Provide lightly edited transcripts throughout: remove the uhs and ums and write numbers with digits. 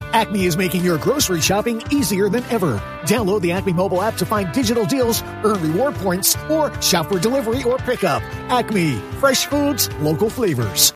Acme is making your grocery shopping easier than ever. Download the Acme mobile app to find digital deals, earn reward points, or shop for delivery or pickup. Acme, fresh foods, local flavors.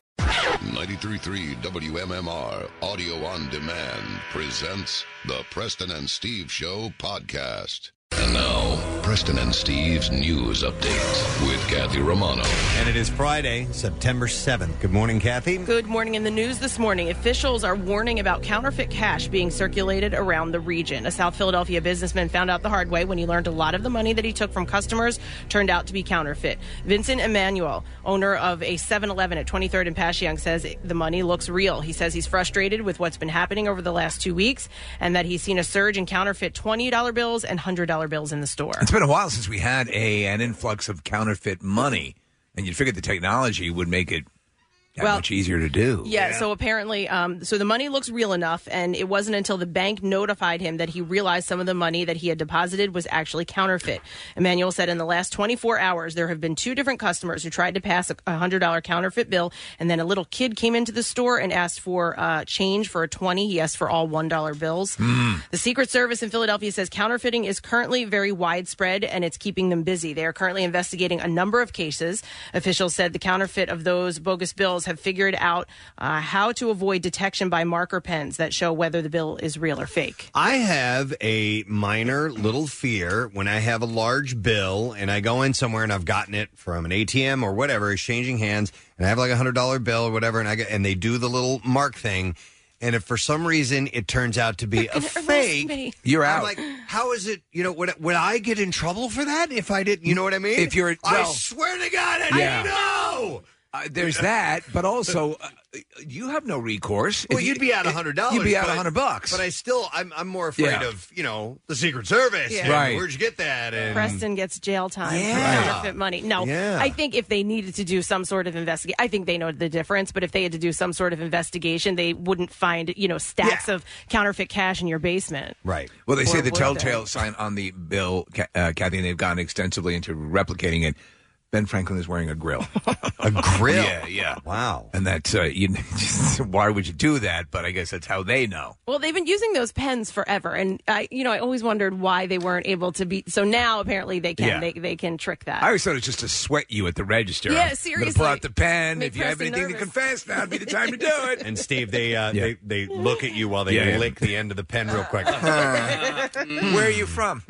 93.3 WMMR Audio on Demand presents the Preston and Steve Show podcast. And now, Preston and Steve's news update with Kathy Romano. And it is Friday, September 7th. Good morning, Kathy. Good morning. In the news this morning, officials are warning about counterfeit cash being circulated around the region. A South Philadelphia businessman found out the hard way when he learned a lot of the money that he took from customers turned out to be counterfeit. Vincent Emanuel, owner of a 7-Eleven at 23rd and Passyunk, says the money looks real. He says he's frustrated with what's been happening over the last 2 weeks and that he's seen a surge in counterfeit $20 bills and $100 bills in the store. It's been a while since we had an influx of counterfeit money, and you'd figure the technology would make it much easier to do. Yeah, so apparently, so the money looks real enough, and it wasn't until the bank notified him that he realized some of the money that he had deposited was actually counterfeit. Emmanuel said in the last 24 hours, there have been 2 different customers who tried to pass a $100 counterfeit bill, and then a little kid came into the store and asked for change for a $20. He asked for all $1 bills. The Secret Service in Philadelphia says counterfeiting is currently very widespread, and it's keeping them busy. They are currently investigating a number of cases. Officials said the counterfeit of those bogus bills have figured out how to avoid detection by marker pens that show whether the bill is real or fake. I have a minor little fear when I have a large bill and I go in somewhere and I've gotten it from an ATM or whatever, exchanging hands, and I have like a $100 bill or whatever, and they do the little mark thing. And if for some reason it turns out to be a fake, you're out. I'm like, how is it? Would I get in trouble for that if I didn't? You know what I mean? If you're, I swear to God, I didn't know. There's that, but also you have no recourse. Well, you'd be out $100. You'd be out $100. But I'm more afraid of the Secret Service. Yeah. Right? Where'd you get that? And Preston gets jail time for counterfeit money. No, I think if they needed to do some sort of investigation, I think they know the difference. But if they had to do some sort of investigation, they wouldn't find stacks of counterfeit cash in your basement. Right. Well, they say the telltale sign on the bill, Kathy, and they've gone extensively into replicating it. Ben Franklin is wearing a grill. A grill? Yeah. Wow. And that's, why would you do that? But I guess that's how they know. Well, they've been using those pens forever. And, I always wondered why they weren't able to be. So now apparently they can. Yeah. They can trick that. I always thought it was just to sweat you at the register. Yeah, I'm seriously. going to pull out the pen. Make If you have Preston anything nervous. to confess, now'd be the time to do it. And Steve, they look at you while they lick the end of the pen real quick. Where are you from?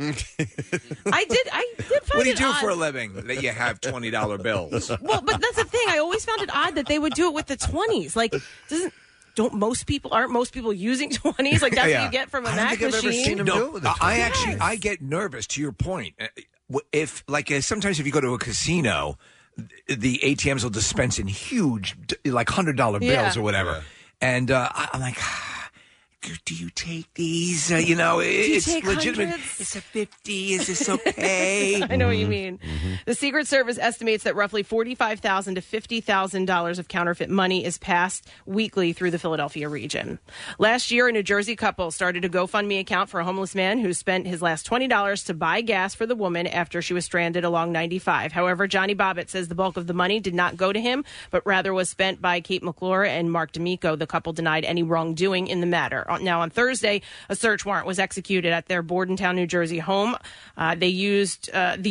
I did find What do you it do odd. for a living that you have $20 bills? Well, but that's the thing. I always found it odd that they would do it with the 20s. Like, aren't most people using 20s? Like, that's what you get from a Mac machine. I've ever seen them do it with a 20. I get nervous, to your point. If, sometimes if you go to a casino, the ATMs will dispense in huge, like $100 bills or whatever. Yeah. And I'm like, do you take these? It's take legitimate. hundreds? It's a 50. Is this okay? I know what you mean. Mm-hmm. The Secret Service estimates that roughly $45,000 to $50,000 of counterfeit money is passed weekly through the Philadelphia region. Last year, a New Jersey couple started a GoFundMe account for a homeless man who spent his last $20 to buy gas for the woman after she was stranded along 95. However, Johnny Bobbitt says the bulk of the money did not go to him, but rather was spent by Kate McClure and Mark D'Amico. The couple denied any wrongdoing in the matter. Now, on Thursday, a search warrant was executed at their Bordentown, New Jersey home. The used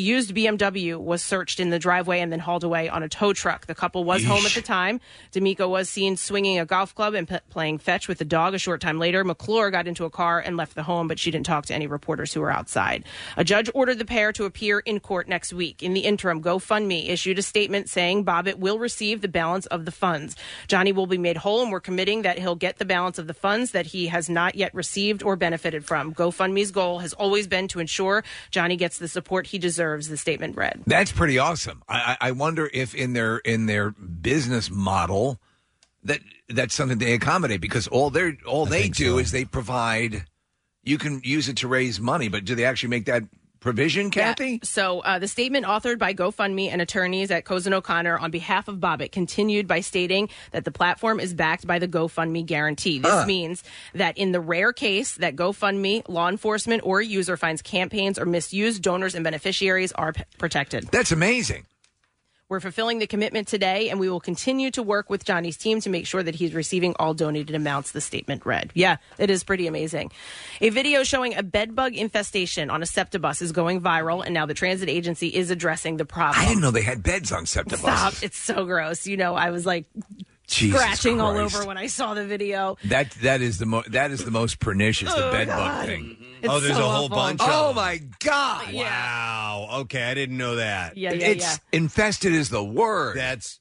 BMW was searched in the driveway and then hauled away on a tow truck. The couple was home at the time. D'Amico was seen swinging a golf club and playing fetch with the dog. A short time later, McClure got into a car and left the home, but she didn't talk to any reporters who were outside. A judge ordered the pair to appear in court next week. In the interim, GoFundMe issued a statement saying Bobbitt will receive the balance of the funds. Johnny will be made whole, and we're committing that he'll get the balance of the funds that he has not yet received or benefited from. GoFundMe's goal has always been to ensure Johnny gets the support he deserves, the statement read. That's pretty awesome. I wonder if in their business model that's something they accommodate, because all they do is they provide. You can use it to raise money, but do they actually make that provision, Kathy? Yeah. So the statement authored by GoFundMe and attorneys at Cozen O'Connor on behalf of Bobbitt continued by stating that the platform is backed by the GoFundMe guarantee. This means that in the rare case that GoFundMe, law enforcement, or a user finds campaigns or misused, donors and beneficiaries are protected. That's amazing. We're fulfilling the commitment today, and we will continue to work with Johnny's team to make sure that he's receiving all donated amounts, the statement read. Yeah, it is pretty amazing. A video showing a bedbug infestation on a SEPTA bus is going viral, and now the transit agency is addressing the problem. I didn't know they had beds on SEPTA buses. Stop. It's so gross. You know, I was like scratching all over when I saw the video. That is the most pernicious, the bedbug thing. It's there's so a whole awful. bunch of Oh them. my God! Yeah. Wow. Okay, I didn't know that. It's infested is the word.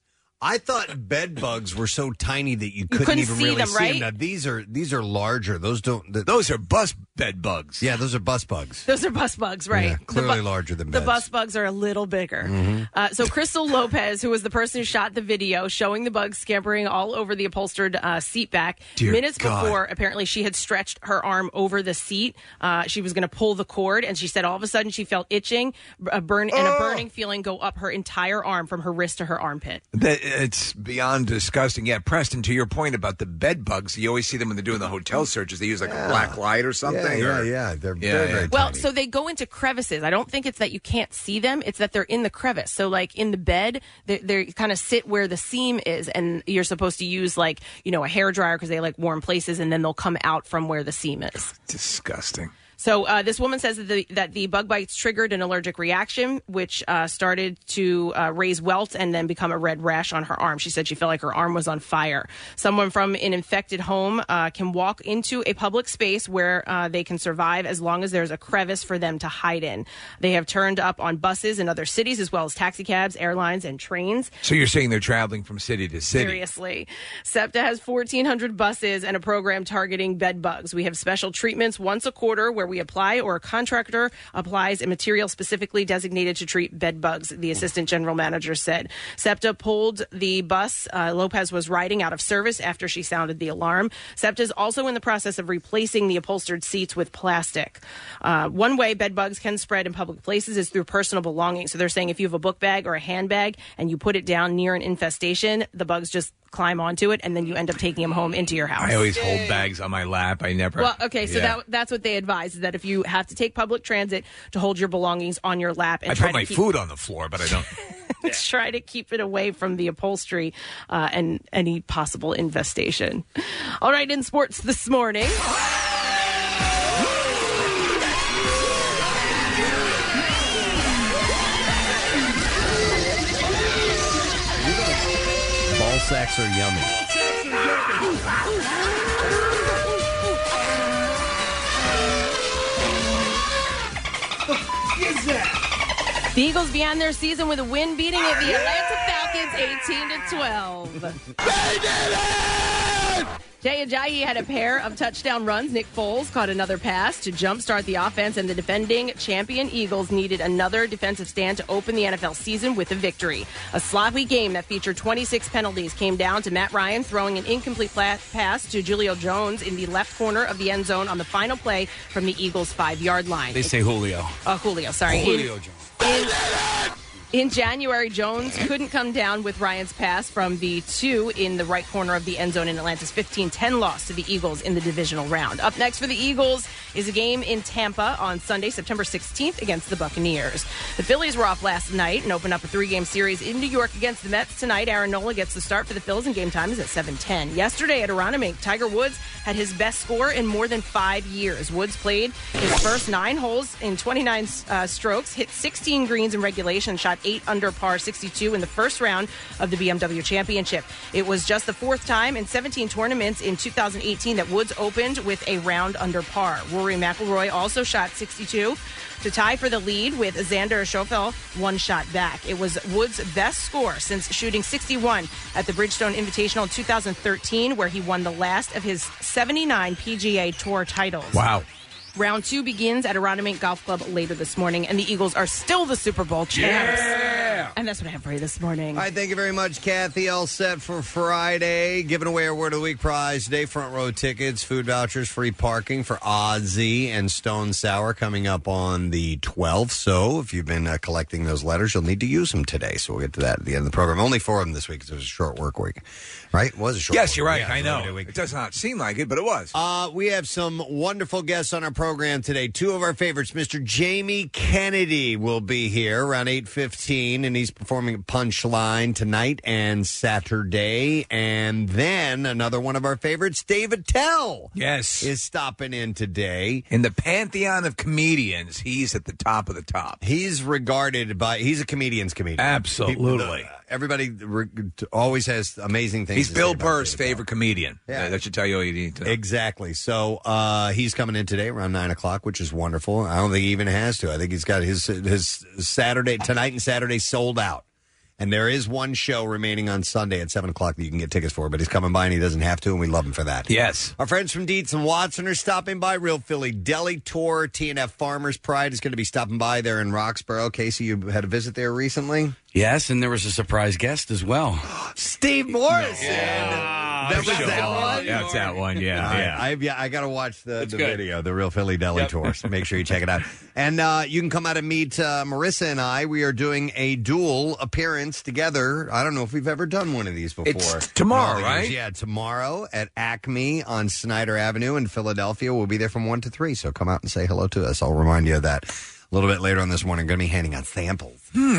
I thought bed bugs were so tiny that you couldn't even see really them, see right? them. Now these are larger. Those are bus bed bugs. Yeah, those are bus bugs. Those are bus bugs, right? Yeah, clearly larger than beds. The bus bugs are a little bigger. So Crystal Lopez, who was the person who shot the video showing the bugs scampering all over the upholstered seat back, minutes before, apparently she had stretched her arm over the seat. She was going to pull the cord, and she said all of a sudden she felt itching, a burning feeling go up her entire arm from her wrist to her armpit. It's beyond disgusting. Yeah, Preston, to your point about the bed bugs, you always see them when they're doing the hotel searches. They use like a black light or something. Yeah. They're very Well, tiny. so they go into crevices. I don't think it's that you can't see them. It's that they're in the crevice. So like in the bed, they kind of sit where the seam is, and you're supposed to use like, a hairdryer because they like warm places, and then they'll come out from where the seam is. Disgusting. So this woman says that the bug bites triggered an allergic reaction, which started to raise welts and then become a red rash on her arm. She said she felt like her arm was on fire. Someone from an infected home can walk into a public space where they can survive as long as there's a crevice for them to hide in. They have turned up on buses in other cities as well as taxi cabs, airlines, and trains. So you're saying they're traveling from city to city? Seriously. SEPTA has 1,400 buses and a program targeting bed bugs. We have special treatments once a quarter where we apply or a contractor applies a material specifically designated to treat bed bugs, the assistant general manager said. SEPTA pulled the bus Lopez was riding out of service after she sounded the alarm. SEPTA is also in the process of replacing the upholstered seats with plastic. One way bed bugs can spread in public places is through personal belongings. So they're saying if you have a book bag or a handbag and you put it down near an infestation, the bugs just climb onto it, and then you end up taking them home into your house. I always hold bags on my lap. I never... Well, okay, so that's what they advise, is that if you have to take public transit, to hold your belongings on your lap. And I put my food on the floor, but I don't... Try to keep it away from the upholstery and any possible infestation. All right, in sports this morning... Ball sacks are yummy. The Eagles began their season with a win, beating the Atlanta Falcons 18-12. Jay Ajayi had a pair of touchdown runs. Nick Foles caught another pass to jumpstart the offense, and the defending champion Eagles needed another defensive stand to open the NFL season with a victory. A sloppy game that featured 26 penalties came down to Matt Ryan throwing an incomplete pass to Julio Jones in the left corner of the end zone on the final play from the Eagles' 5-yard line. They say Julio. Julio, sorry. Julio Jones. In January, Jones couldn't come down with Ryan's pass from the 2 in the right corner of the end zone in Atlanta's 15-10 loss to the Eagles in the divisional round. Up next for the Eagles is a game in Tampa on Sunday, September 16th against the Buccaneers. The Phillies were off last night and opened up a 3-game series in New York against the Mets tonight. Aaron Nola gets the start for the Phils, and game time is at 7:10. Yesterday at Aronimink, Tiger Woods had his best score in more than 5 years. Woods played his first 9 holes in 29 strokes, hit 16 greens in regulation, shot 8 under par 62 in the first round of the BMW Championship. It was just the 4th time in 17 tournaments in 2018 that Woods opened with a round under par. Rory McIlroy also shot 62 to tie for the lead with Xander Schauffele 1 shot back. It was Woods' best score since shooting 61 at the Bridgestone Invitational in 2013, where he won the last of his 79 PGA Tour titles. Wow. Round 2 begins at Aronimink Golf Club later this morning, and the Eagles are still the Super Bowl champs. Yeah! And that's what I have for you this morning. All right, thank you very much, Kathy. All set for Friday. Giving away our Word of the Week prize today. Front row tickets, food vouchers, free parking for Ozzy and Stone Sour coming up on the 12th. So if you've been collecting those letters, you'll need to use them today. So we'll get to that at the end of the program. Only 4 of them this week because it was a short work week. Right? It was a short Yes, work you're week. right. Yeah, I know. It does not seem like it, but it was. We have some wonderful guests on our program today. 2 of our favorites. Mr. Jamie Kennedy will be here around 8:15, and he's performing at Punchline tonight and Saturday. And then another one of our favorites, Dave Attell. Yes. Is stopping in today. In the pantheon of comedians, he's at the top of the top. He's regarded he's a comedian's comedian. Absolutely. Everybody always has amazing things. He's to Bill say about Burr's Dave favorite comedian. Yeah. That should tell you all you need to know. Exactly. So he's coming in today around 9 o'clock, which is wonderful. I don't think he even has to. I think he's got his Saturday, tonight and Saturday sold out. And there is one show remaining on Sunday at 7 o'clock that you can get tickets for, but he's coming by and he doesn't have to, and we love him for that. Yes. Our friends from Dietz and Watson are stopping by. Real Philly Deli Tour. TNF Farmers Pride is going to be stopping by there in Roxborough. Casey, you had a visit there recently? Yes, and there was a surprise guest as well. Steve Morrison. That was that one? Yeah, it's that one. Yeah. I got to watch the good. video, the Real Philly Deli Tour. So make sure you check it out. And you can come out and meet Marissa and I. We are doing a dual appearance together. I don't know if we've ever done one of these before. It's tomorrow, right? Yeah, tomorrow at Acme on Snyder Avenue in Philadelphia. We'll be there from 1 to 3, so come out and say hello to us. I'll remind you of that. A little bit later on this morning, I'm going to be handing out samples.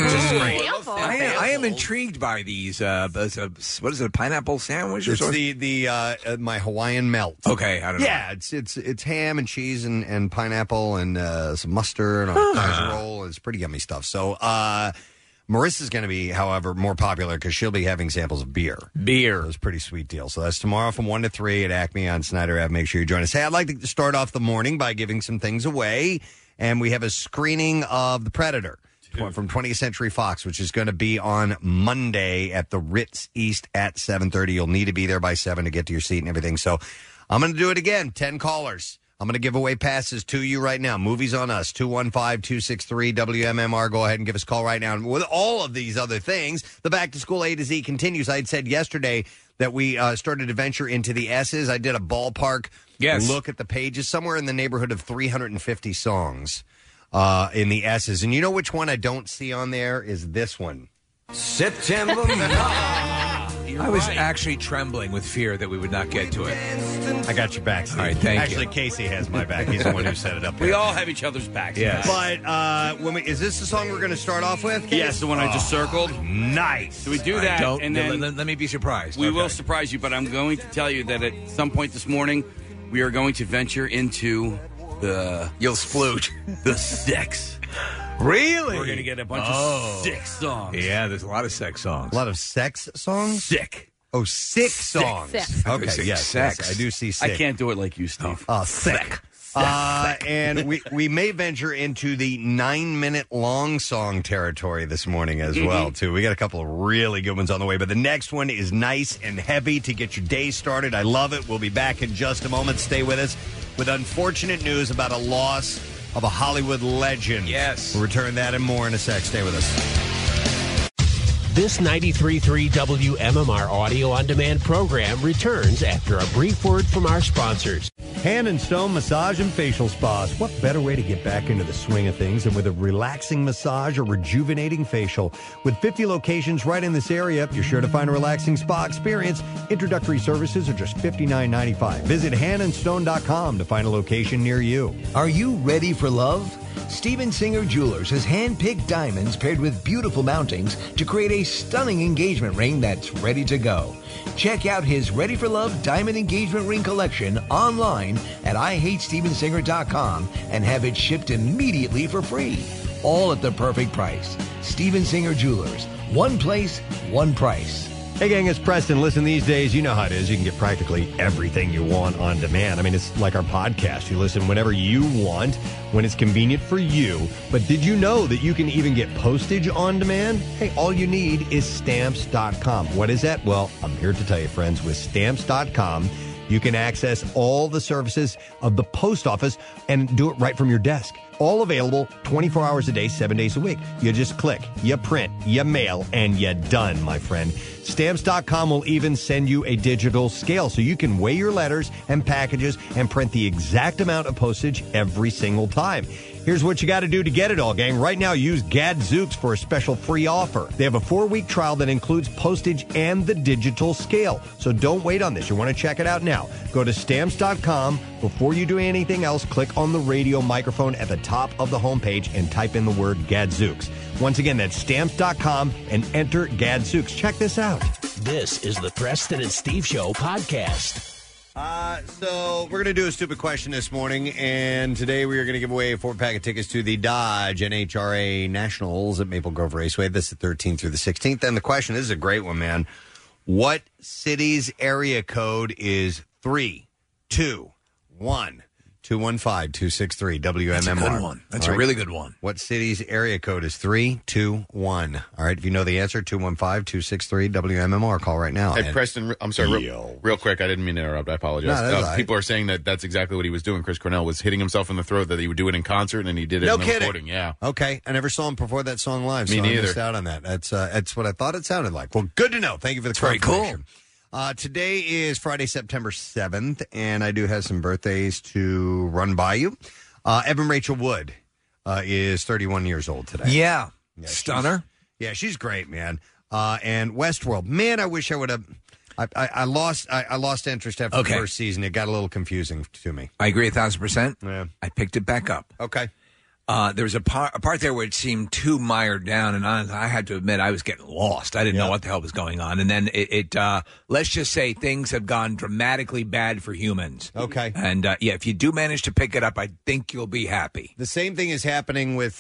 I am intrigued by these. What is it? A pineapple sandwich or It's something? the my Hawaiian melt. Okay, I don't know. Yeah, it's ham and cheese and pineapple and some mustard and a casserole. It's pretty yummy stuff. So Marissa's going to be, however, more popular because she'll be having samples of beer. So it's a pretty sweet deal. So that's tomorrow from 1 to 3 at Acme on Snyder Ave. Make sure you join us. Hey, I'd like to start off the morning by giving some things away. And we have a screening of The Predator from 20th Century Fox, which is going to be on Monday at the Ritz East at 7:30. You'll need to be there by 7 to get to your seat and everything. So I'm going to do it again. 10 callers. I'm going to give away passes to you right now. Movies on Us, 215-263-WMMR. Go ahead and give us a call right now. And with all of these other things, the Back to School A to Z continues. I had said yesterday that we started to venture into the S's. I did a ballpark look at the pages, somewhere in the neighborhood of 350 songs in the S's. And you know which one I don't see on there is this one. September. I was actually trembling with fear that we would not get to it. I got your back, Steve. All right, thank you. Actually, Casey has my back. He's the one who set it up. We all have each other's backs. Yes. But is this the song we're going to start off with? Casey? Yes, the one I just circled. Nice. So we do that, and then let me be surprised. we will surprise you. But I'm going to tell you that at some point this morning, we are going to venture into You'll splooge. the sex. Really? We're going to get a bunch of sick songs. Yeah, there's a lot of sex songs. A lot of sex songs? Sick. Oh, sick songs. Sick. Okay, Sick. yes, Sex. yes, I do see sick. I can't do it like you, Steve. Sick. And we may venture into the 9-minute long song territory this morning as well, too. We got a couple of really good ones on the way, but the next one is nice and heavy to get your day started. I love it. We'll be back in just a moment. Stay with us with unfortunate news about a loss of a Hollywood legend. Yes. We'll return that and more in a sec. Stay with us. This 93.3 WMMR audio on demand program returns after a brief word from our sponsors. Hand and Stone Massage and Facial Spas. What better way to get back into the swing of things than with a relaxing massage or rejuvenating facial? With 50 locations right in this area, you're sure to find a relaxing spa experience. Introductory services are just $59.95. Visit handandstone.com to find a location near you. Are you ready for love? Steven Singer Jewelers has hand-picked diamonds paired with beautiful mountings to create a stunning engagement ring that's ready to go. Check out his Ready for Love diamond engagement ring collection online at IHateStevenSinger.com and have it shipped immediately for free. All at the perfect price. Steven Singer Jewelers. One place, one price. Hey gang, it's Preston. Listen, these days, you know how it is. You can get practically everything you want on demand. I mean, it's like our podcast. You listen whenever you want, when it's convenient for you. But did you know that you can even get postage on demand? Hey, all you need is Stamps.com. What is that? Well, I'm here to tell you, friends, with Stamps.com, you can access all the services of the post office and do it right from your desk. All available 24 hours a day, 7 days a week. You just click, you print, you mail, and you're done, my friend. Stamps.com will even send you a digital scale so you can weigh your letters and packages and print the exact amount of postage every single time. Here's what you got to do to get it all, gang. Right now, use Gadzooks for a special free offer. They have a 4-week trial that includes postage and the digital scale. So don't wait on this. You want to check it out now. Go to Stamps.com. Before you do anything else, click on the radio microphone at the top top of the homepage and type in the word Gadzooks. Once again, that's Stamps.com and enter Gadzooks. Check this out. This is the Preston and Steve Show podcast. So we're going to do a stupid question this morning, and today we are going to give away a 4-pack of tickets to the Dodge NHRA Nationals at Maple Grove Raceway. This is the 13th through the 16th. And the question, this is a great one, man. What city's area code is 321 215-263 WMMR? That's a good one. That's a really good one. What city's area code is 321? All right, if you know the answer, 215-263 WMMR. Call right now. Hey, Preston, I'm sorry, real quick. I didn't mean to interrupt. I apologize. No, that's all right. People are saying that that's exactly what he was doing. Chris Cornell was hitting himself in the throat, that he would do it in concert, and he did it No in the kidding. recording. Yeah. Okay, I never saw him perform that song live, Me so neither. I missed out on that. That's what I thought it sounded like. Well, good to know. Thank you for the Very clarification. Today is Friday, September 7th, and I do have some birthdays to run by you. Evan Rachel Wood is 31 years old today. Yeah. Stunner. She's great, man. And Westworld. Man, I wish I would have... I lost interest after the first season. It got a little confusing to me. I agree 1,000%. Yeah. I picked it back up. Okay. There was a part there where it seemed too mired down, and I had to admit I was getting lost. I didn't know what the hell was going on. And then it let's just say things have gone dramatically bad for humans. Okay. And, if you do manage to pick it up, I think you'll be happy. The same thing is happening with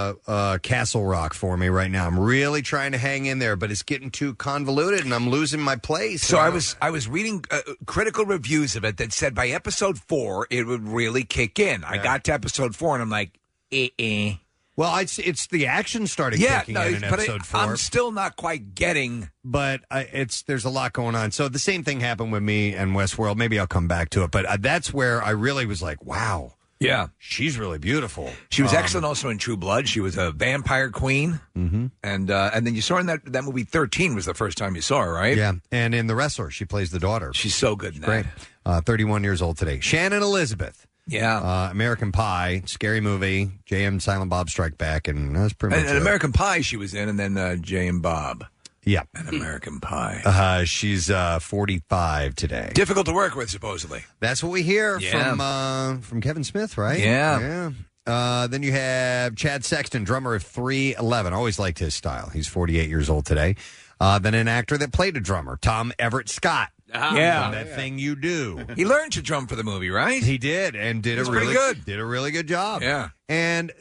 Castle Rock for me right now. I'm really trying to hang in there, but it's getting too convoluted, and I'm losing my place. So I was reading critical reviews of it that said by episode 4 it would really kick in. I got to episode 4 and I'm like, Well, it's the action started kicking in episode 4. I'm still not quite getting. But there's a lot going on. So the same thing happened with me and Westworld. Maybe I'll come back to it. But that's where I really was like, wow. Yeah. She's really beautiful. She was excellent also in True Blood. She was a vampire queen. Mm-hmm. And then you saw her in that movie 13 was the first time you saw her, right? Yeah. And in The Wrestler, she plays the daughter. She's so good in that. Great. 31 years old today. Shannon Elizabeth. Yeah. American Pie, scary movie. J.M. Silent Bob Strike Back, and that's pretty much and it. American Pie she was in, and then Jay and Bob. Yeah. And American Pie. She's 45 today. Difficult to work with, supposedly. That's what we hear from Kevin Smith, right? Yeah. Then you have Chad Sexton, drummer of 311. Always liked his style. He's 48 years old today. Then an actor that played a drummer, Tom Everett Scott. Yeah, that thing you do. He learned to drum for the movie, right? He did, and did a really good job. Yeah, and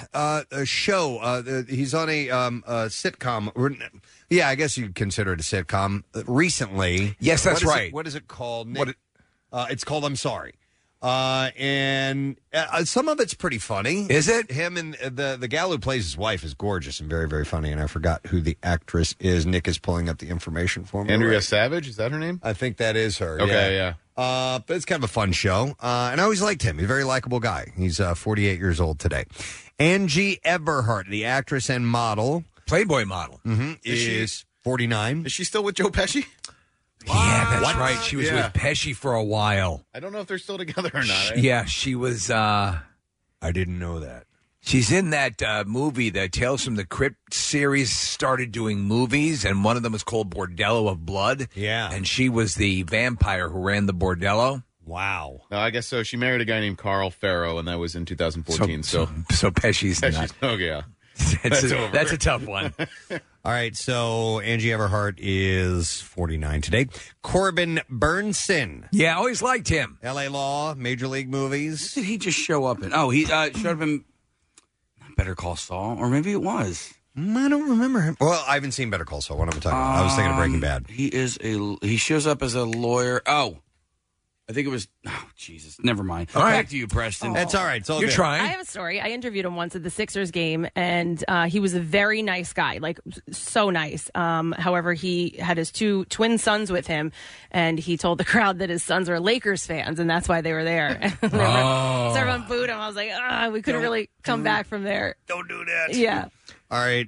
a show. He's on a sitcom. Yeah, I guess you'd consider it a sitcom. Recently, yes, that's right. What is it called? Nick? It's called I'm Sorry. And some of it's pretty funny. Is it? Him and the gal who plays his wife is gorgeous and very, very funny. And I forgot who the actress is. Nick is pulling up the information for me. Andrea Savage, is that her name? I think that is her. Okay, yeah. But it's kind of a fun show. And I always liked him. He's a very likable guy. He's 48 years old today. Angie Everhart, the actress and model. Playboy model. Mm-hmm, is 49. Is she still with Joe Pesci? Yeah, that's right. She was with Pesci for a while. I don't know if they're still together or not. Yeah, she was. I didn't know that. She's in that movie, the Tales from the Crypt series started doing movies, and one of them was called Bordello of Blood. Yeah. And she was the vampire who ran the bordello. Wow. No, I guess so. She married a guy named Carl Farrow, and that was in 2014. So Pesci's not. Oh, yeah. That's a tough one. All right, so Angie Everhart is 49 today. Corbin Burnson. Yeah, I always liked him. L.A. Law, Major League Movies. Did he just show up in? Oh, he showed up in Better Call Saul, or maybe it was. I don't remember him. Well, I haven't seen Better Call Saul. What am I talking about? I was thinking of Breaking Bad. He shows up as a lawyer. Oh, I think it was. Oh, Jesus. Never mind. All right. Back to you, Preston. That's all right. It's all You're good. trying. I have a story. I interviewed him once at the Sixers game, and he was a very nice guy, like so nice. However, he had his two twin sons with him, and he told the crowd that his sons are Lakers fans, and that's why they were there. So everyone booed him. I was like, we couldn't really come back from there. Don't do that. Yeah. All right.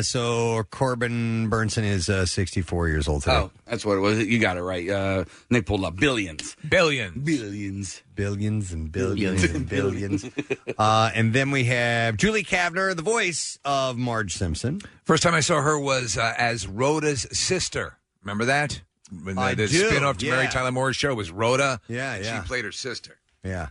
So Corbin Burnson is 64 years old today. Oh, that's what it was. You got it right. Nick pulled up billions. Billions and billions and billions. And then we have Julie Kavner, the voice of Marge Simpson. First time I saw her was as Rhoda's sister. Remember that? When I the do, spin-off to yeah. Mary Tyler Moore's show was Rhoda. Yeah, yeah. She played her sister. Yeah.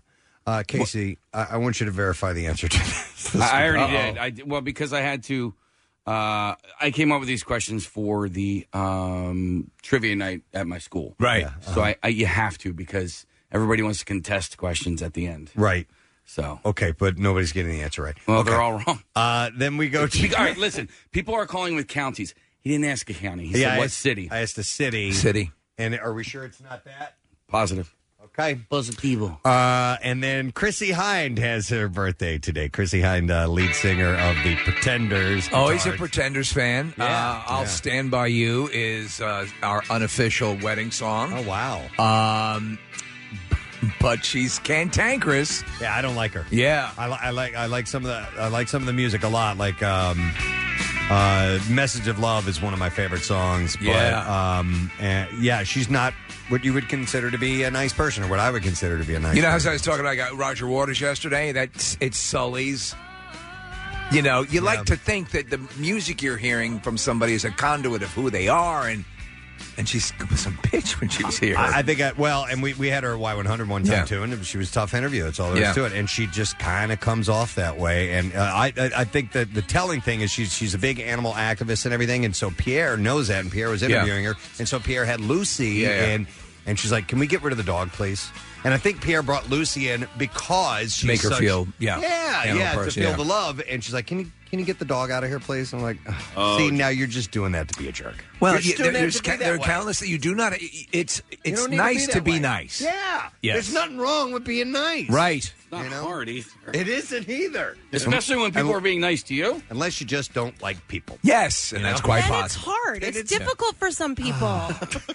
Casey, I want you to verify the answer to this. I already did. Well, because I had to. I came up with these questions for the trivia night at my school. Right. Yeah. So you have to, because everybody wants to contest questions at the end. Right. So okay, but nobody's getting the answer right. Well, okay. they're all wrong. Then we go to. All right, listen. People are calling with counties. He didn't ask a county. He said what city. I asked the city. City. And are we sure it's not that? Positive. Okay. Positivo. And then Chrissy Hind has her birthday today. Chrissy Hind, lead singer of the Pretenders. Always a Pretenders fan. Yeah. I'll Stand By You is our unofficial wedding song. Oh, wow. But she's cantankerous. Yeah, I don't like her. Yeah. I like some of the music a lot. Like Message of Love is one of my favorite songs. But, she's not what you would consider to be a nice person, or what I would consider to be a nice person. You know, as I was talking about Roger Waters yesterday, it's Sully's. You know, you like to think that the music you're hearing from somebody is a conduit of who they are, and she's some bitch when she was here. I think, and we had her at Y100 one time, too, and she was a tough interview. That's all there is to it. And she just kind of comes off that way. And I think that the telling thing is she's a big animal activist and everything, and so Pierre knows that, and Pierre was interviewing her. And so Pierre had Lucy, and she's like, can we get rid of the dog, please? And I think Pierre brought Lucy in because she's make her feel, to feel the love. And she's like, can you get the dog out of here, please? I'm like, see, now you're just doing that to be a jerk. Well, there are countless that you do not. It's nice to be nice. Yeah. Yes. There's nothing wrong with being nice. Right. It's not hard either. It isn't either. Especially when people are being nice to you. Unless you just don't like people. Yes, and that's quite possible. It's hard. It's difficult for some people.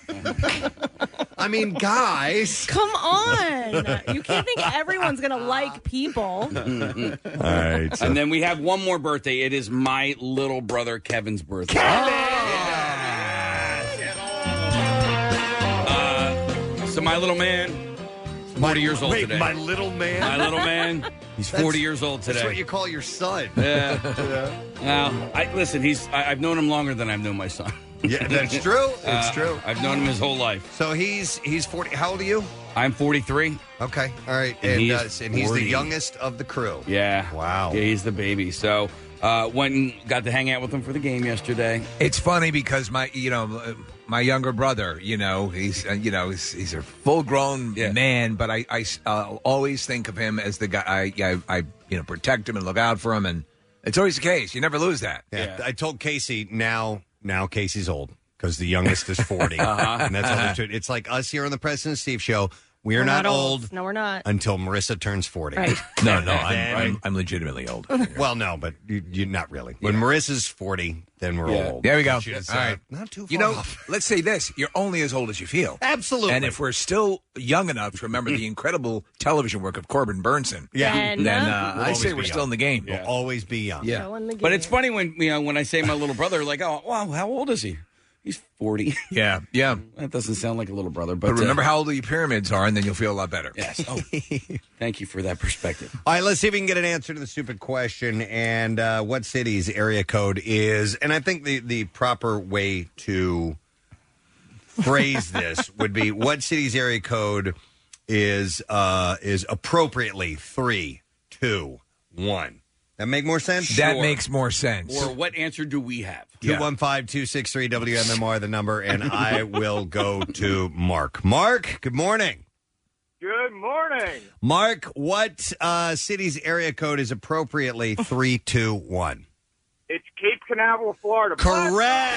I mean, guys. Come on. You can't think everyone's going to like people. All right. And then we have one more birthday. It is my little brother Kevin's birthday. So my little man, 40 years old today. My little man? My little man. He's 40 years old today. That's what you call your son. Yeah. Now, listen, I've known him longer than I've known my son. Yeah, that's true. It's true. I've known him his whole life. So he's 40. How old are you? I'm 43. Okay. All right. And he's the youngest of the crew. Yeah. Wow. Yeah, he's the baby. So went and got to hang out with him for the game yesterday. It's funny because my younger brother, he's a full grown man, but I always think of him as the guy I protect him and look out for him, and it's always the case. You never lose that. Yeah. I told Casey now Casey's old because the youngest is 40. And that's all there to it. It's like us here on the President Steve Show. We're not old. No, we're not. Until Marissa turns 40. Right. No, I'm legitimately old. Well, no, but you're not really. When Marissa's 40, then we're all old. There we go. She's, all right. Not too far off. Let's say this. You're only as old as you feel. Absolutely. And if we're still young enough to remember the incredible television work of Corbin Burnson, then I say we're still in the game. We'll always be young. Yeah. But it's funny when I say my little brother, like, oh, wow, how old is he? He's 40. Yeah. That doesn't sound like a little brother. But remember how old your pyramids are, and then you'll feel a lot better. Yes. Oh, thank you for that perspective. All right, let's see if we can get an answer to the stupid question and what city's area code is. And I think the proper way to phrase this would be what city's area code is appropriately 3, 2, 1. That make more sense? That makes more sense. Or what answer do we have? 215-263-WMMR, the number, and I will go to Mark. Mark, good morning. Good morning. Mark, what city's area code is appropriately 321? It's Cape Canaveral, Florida. Correct.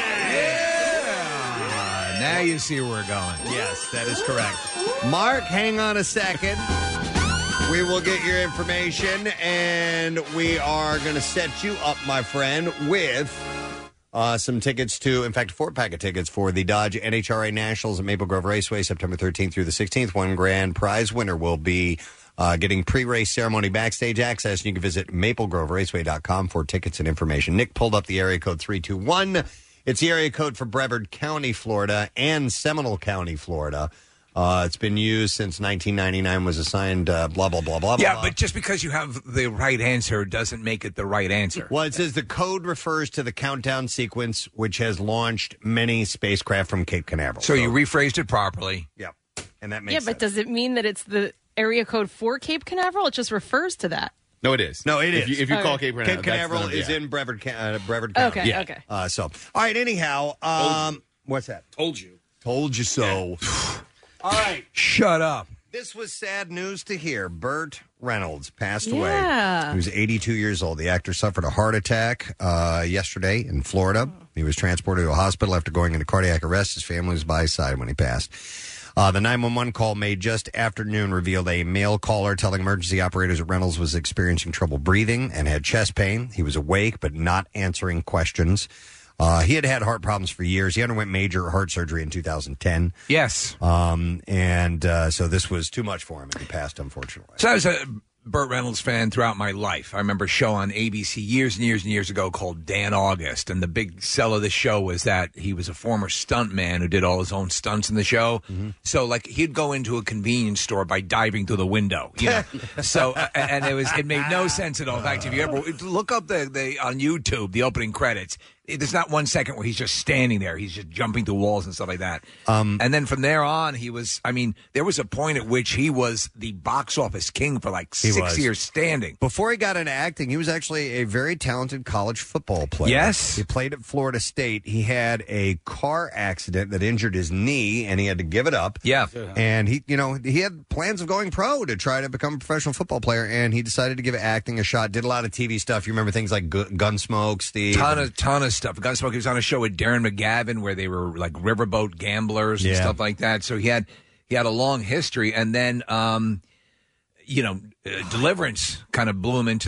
Yeah. Now you see where we're going. Yes, that is correct. Mark, hang on a second. We will get your information, and we are going to set you up, my friend, with some tickets to, in fact, a 4-pack of tickets for the Dodge NHRA Nationals at Maple Grove Raceway, September 13th through the 16th. One grand prize winner will be getting pre-race ceremony backstage access. And you can visit maplegroveraceway.com for tickets and information. Nick pulled up the area code 321. It's the area code for Brevard County, Florida, and Seminole County, Florida. It's been used since 1999, was assigned blah, blah, blah, blah, yeah, blah. but just because you have the right answer doesn't make it the right answer. Well, it says the code refers to the countdown sequence, which has launched many spacecraft from Cape Canaveral. So you rephrased it properly. Yep. And that makes Yeah, sense. but does it mean that it's the area code for Cape Canaveral? It just refers to that. No, it is. No, it is. If you call Okay. Cape Canaveral, Cape Canaveral is in Brevard County. Okay, okay. So, all right, anyhow, what's that? Told you. Told you so. All right. Shut up. This was sad news to hear. Burt Reynolds passed Yeah. away. He was 82 years old. The actor suffered a heart attack yesterday in Florida. He was transported to a hospital after going into cardiac arrest. His family was by his side when he passed. The 911 call made just after noon revealed a male caller telling emergency operators that Reynolds was experiencing trouble breathing and had chest pain. He was awake but not answering questions. He had heart problems for years. He underwent major heart surgery in 2010. Yes. So this was too much for him, and he passed, unfortunately. So I was a Burt Reynolds fan throughout my life. I remember a show on ABC years and years and years ago called Dan August, and the big sell of the show was that he was a former stunt man who did all his own stunts in the show. So, like, he'd go into a convenience store by diving through the window, you know. So, and it made no sense at all. In fact, if you ever look up the on YouTube the opening credits, there's not 1 second where he's just standing there. He's just jumping through walls and stuff like that. And then from there on, there was a point at which he was the box office king for like 6 years standing. Before he got into acting, he was actually a very talented college football player. Yes. He played at Florida State. He had a car accident that injured his knee, and he had to give it up. Yeah. And he had plans of going pro to try to become a professional football player, and he decided to give acting a shot. Did a lot of TV stuff. You remember things like Gunsmoke, Steve? Ton of stuff. Gunsmoke, he was on a show with Darren McGavin where they were like riverboat gamblers and stuff like that. So he had a long history, and then Deliverance kind of blew him into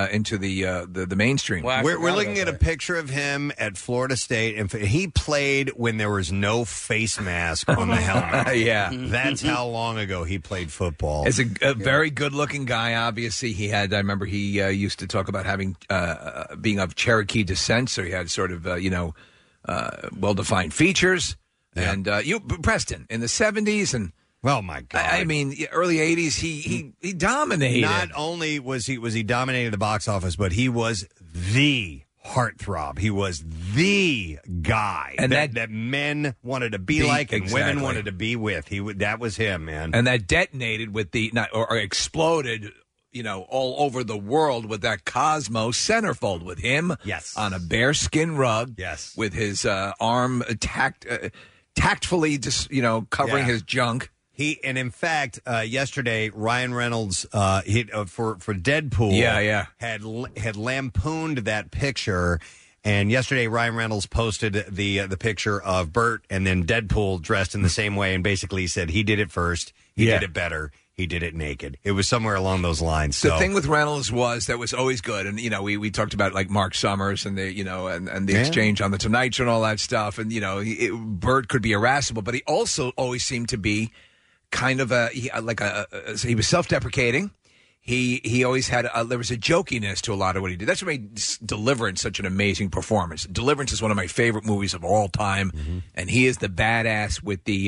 the mainstream. Well, we're looking at a picture of him at Florida State, and he played when there was no face mask on the helmet. Yeah. That's how long ago he played football. As a very good-looking guy, obviously, I remember he used to talk about having being of Cherokee descent, so he had sort of well-defined features. Yeah. And Preston in the 70s and. Oh my God! I mean, early '80s, he dominated. Not only was he dominating the box office, but he was the heartthrob. He was the guy and that men wanted to be like and women wanted to be with. That was him, man. And that detonated with or exploded, all over the world with that Cosmo centerfold with him. Yes, on a bearskin rug. Yes, with his arm tactfully just covering his junk. In fact, yesterday Ryan Reynolds for Deadpool, had lampooned that picture, and yesterday Ryan Reynolds posted the picture of Burt and then Deadpool dressed in the same way, and basically said he did it first, he did it better, he did it naked. It was somewhere along those lines. The thing with Reynolds that was always good, and we talked about like Mark Summers and the exchange on the Tonight Show and all that stuff, and Burt could be irascible, but he also always seemed to be kind of he was self-deprecating. He always had there was a jokiness to a lot of what he did. That's what made Deliverance such an amazing performance. Deliverance is one of my favorite movies of all time, and he is the badass with the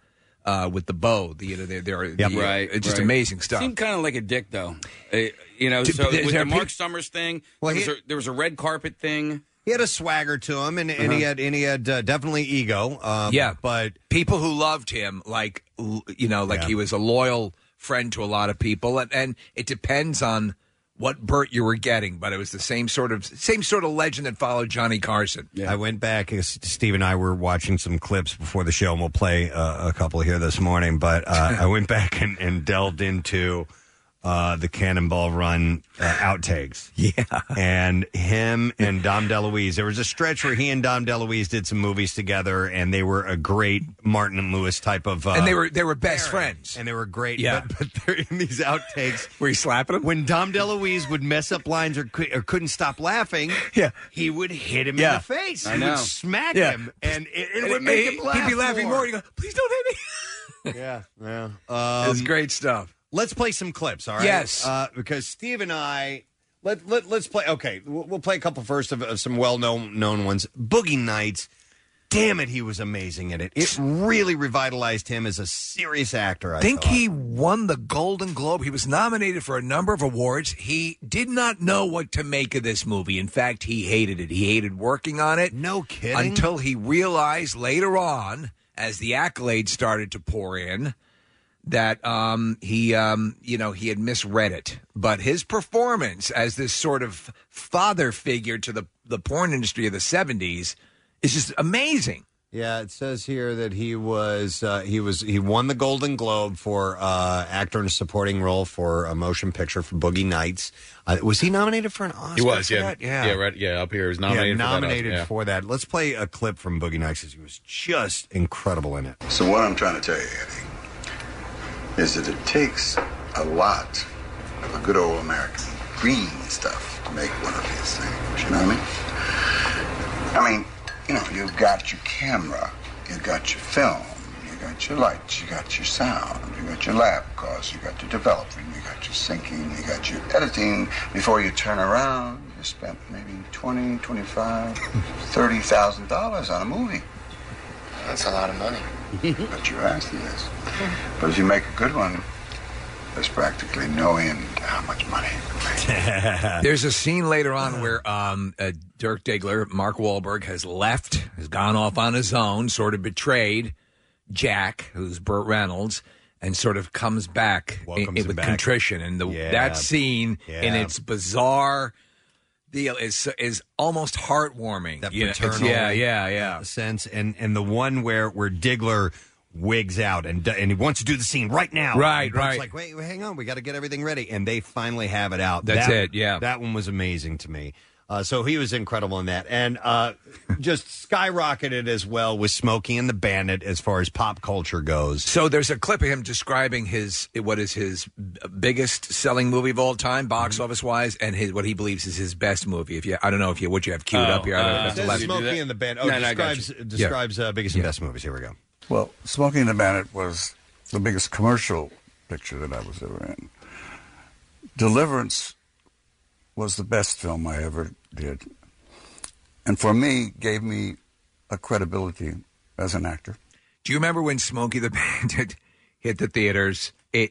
bow. It's just amazing stuff. Seemed kind of like a dick though, so with the Mark Summers thing, there was a red carpet thing. He had a swagger to him, and he had definitely ego. But people who loved him, he was a loyal friend to a lot of people, and it depends on what Burt you were getting. But it was the same sort of legend that followed Johnny Carson. Yeah. I went back. Steve and I were watching some clips before the show, and we'll play a couple here this morning. But I went back and delved into the Cannonball Run outtakes. Yeah. And him and Dom DeLuise. There was a stretch where he and Dom DeLuise did some movies together, and they were a great Martin and Lewis type of... and they were best friends. And they were great. Yeah. But they're in these outtakes... Were you slapping him? When Dom DeLuise would mess up lines or couldn't stop laughing, he would hit him in the face. He would smack him, and it would make him laugh. He'd be laughing more. He'd go, please don't hit me. Yeah. It's great stuff. Let's play some clips, all right? Yes. Because Steve and I, let's play. Okay, we'll play a couple first of some well-known ones. Boogie Nights. Damn it, he was amazing in it. It really revitalized him as a serious actor. I think thought. He won the Golden Globe. He was nominated for a number of awards. He did not know what to make of this movie. In fact, he hated it. He hated working on it. No kidding. Until he realized later on, as the accolades started to pour in, that he had misread it. But his performance as this sort of father figure to the porn industry of the 70s is just amazing. Yeah, it says here that he won the Golden Globe for actor in a supporting role for a motion picture for Boogie Nights. Was he nominated for an Oscar? He was, for yeah. that? Yeah, right. Yeah, up here. He was nominated for that. Let's play a clip from Boogie Nights because he was just incredible in it. So what I'm trying to tell you, Eddie, is that it takes a lot of a good old American green stuff to make one of these things. You know what I mean? You've got your camera, you've got your film, you got your lights, you got your sound, you got your lab costs, you got your development, you got your syncing, you got your editing. Before you turn around, you spent maybe $20,000, $25,000, $30,000 on a movie. That's a lot of money. But you're asking this. But if you make a good one, there's practically no end to how much money you can make. There's a scene later on where Dirk Diggler, Mark Wahlberg, has gone off on his own, sort of betrayed Jack, who's Burt Reynolds, and sort of comes back with contrition. And that scene in its bizarre deal is almost heartwarming. That paternal sense. And the one where Diggler wigs out and he wants to do the scene right now. Right. It's like, wait, hang on, we got to get everything ready, and they finally have it out. That's it. Yeah, that one was amazing to me. So he was incredible in that, and just skyrocketed as well with Smokey and the Bandit as far as pop culture goes. So there's a clip of him describing what is his biggest selling movie of all time, box office wise, and what he believes is his best movie. I don't know what you have queued up here. Smokey and the Bandit. Describes biggest and best movies. Here we go. Well, Smokey and the Bandit was the biggest commercial picture that I was ever in. Deliverance was the best film I ever did. And for me, gave me a credibility as an actor. Do you remember when Smokey the Bandit hit the theaters? It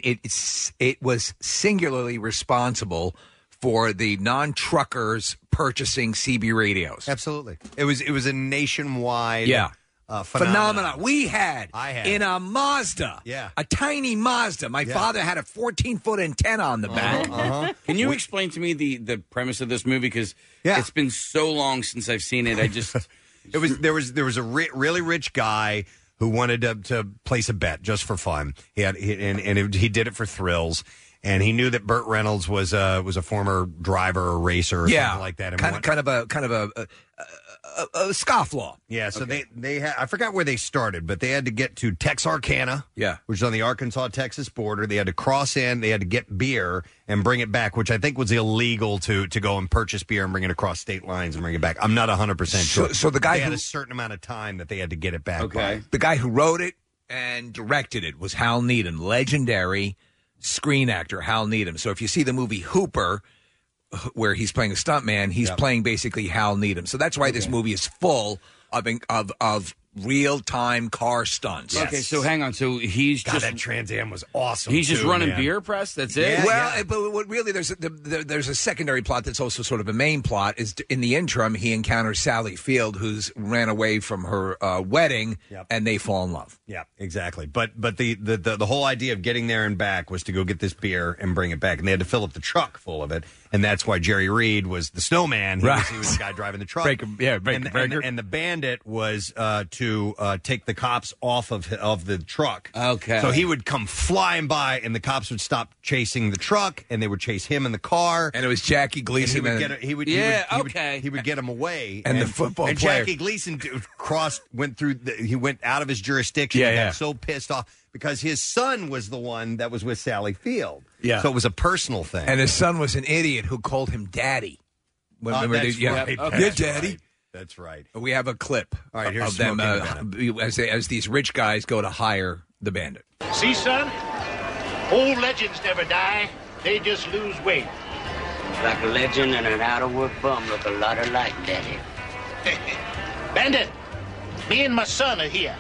was singularly responsible for the non-truckers purchasing CB radios. Absolutely. It was a nationwide phenomenon. I had in a Mazda, a tiny Mazda. My father had a 14-foot antenna on the back. Can you explain to me the premise of this movie? Because it's been so long since I've seen it. I just there was a really rich guy who wanted to place a bet just for fun. He did it for thrills. And he knew that Burt Reynolds was a former driver or racer or something like that. And kind of a scofflaw. Yeah, so they had, I forgot where they started, but they had to get to Texarkana, which is on the Arkansas-Texas border. They had to cross in, they had to get beer and bring it back, which I think was illegal to go and purchase beer and bring it across state lines and bring it back. I'm not 100% sure. So the guy had a certain amount of time that they had to get it back by. The guy who wrote it and directed it was Hal Needham, legendary screen actor Hal Needham. So if you see the movie Hooper, where he's playing a stuntman, he's playing basically Hal Needham. So that's why this movie is full of real-time car stunts. Okay, so hang on. So he's that Trans Am was awesome. He's just running beer press. That's it. But what really there's a secondary plot that's also sort of a main plot. Is in the interim he encounters Sally Field, who's ran away from her wedding, and they fall in love. Yeah, exactly. But the whole idea of getting there and back was to go get this beer and bring it back, and they had to fill up the truck full of it, and that's why Jerry Reed was the snowman. He was the guy driving the truck. And the Bandit was to take the cops off of the truck. Okay. So he would come flying by, and the cops would stop chasing the truck, and they would chase him in the car. And it was Jackie Gleason. He would get him away. And the football and player. Jackie Gleason went out of his jurisdiction. He got so pissed off because his son was the one that was with Sally Field. Yeah. So it was a personal thing. And his son was an idiot who called him Daddy. That's right. Yeah, Daddy. That's right. We have a clip of them as these rich guys go to hire the Bandit. See, son? Old legends never die. They just lose weight. Like a legend and an out-of-work bum look a lot alike, Daddy. Bandit, me and my son are here.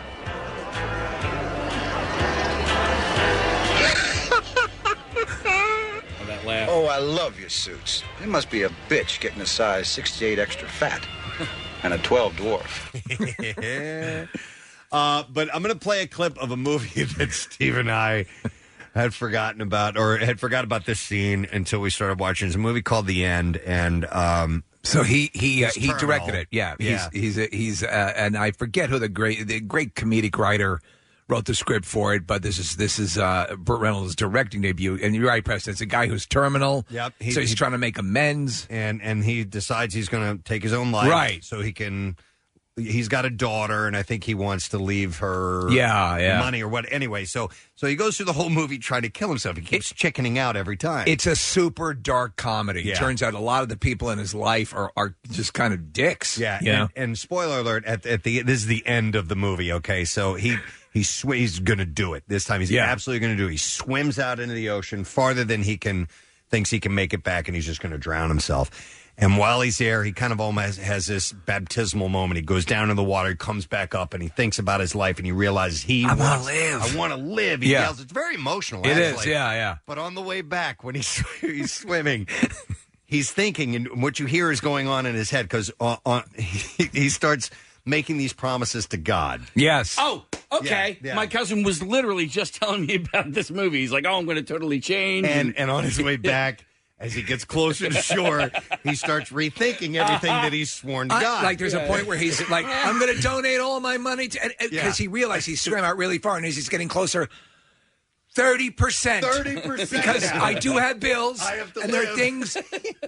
That laugh. Oh, I love your suits. It must be a bitch getting a size 68 extra fat and a 12 dwarf. But I'm going to play a clip of a movie that Steve and I had forgotten about, or had forgot about this scene until we started watching. It's a movie called The End, and so he Terminal. directed it. Yeah, he's and I forget who the great comedic writer wrote the script for it, but this is Burt Reynolds' directing debut. And you're right, Preston. It's a guy who's terminal. Yep. So he's trying to make amends, and he decides he's going to take his own life, right? So he can. He's got a daughter, and I think he wants to leave her money or what. Anyway, so he goes through the whole movie trying to kill himself. He keeps chickening out every time. It's a super dark comedy. Yeah. Turns out a lot of the people in his life are just kind of dicks. Yeah. And spoiler alert, at the this is the end of the movie, okay? So he's going to do it. This time he's absolutely going to do it. He swims out into the ocean farther than thinks he can make it back, and he's just going to drown himself. And while he's there, he kind of almost has this baptismal moment. He goes down in the water, he comes back up, and he thinks about his life, and he realizes I want to live. I want to live. He yells. It's very emotional. It actually. is, yeah. But on the way back, when he's swimming, he's thinking, and what you hear is going on in his head, because he starts making these promises to God. Yes. Oh, okay. Yeah. My cousin was literally just telling me about this movie. He's like, I'm going to totally change. And on his way back, as he gets closer to shore, he starts rethinking everything that he's sworn to God. Like, there's a point where he's like, I'm going to donate all my money to... Because he realized he swam out really far, and as he's getting closer... 30%. 30%. Because I do have bills, and there are things...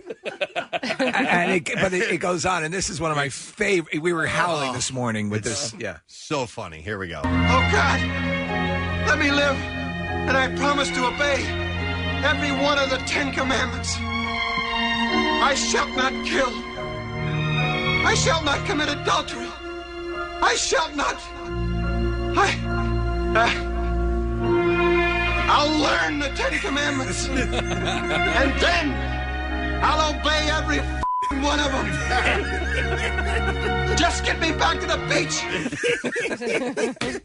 but it goes on, and this is one of my favorite... We were howling this morning with this. Yeah. So funny. Here we go. Oh, God, let me live, and I promise to obey every one of the 10 Commandments. I shall not kill. I shall not commit adultery. I shall not. I'll learn the 10 Commandments. And then I'll obey every one of them. Just get me back to the beach.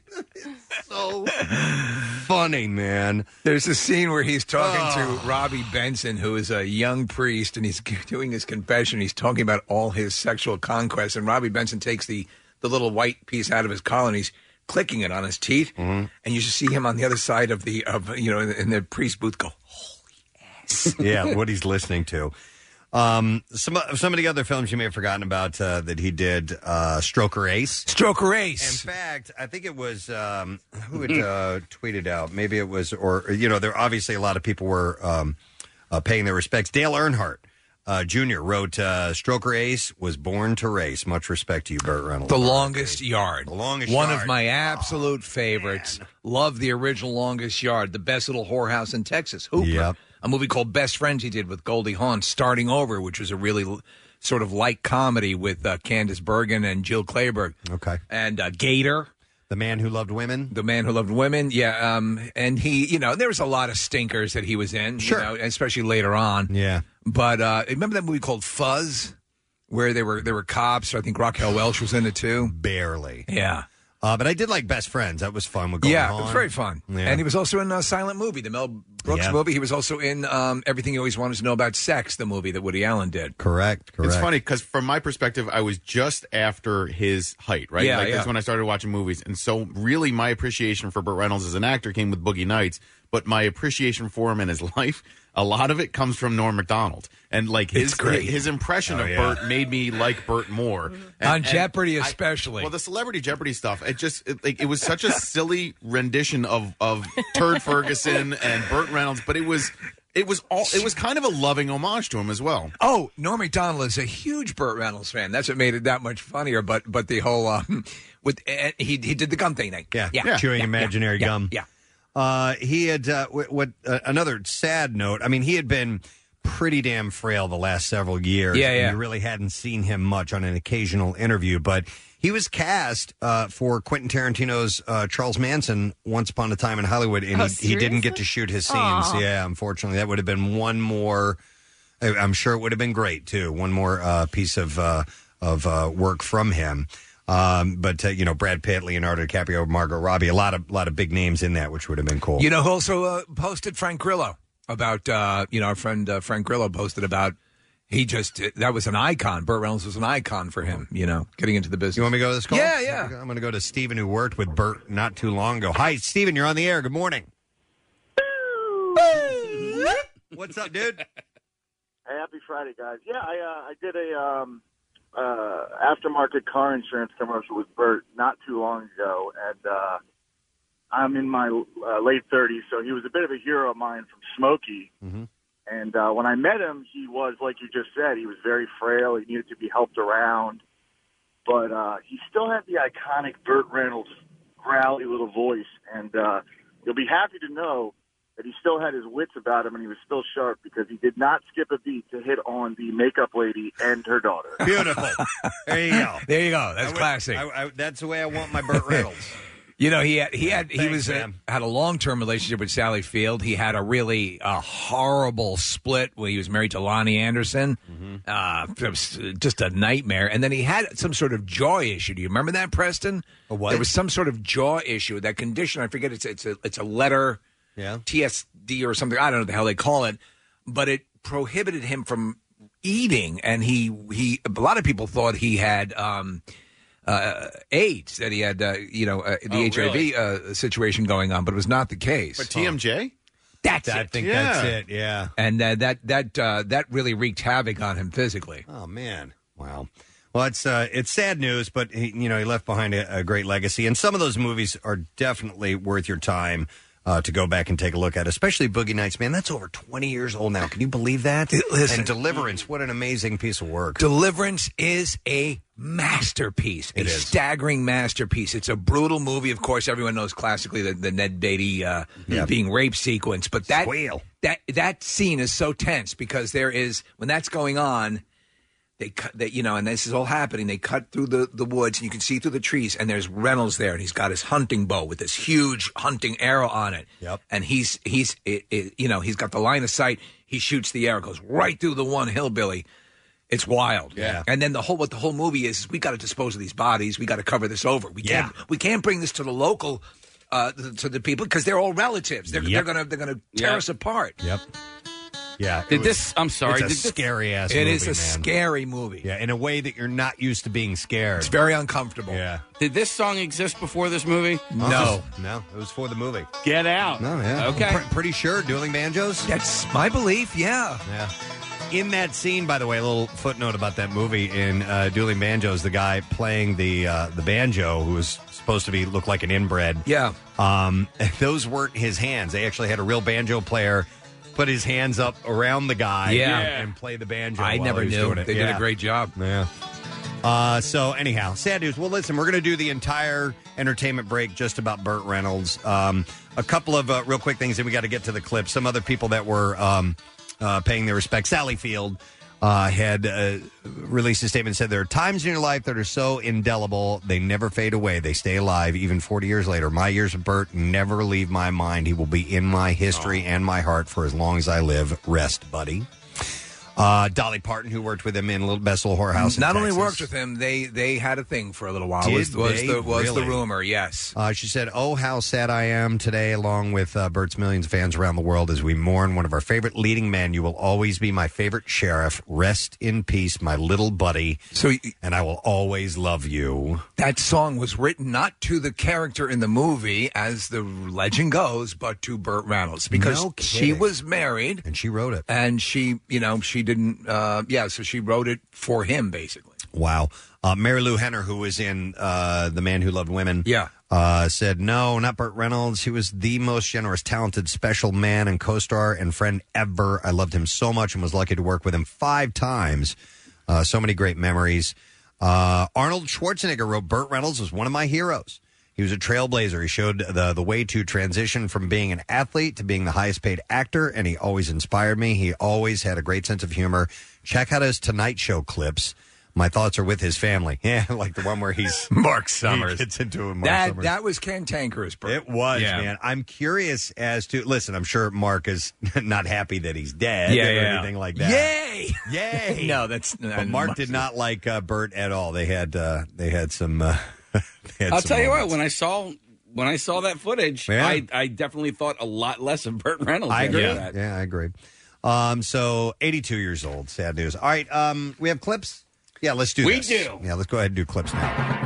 So funny, man. There's a scene where he's talking to Robbie Benson, who is a young priest, and he's doing his confession. He's talking about all his sexual conquests, and Robbie Benson takes the little white piece out of his collar, and he's clicking it on his teeth, and you just see him on the other side of in the priest booth go, holy ass. Yeah, what he's listening to. Some of the other films you may have forgotten about that he did, Stroker Ace. Stroker Ace. In fact, I think it was who had tweeted out. Maybe it was, or there obviously a lot of people were paying their respects. Dale Earnhardt Jr. wrote Stroker Ace was born to race. Much respect to you, Burt Reynolds. The Longest Yard. The Longest One Yard. of my absolute favorites. Love the original Longest Yard. The best little whorehouse in Texas. Hooper. Yep. A movie called Best Friends he did with Goldie Hawn, Starting Over, which was a really sort of light comedy with Candice Bergen and Jill Clayburgh. Okay. And Gator. The Man Who Loved Women. The Man Who Loved Women, yeah. And he, there was a lot of stinkers that he was in, Sure. especially later on. Yeah. But remember that movie called Fuzz, where they were cops? I think Raquel Welch was in it too. Barely. Yeah. But I did like Best Friends. That was fun with Goldie Hawn. It was very fun. Yeah. And he was also in a Silent Movie, the Mel Brooks movie. He was also in Everything You Always Wanted to Know About Sex, the movie that Woody Allen did. Correct. It's funny because from my perspective, I was just after his height, right? Yeah, That's when I started watching movies. And so really my appreciation for Burt Reynolds as an actor came with Boogie Nights, but my appreciation for him in his life, a lot of it comes from Norm Macdonald. And like his impression of Burt made me like Burt more. On Jeopardy especially. The Celebrity Jeopardy stuff, it was such a silly rendition of Turd Ferguson and Burt Reynolds, but it was kind of a loving homage to him as well. Oh, Norm Macdonald is a huge Burt Reynolds fan. That's what made it that much funnier. But the whole he did the gum thing. Chewing imaginary gum. Yeah. He had another sad note. I mean, he had been pretty damn frail the last several years. Yeah. You really hadn't seen him much on an occasional interview, but he was cast for Quentin Tarantino's Charles Manson Once Upon a Time in Hollywood, and he didn't get to shoot his scenes. Aw. Yeah, unfortunately. That would have been one more, I'm sure it would have been great, too, one more piece of work from him. But Brad Pitt, Leonardo DiCaprio, Margot Robbie, a lot of big names in that, which would have been cool. You know who also posted? Frank Grillo about our friend Frank Grillo posted about He just, that was an icon. Burt Reynolds was an icon for him, getting into the business. You want me to go to this call? Yeah. I'm going to go to Stephen, who worked with Burt not too long ago. Hi, Stephen, you're on the air. Good morning. What's up, dude? Hey, happy Friday, guys. Yeah, I did a aftermarket car insurance commercial with Burt not too long ago, and I'm in my late 30s, so he was a bit of a hero of mine from Smokey. Mm-hmm. And when I met him, he was, like you just said, he was very frail. He needed to be helped around. But he still had the iconic Burt Reynolds growly little voice. And you'll be happy to know that he still had his wits about him and he was still sharp because he did not skip a beat to hit on the makeup lady and her daughter. Beautiful. There you go. There you go. That's classic. That's the way I want my Burt Reynolds. He had a long-term relationship with Sally Field. He had a horrible split when he was married to Lonnie Anderson. It was just a nightmare. And then he had some sort of jaw issue. Do you remember that, Preston? A what? There was some sort of jaw issue. That condition, I forget. It's a letter, TSD or something. I don't know what the hell they call it, but it prohibited him from eating. And a lot of people thought he had AIDS, that he had, HIV situation going on, but it was not the case. But TMJ? That's it. I think that's it, yeah. And that really wreaked havoc on him physically. Oh, man. Wow. Well, it's sad news, but he left behind a great legacy. And some of those movies are definitely worth your time to go back and take a look at, especially Boogie Nights. Man, that's over 20 years old now. Can you believe that? Listen, and Deliverance, what an amazing piece of work. Deliverance is a masterpiece, a staggering masterpiece. It's a brutal movie. Of course, everyone knows classically the Ned Beatty being raped sequence, but that scene is so tense because when that's going on, they cut that, and this is all happening. They cut through the woods, and you can see through the trees. And there's Reynolds there, and he's got his hunting bow with this huge hunting arrow on it. Yep. And he's got the line of sight. He shoots the arrow, goes right through the one hillbilly. It's wild. Yeah. And then what the whole movie is we got to dispose of these bodies. We got to cover this over. We can't bring this to the local to the people because they're all relatives. They're gonna tear us apart. Yep. Yeah. I'm sorry. It's a scary ass movie. It is a scary movie. Yeah, in a way that you're not used to being scared. It's very uncomfortable. Yeah. Did this song exist before this movie? No. It was for the movie. Get Out. No, yeah. Okay. I'm pretty sure Dueling Banjos. That's my belief. Yeah. Yeah. In that scene, by the way, a little footnote about that movie in Dueling Banjos, the guy playing the banjo, who was supposed to look like an inbred. Yeah. Those weren't his hands. They actually had a real banjo player put his hands up around the guy and play the banjo. I never knew. They did a great job. Yeah. So anyhow, sad news. Well, listen, we're going to do the entire entertainment break just about Burt Reynolds. A couple of real quick things, and we got to get to the clip. Some other people that were paying their respects. Sally Field had released a statement and said, there are times in your life that are so indelible, they never fade away. They stay alive even 40 years later. My years with Burt never leave my mind. He will be in my history and my heart for as long as I live. Rest, buddy. Dolly Parton, who worked with him in Little Best Little Whorehouse. Not only worked with him, they had a thing for a little while. Was the rumor? Yes. She said, "Oh, how sad I am today, along with Burt's millions of fans around the world, as we mourn one of our favorite leading men. You will always be my favorite sheriff. Rest in peace, my little buddy. And I will always love you." That song was written not to the character in the movie, as the legend goes, but to Burt Reynolds because she was married and she wrote it, and she didn't. So she wrote it for him, basically. Wow. Mary Lou Henner, who was in The Man Who Loved Women, said, no, not Burt Reynolds. He was the most generous, talented, special man and co-star and friend ever. I loved him so much and was lucky to work with him 5 times. So many great memories. Arnold Schwarzenegger wrote, Burt Reynolds was one of my heroes. He was a trailblazer. He showed the way to transition from being an athlete to being the highest paid actor, and he always inspired me. He always had a great sense of humor. Check out his Tonight Show clips. My thoughts are with his family. Yeah, like the one where he's Mark Summers. He gets into a Summers. That was cantankerous, Burt. It was, man. I'm curious as to, listen, I'm sure Mark is not happy that he's dead or anything like that. Yay! Yay! No, that's but Mark did not like Burt at all. They had some. I'll tell you what. When I saw that footage, I definitely thought a lot less of Burt Reynolds. I agree. That. Yeah, I agree. So 82 years old. Sad news. All right, we have clips? Yeah, let's do this. We do. Yeah, let's go ahead and do clips now.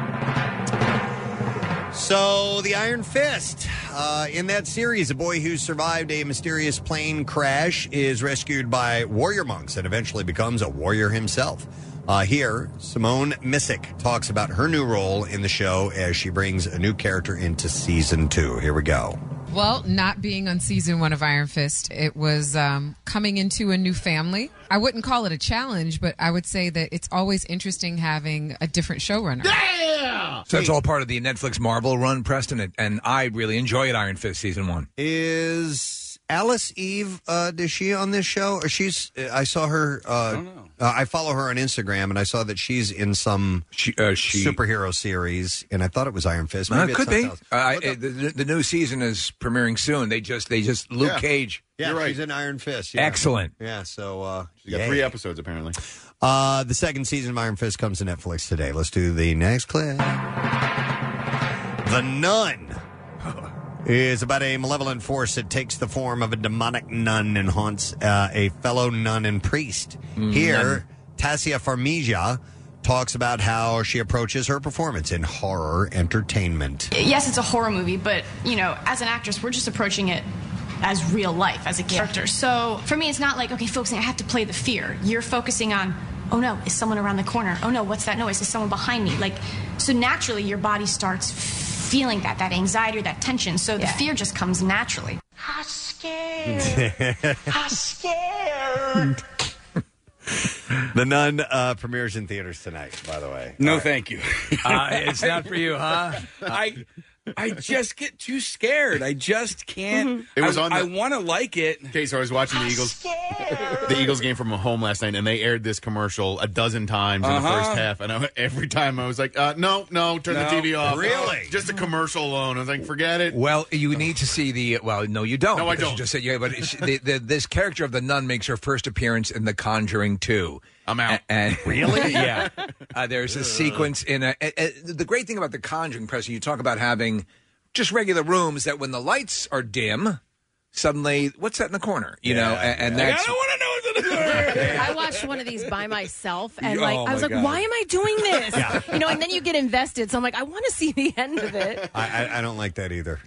So, the Iron Fist. In that series, a boy who survived a mysterious plane crash is rescued by warrior monks and eventually becomes a warrior himself. Here, Simone Missick talks about her new role in the show as she brings a new character into season 2. Here we go. Well, not being on season 1 of Iron Fist, it was coming into a new family. I wouldn't call it a challenge, but I would say that it's always interesting having a different showrunner. Yeah! So it's all part of the Netflix Marvel run, Preston, and I really enjoyed Iron Fist season 1. Is Alice Eve, is she on this show? Or I saw her, I don't know. I follow her on Instagram, and I saw that she's in some superhero series, and I thought it was Iron Fist. Maybe It could be. The new season is premiering soon. They just Luke Cage. Yeah, You're right. She's in Iron Fist. Yeah. Excellent. Yeah, so... She got 3 episodes, apparently. The second season of Iron Fist comes to Netflix today. Let's do the next clip. The Nun is about a malevolent force that takes the form of a demonic nun and haunts a fellow nun and priest. Here, Tassia Farmiga talks about how she approaches her performance in horror entertainment. Yes, it's a horror movie, but, as an actress, we're just approaching it as real life, as a character. So for me, it's not like, okay, focusing, I have to play the fear. You're focusing on, oh no, is someone around the corner? Oh no, what's that noise? Is someone behind me? So naturally your body starts feeling that anxiety or that tension. So the fear just comes naturally. I'm scared. I'm scared. The Nun premieres in theaters tonight, by the way. No, thank you. It's not for you, huh? I just get too scared. I just can't. It was I want to like it. Okay, so I was watching the Eagles game from home last night, and they aired this commercial a dozen times in the first half, and every time I was like, no, turn the TV off. Really? Just a commercial alone. I was like, forget it. Well, you need to see the... Well, no, you don't. No, I because don't. You just said, but this character of the nun makes her first appearance in The Conjuring 2. I'm out. Really? Yeah. There's a sequence in the great thing about The Conjuring, Preston, you talk about having just regular rooms that when the lights are dim, suddenly, what's that in the corner? And that's... I don't want to know what's in the corner. I watched one of these by myself, and Oh, I was my like, God. why am I doing this? Yeah. And then you get invested. So I'm like, I want to see the end of it. I don't like that either.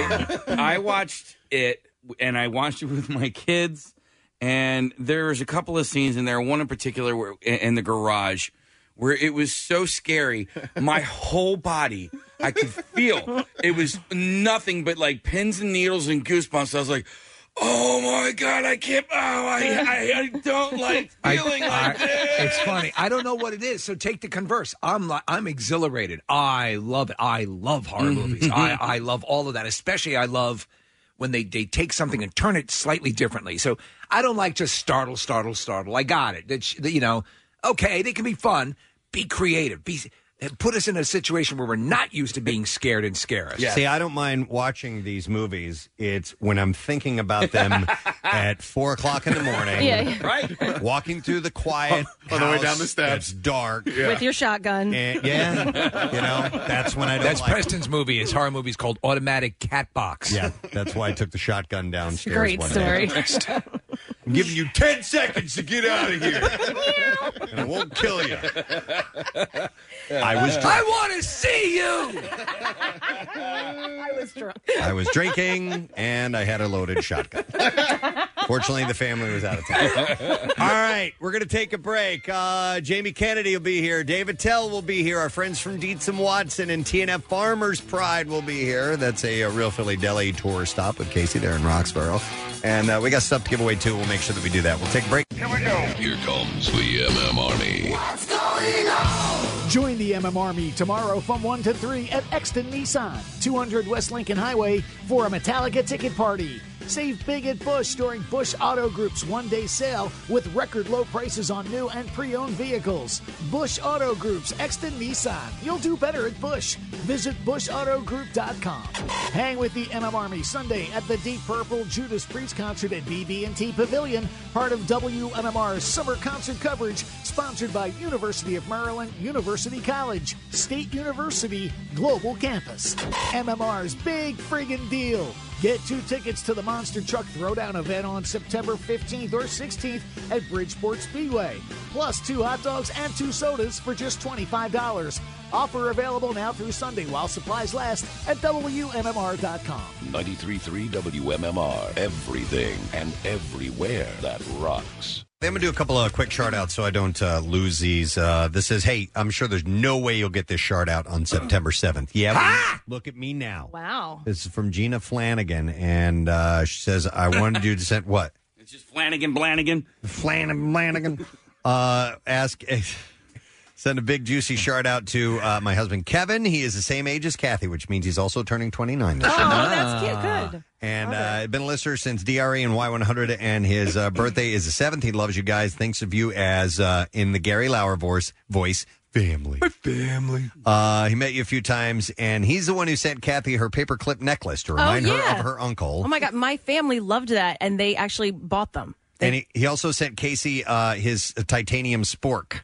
I watched it, and I watched it with my kids. And there's a couple of scenes in there, one in particular where, in the garage, where it was so scary. My whole body, I could feel. It was nothing but like pins and needles and goosebumps. I was like, oh, my God, I can't. Oh, I don't like feeling like this. It's funny. I don't know what it is. So take the converse. I'm exhilarated. I love it. I love horror movies. I love all of that. Especially I love when they take something and turn it slightly differently. So I don't like just startle. I got it. Okay, they can be fun. Be creative. Put us in a situation where we're not used to being scared and scare us. See, I don't mind watching these movies. It's when I'm thinking about them at 4 o'clock in the morning. Right. Walking through the quiet On the way house down the steps. that's dark. With your shotgun. And, that's when I don't That's like Preston's movie. His horror movie is called Automatic Cat Box. Yeah, that's why I took the shotgun downstairs. Great one story. day. I'm giving you 10 seconds to get out of here. And I won't kill you. I want to see you. I was drunk. I was drinking, and I had a loaded shotgun. Fortunately, the family was out of town. All right, we're going to take a break. Jamie Kennedy will be here. David Tell will be here. Our friends from Dietz and Watson and TNF Farmers Pride will be here. That's a Real Philly Deli tour stop with Casey there in Roxborough. And we got stuff to give away, too. We'll make sure that we do that. We'll take a break. Here we go. Here comes the MM Army. What's going on? Join the MM Army tomorrow from 1 to 3 at Exton Nissan, 200 West Lincoln Highway for a Metallica ticket party. Save big at Busch during Busch Auto Group's one-day sale with record low prices on new and pre-owned vehicles. Busch Auto Group's Exton Nissan. You'll do better at Busch. Visit BuschAutoGroup.com. Hang with the MM Army Sunday at the Deep Purple Judas Priest concert at BB&T Pavilion Part of WMMR's summer concert coverage, sponsored by University of Maryland University College, State University, Global Campus. MMR's Big Friggin' Deal. Get 2 tickets to the Monster Truck Throwdown event on September 15th or 16th at Bridgeport Speedway. Plus 2 hot dogs and 2 sodas for just $25. Offer available now through Sunday while supplies last at WMMR.com. 93.3 WMMR. Everything and everywhere that rocks. I'm going to do a couple of quick shout-outs so I don't lose these. This says, hey, I'm sure there's no way you'll get this shout-out on September 7th. Yeah, look at me now. Wow. This is from Gina Flanagan, and she says, I wanted you to send what? It's just Flanagan Blanigan. Flanagan. Send a big, juicy shout-out to my husband, Kevin. He is the same age as Kathy, which means he's also turning 29 this year. Oh, that's cute. Good. And been a listener since DRE and Y100, and his birthday is the 7th. He loves you guys. Thinks of you as, in the Gary Lauer voice, family. My family. He met you a few times, and he's the one who sent Kathy her paperclip necklace to remind her of her uncle. Oh, my God. My family loved that, and they actually bought them. And he also sent Casey his titanium spork.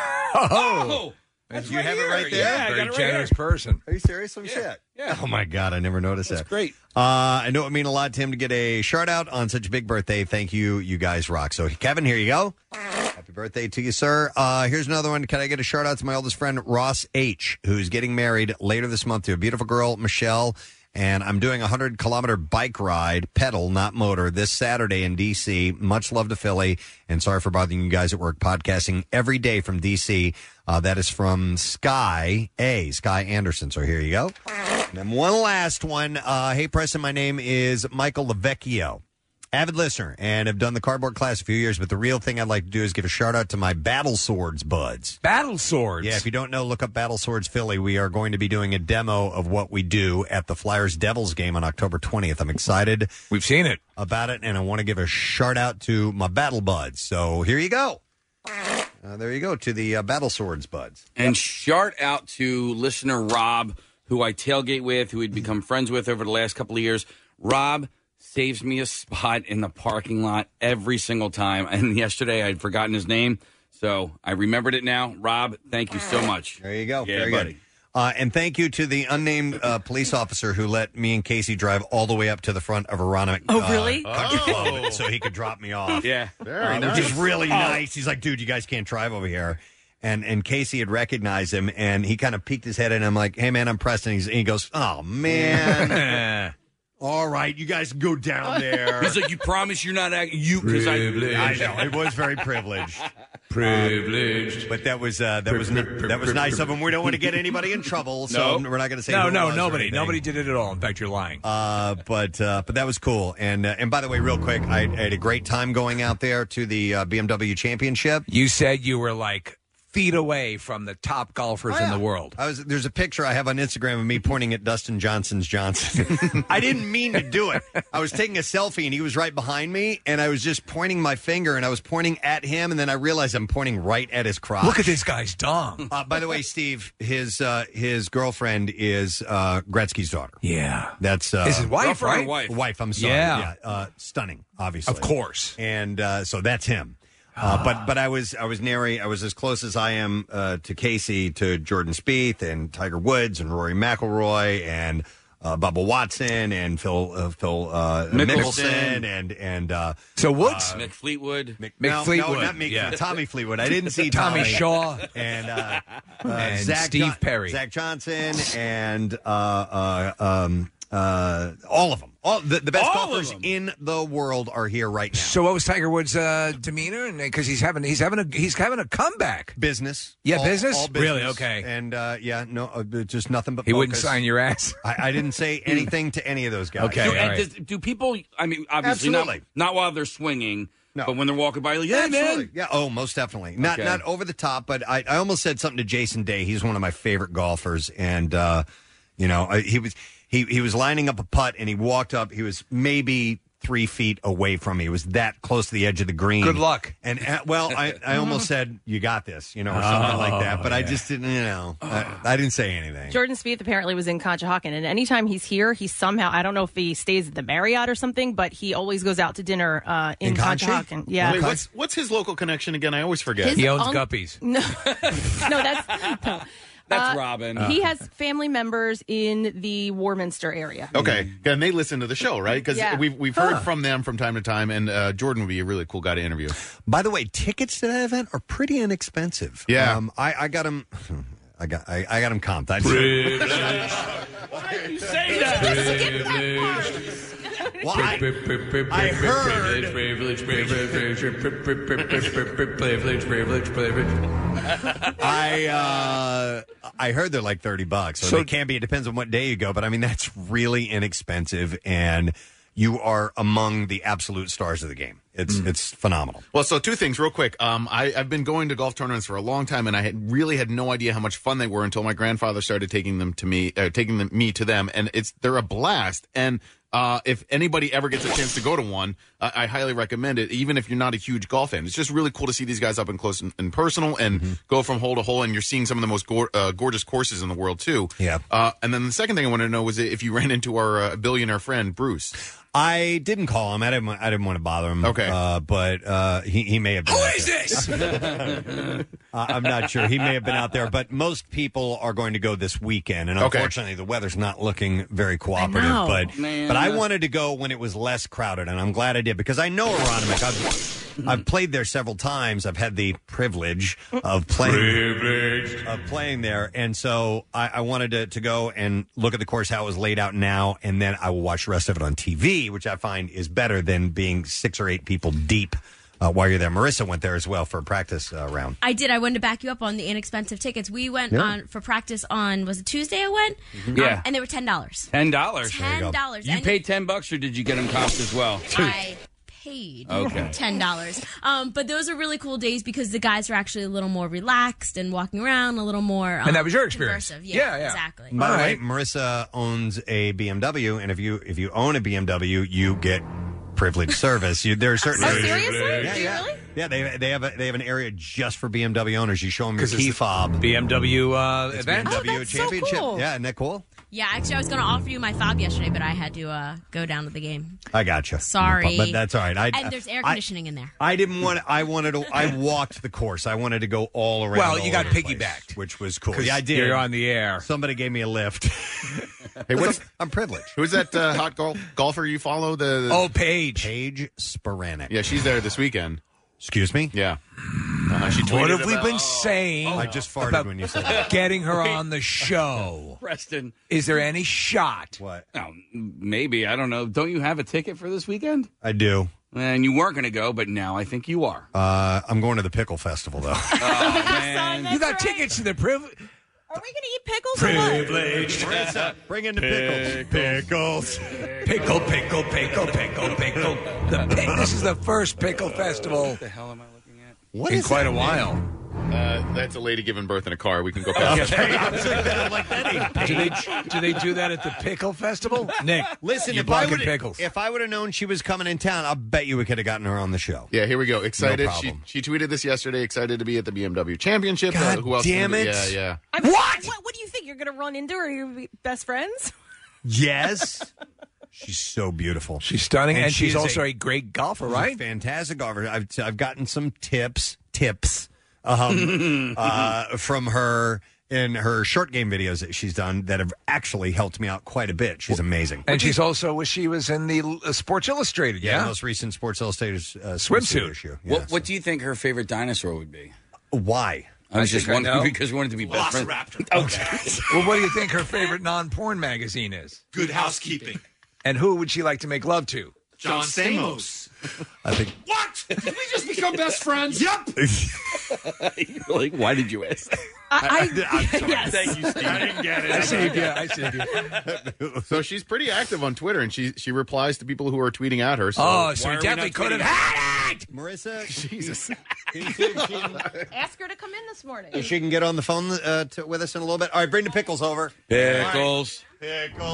Oh, you have it right there? Yeah, very generous person. Are you serious? Some shit. Yeah. Oh, my God. I never noticed that. That's great. I know it would mean a lot to him to get a shout-out on such a big birthday. Thank you. You guys rock. So, Kevin, here you go. Happy birthday to you, sir. Here's another one. Can I get a shout-out to my oldest friend, Ross H., who's getting married later this month to a beautiful girl, Michelle. And I'm doing a 100-kilometer bike ride, pedal, not motor, this Saturday in D.C. Much love to Philly. And sorry for bothering you guys at work. Podcasting every day from D.C. That is from Sky Anderson. So here you go. And then one last one. Hey, Preston, my name is Michael Lavecchio. Avid listener, and have done the cardboard class a few years, but the real thing I'd like to do is give a shout-out to my Battle Swords buds. Battle Swords? Yeah, if you don't know, look up Battle Swords Philly. We are going to be doing a demo of what we do at the Flyers-Devils game on October 20th. I'm excited. We've seen it. About it, and I want to give a shout-out to my Battle Buds. So here you go. There you go, to the Battle Swords buds. And shout out to listener Rob, who I tailgate with, who we'd become friends with over the last couple of years. Rob saves me a spot in the parking lot every single time. And yesterday I'd forgotten his name, so I remembered it now. Rob, thank you so much. There you go. Yeah, Very buddy. good. And thank you to the unnamed police officer who let me and Casey drive all the way up to the front of Aronimink. Oh, really? So he could drop me off. Yeah. Very nice. Which is really nice. He's like, dude, you guys can't drive over here. And Casey had recognized him, and he kind of peeked his head in. I'm like, hey, man, I'm Preston. He goes, oh, man. All right, you guys go down there. He's like, you promise you're not acting you because I know it was very privileged. But that was nice of him. We don't want to get anybody in trouble, so we're not going to say nobody did it at all. In fact, you're lying. But that was cool. And by the way, real quick, I had a great time going out there to the BMW Championship. You said you were like feet away from the top golfers in the world. There's a picture I have on Instagram of me pointing at Dustin Johnson's Johnson. I didn't mean to do it. I was taking a selfie, and he was right behind me, and I was just pointing my finger, and I was pointing at him, and then I realized I'm pointing right at his crotch. Look at this guy's dong. By the way, Steve, his girlfriend is Gretzky's daughter. Yeah. That's his wife, right? Wife, I'm sorry. Yeah. Stunning, obviously. Of course. And so that's him. But I was nary. I was as close as I am to Casey, to Jordan Spieth, and Tiger Woods, and Rory McIlroy, and Bubba Watson, and Phil Mickelson, and so Woods, Mick Fleetwood, No, not Mick. Tommy Fleetwood. I didn't see Tommy Shaw, and Zach Steve Perry, Zach Johnson, and all of them. All the best golfers in the world are here right now. So what was Tiger Woods' demeanor? And because he's having a comeback. Business. Yeah, business? All business. Really? Okay. And just nothing but he focus. wouldn't sign your ass. I didn't say anything to any of those guys. Okay. Do people? I mean, obviously not while they're swinging. No. But when they're walking by, you're like, yeah, absolutely. man. Yeah, most definitely. Not over the top, but I almost said something to Jason Day. He's one of my favorite golfers, and he was lining up a putt, and he walked up. He was maybe 3 feet away from me. It was that close to the edge of the green. Good luck. And I almost said, "You got this," or something like that. But I just didn't, I didn't say anything. Jordan Spieth apparently was in Conshohocken, and anytime he's here, he somehow, I don't know if he stays at the Marriott or something, but he always goes out to dinner in Conshohocken. Yeah. Wait, what's his local connection again? I always forget. He owns Guppies. No, that's Robin. He has family members in the Warminster area. Okay, and they listen to the show, right? Because Yeah. we've heard from them from time to time, and Jordan would be a really cool guy to interview. By the way, tickets to that event are pretty inexpensive. Yeah. I got them. I got them comped. Why do you say that? Well, I heard. I heard they're like $30, so they can be. It depends on what day you go, but I mean that's really inexpensive, and you are among the absolute stars of the game. It's phenomenal. Well, so 2 things real quick. I've been going to golf tournaments for a long time, and I really had no idea how much fun they were until my grandfather started taking me to them, and they're a blast. And if anybody ever gets a chance to go to one, I highly recommend it, even if you're not a huge golf fan. It's just really cool to see these guys up and close and personal and go from hole to hole, and you're seeing some of the most gorgeous courses in the world, too. Yeah. And then the second thing I wanted to know was if you ran into our billionaire friend, Bruce. I didn't call him. I didn't want to bother him. Okay. But he may have been. Who is this? I'm not sure. He may have been out there, but most people are going to go this weekend, and unfortunately, the weather's not looking very cooperative. I know. But I wanted to go when it was less crowded, and I'm glad I did because I know Aronimink. I've played there several times. I've had the privilege of playing there, and so I wanted to go and look at the course how it was laid out now, and then I will watch the rest of it on TV, which I find is better than being 6 or 8 people deep while you're there. Marissa went there as well for a practice round. I did. I wanted to back you up on the inexpensive tickets. We went on for practice on, was it Tuesday I went? Yeah. And they were $10. $10. $10. You paid $10, or did you get them comped as well? I paid $10. But those are really cool days because the guys are actually a little more relaxed and walking around a little more. And that was your experience. Yeah, exactly. By the way, Marissa owns a BMW, and if you own a BMW, you get privileged service. There are certain areas. Seriously? Yeah. Yeah, they have an area just for BMW owners. You show them your key fob. BMW event. BMW championship. So cool. Yeah, isn't that cool? Yeah, actually, I was going to offer you my fob yesterday, but I had to go down to the game. I gotcha. Sorry, but that's all right. And there's air conditioning in there. I didn't want. I walked the course. I wanted to go all around. Well, you all got over the place, piggybacked, which was cool. Yeah, I did. You're on the air. Somebody gave me a lift. Hey, I'm privileged. Who's that hot golfer you follow? Paige. Paige Sporanic. Yeah, she's there this weekend. Excuse me? Yeah. She tweeted What have we about- been saying? I just farted when you said that. Getting her on the show. Preston. Is there any shot? What? Oh, maybe. I don't know. Don't you have a ticket for this weekend? I do. And you weren't going to go, but now I think you are. I'm going to the Pickle Festival, though. Oh, man. You got tickets to the privilege. Are we going to eat pickles or what? Marissa, bring in the pickles. Pickle. This is the first pickle festival. What the hell am I looking at? What in is quite that a while. That's a lady giving birth in a car. We can go past that. Do they do that at the pickle festival? Nick, Listen, you if I would have known she was coming in town, I bet you we could have gotten her on the show. Yeah, here we go. Excited. No problem. She tweeted this yesterday. Excited to be at the BMW Championship. God who else damn it. Yeah. I mean, what do you think? You're going to run into her? Are you gonna be best friends? Yes. She's so beautiful. She's stunning, and she's is also a great golfer, she's right? a fantastic golfer. I've gotten some tips from her in her short game videos that she's done that have actually helped me out quite a bit. She's amazing. And she was in the Sports Illustrated, the most recent Sports Illustrated swimsuit issue. Yeah, What do you think her favorite dinosaur would be? Why? I was just wondering know. because we wanted to be best friends. Okay. Well, what do you think her favorite non-porn magazine is? Good Housekeeping. And who would she like to make love to? John Stamos. I think. What? Did we just become best friends? Yep. Like, why did you ask? I'm sorry. Yes. Thank you, Steve. I didn't get it. I saved you. So she's pretty active on Twitter, and she replies to people who are tweeting at her. So So we definitely could have had it. Marissa, Jesus. Ask her to come in this morning. if she can get on the phone with us in a little bit. All right, bring the pickles over. Pickles. Pickles.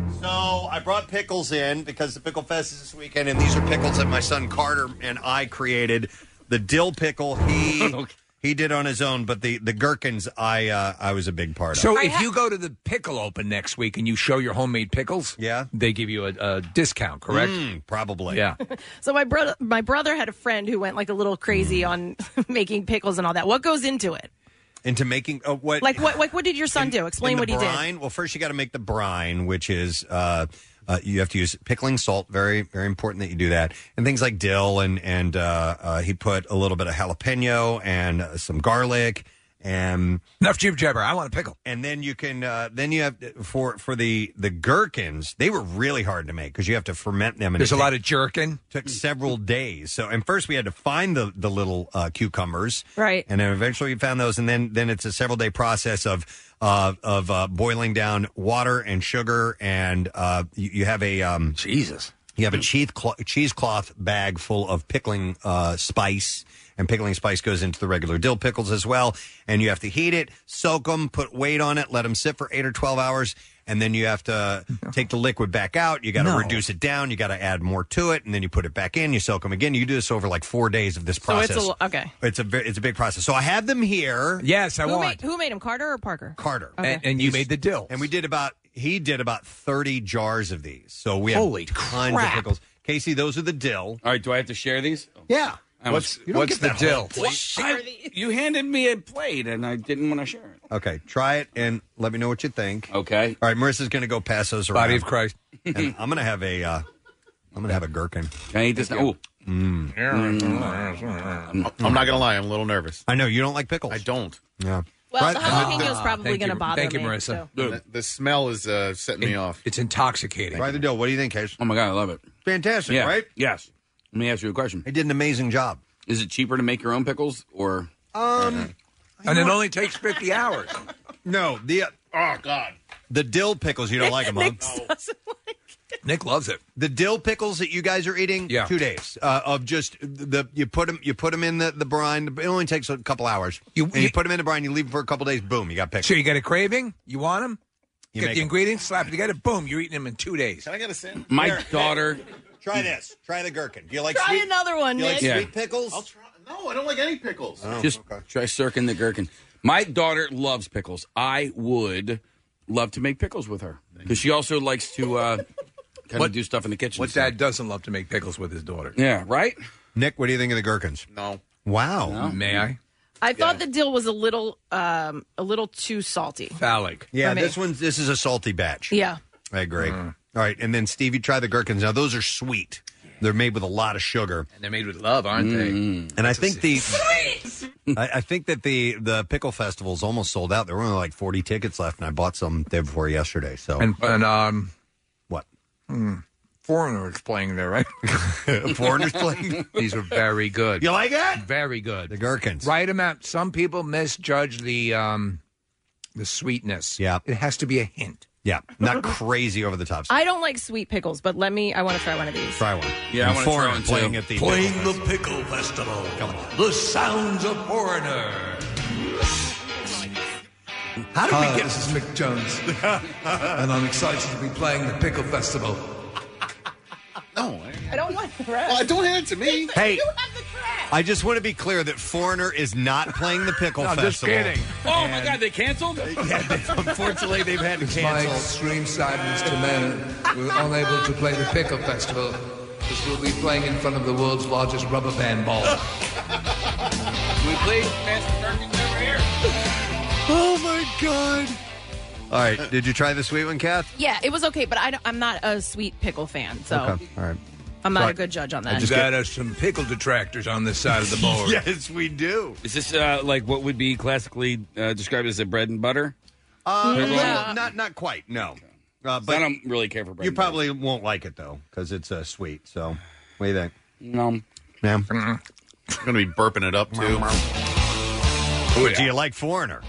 So I brought pickles in because the Pickle Fest is this weekend, and these are pickles that my son Carter and I created. The dill pickle he did on his own, but the gherkins I was a big part of. So if you go to the Pickle Open next week and you show your homemade pickles, they give you a discount, correct? Probably. Yeah. So my brother had a friend who went like a little crazy on making pickles and all that. What goes into it? Into making what? Like what did your son do? Explain what he brine? did. Well, first you got to make the brine, which is you have to use pickling salt. Very, very important that you do that. And things like dill and he put a little bit of jalapeno and some garlic and enough jib jabber. I want a pickle. And then you can then you have for the gherkins. They were really hard to make because you have to ferment them. And There's a lot of jerkin. Took several days. So and first we had to find the little cucumbers, right? And then eventually we found those. And then it's a several day process of boiling down water and sugar, and you have a Jesus. You have a cheesecloth bag full of pickling spice, and pickling spice goes into the regular dill pickles as well. And you have to heat it, soak them, put weight on it, let them sit for 8 or 12 hours, and then you have to take the liquid back out. You got to reduce it down. You got to add more to it, and then you put it back in. You soak them again. You do this over like 4 days of this process. So it's okay. It's a big process. So I have them here. Yes, Who made him, Carter or Parker? Carter. Okay. And you made the dill. And he did about 30 jars of these. So we have Holy tons crap. of pickles. Casey, those are the dill. All right, do I have to share these? Yeah. What's the dill? You handed me a plate, and I didn't want to share it. Okay, try it and let me know what you think. Okay. All right, Marissa's going to go pass those around. Body of Christ. And I'm going to have a gherkin. Can I eat this now? Ooh. I'm not going to lie. I'm a little nervous. I know. You don't like pickles. I don't. Yeah. Well, the jalapeno's probably going to bother me. Thank you, Marissa. so. The smell is setting me off. It's intoxicating. Try the dill. What do you think, Case? Oh, my God, I love it. Fantastic, Yeah. right? Yes. Let me ask you a question. He did an amazing job. Is it cheaper to make your own pickles, or? And it only takes 50 hours. No, oh God, the dill pickles. You don't like them, huh? Nick loves it. The dill pickles that you guys are eating, 2 days of just you put them in the brine. It only takes a couple hours. You put them in the brine. You leave them for a couple days. Boom, you got pickles. So you get a craving. You want them. You get make the 'em. ingredients, slap it together. Boom, you're eating them in 2 days. Can I get a sandwich? My daughter. Try this. Try the gherkin. Do you like Try sweet? another one, Do you like Nick. sweet pickles? I'll try. No, I don't like any pickles. Just try circling the gherkin. My daughter loves pickles. I would love to make pickles with her because she also likes to kind of do stuff in the kitchen. What dad doesn't love to make pickles with his daughter? Yeah, right? Nick, what do you think of the gherkins? No. Wow. May I? I thought the dill was a little too salty. Phallic. Yeah, For me. this is a salty batch. Yeah. I agree. All right, and then Steve, you try the gherkins. Now those are sweet. They're made with a lot of sugar, and they're made with love, aren't they? And I think I think that the pickle festival is almost sold out. There were only like 40 tickets left, and I bought some day before yesterday. So And what? Foreigners playing there, right? Foreigners playing. These were very good. You like it? Very good. The gherkins, right amount. Some people misjudge the sweetness. Yeah, it has to be a hint. Yeah, not crazy over the top. I don't like sweet pickles, but I want to try one of these. Try one. Yeah, I want to try one playing too. at the Playing the Pickle Festival. The sounds of Foreigner. How did Hi, we get? this is Mick Jones, and I'm excited to be playing the Pickle Festival. No, I don't want the rest. well, don't hand it to me. Hey, I just want to be clear that Foreigner is not playing the pickle I'm festival. just kidding. Oh, my God, they canceled? Unfortunately, they've had to My cancel. extreme sadness to men who are unable to play the Pickle Festival, because we'll be playing in front of the world's largest rubber band ball. We please pass the gherkins over here. Oh my God! All right, did you try the sweet one, Kath? Yeah, it was okay, but I'm not a sweet pickle fan, so Okay, all right. I'm not Right. a good judge on that. You got some pickle detractors on this side of the board. Yes, we do. Is this like what would be classically described as a bread and butter? Not quite. No, but I don't really care for bread. you and butter. probably won't like it though because it's sweet. So, what do you think? No. Yeah. I'm going to be burping it up too. Do you like Foreigner?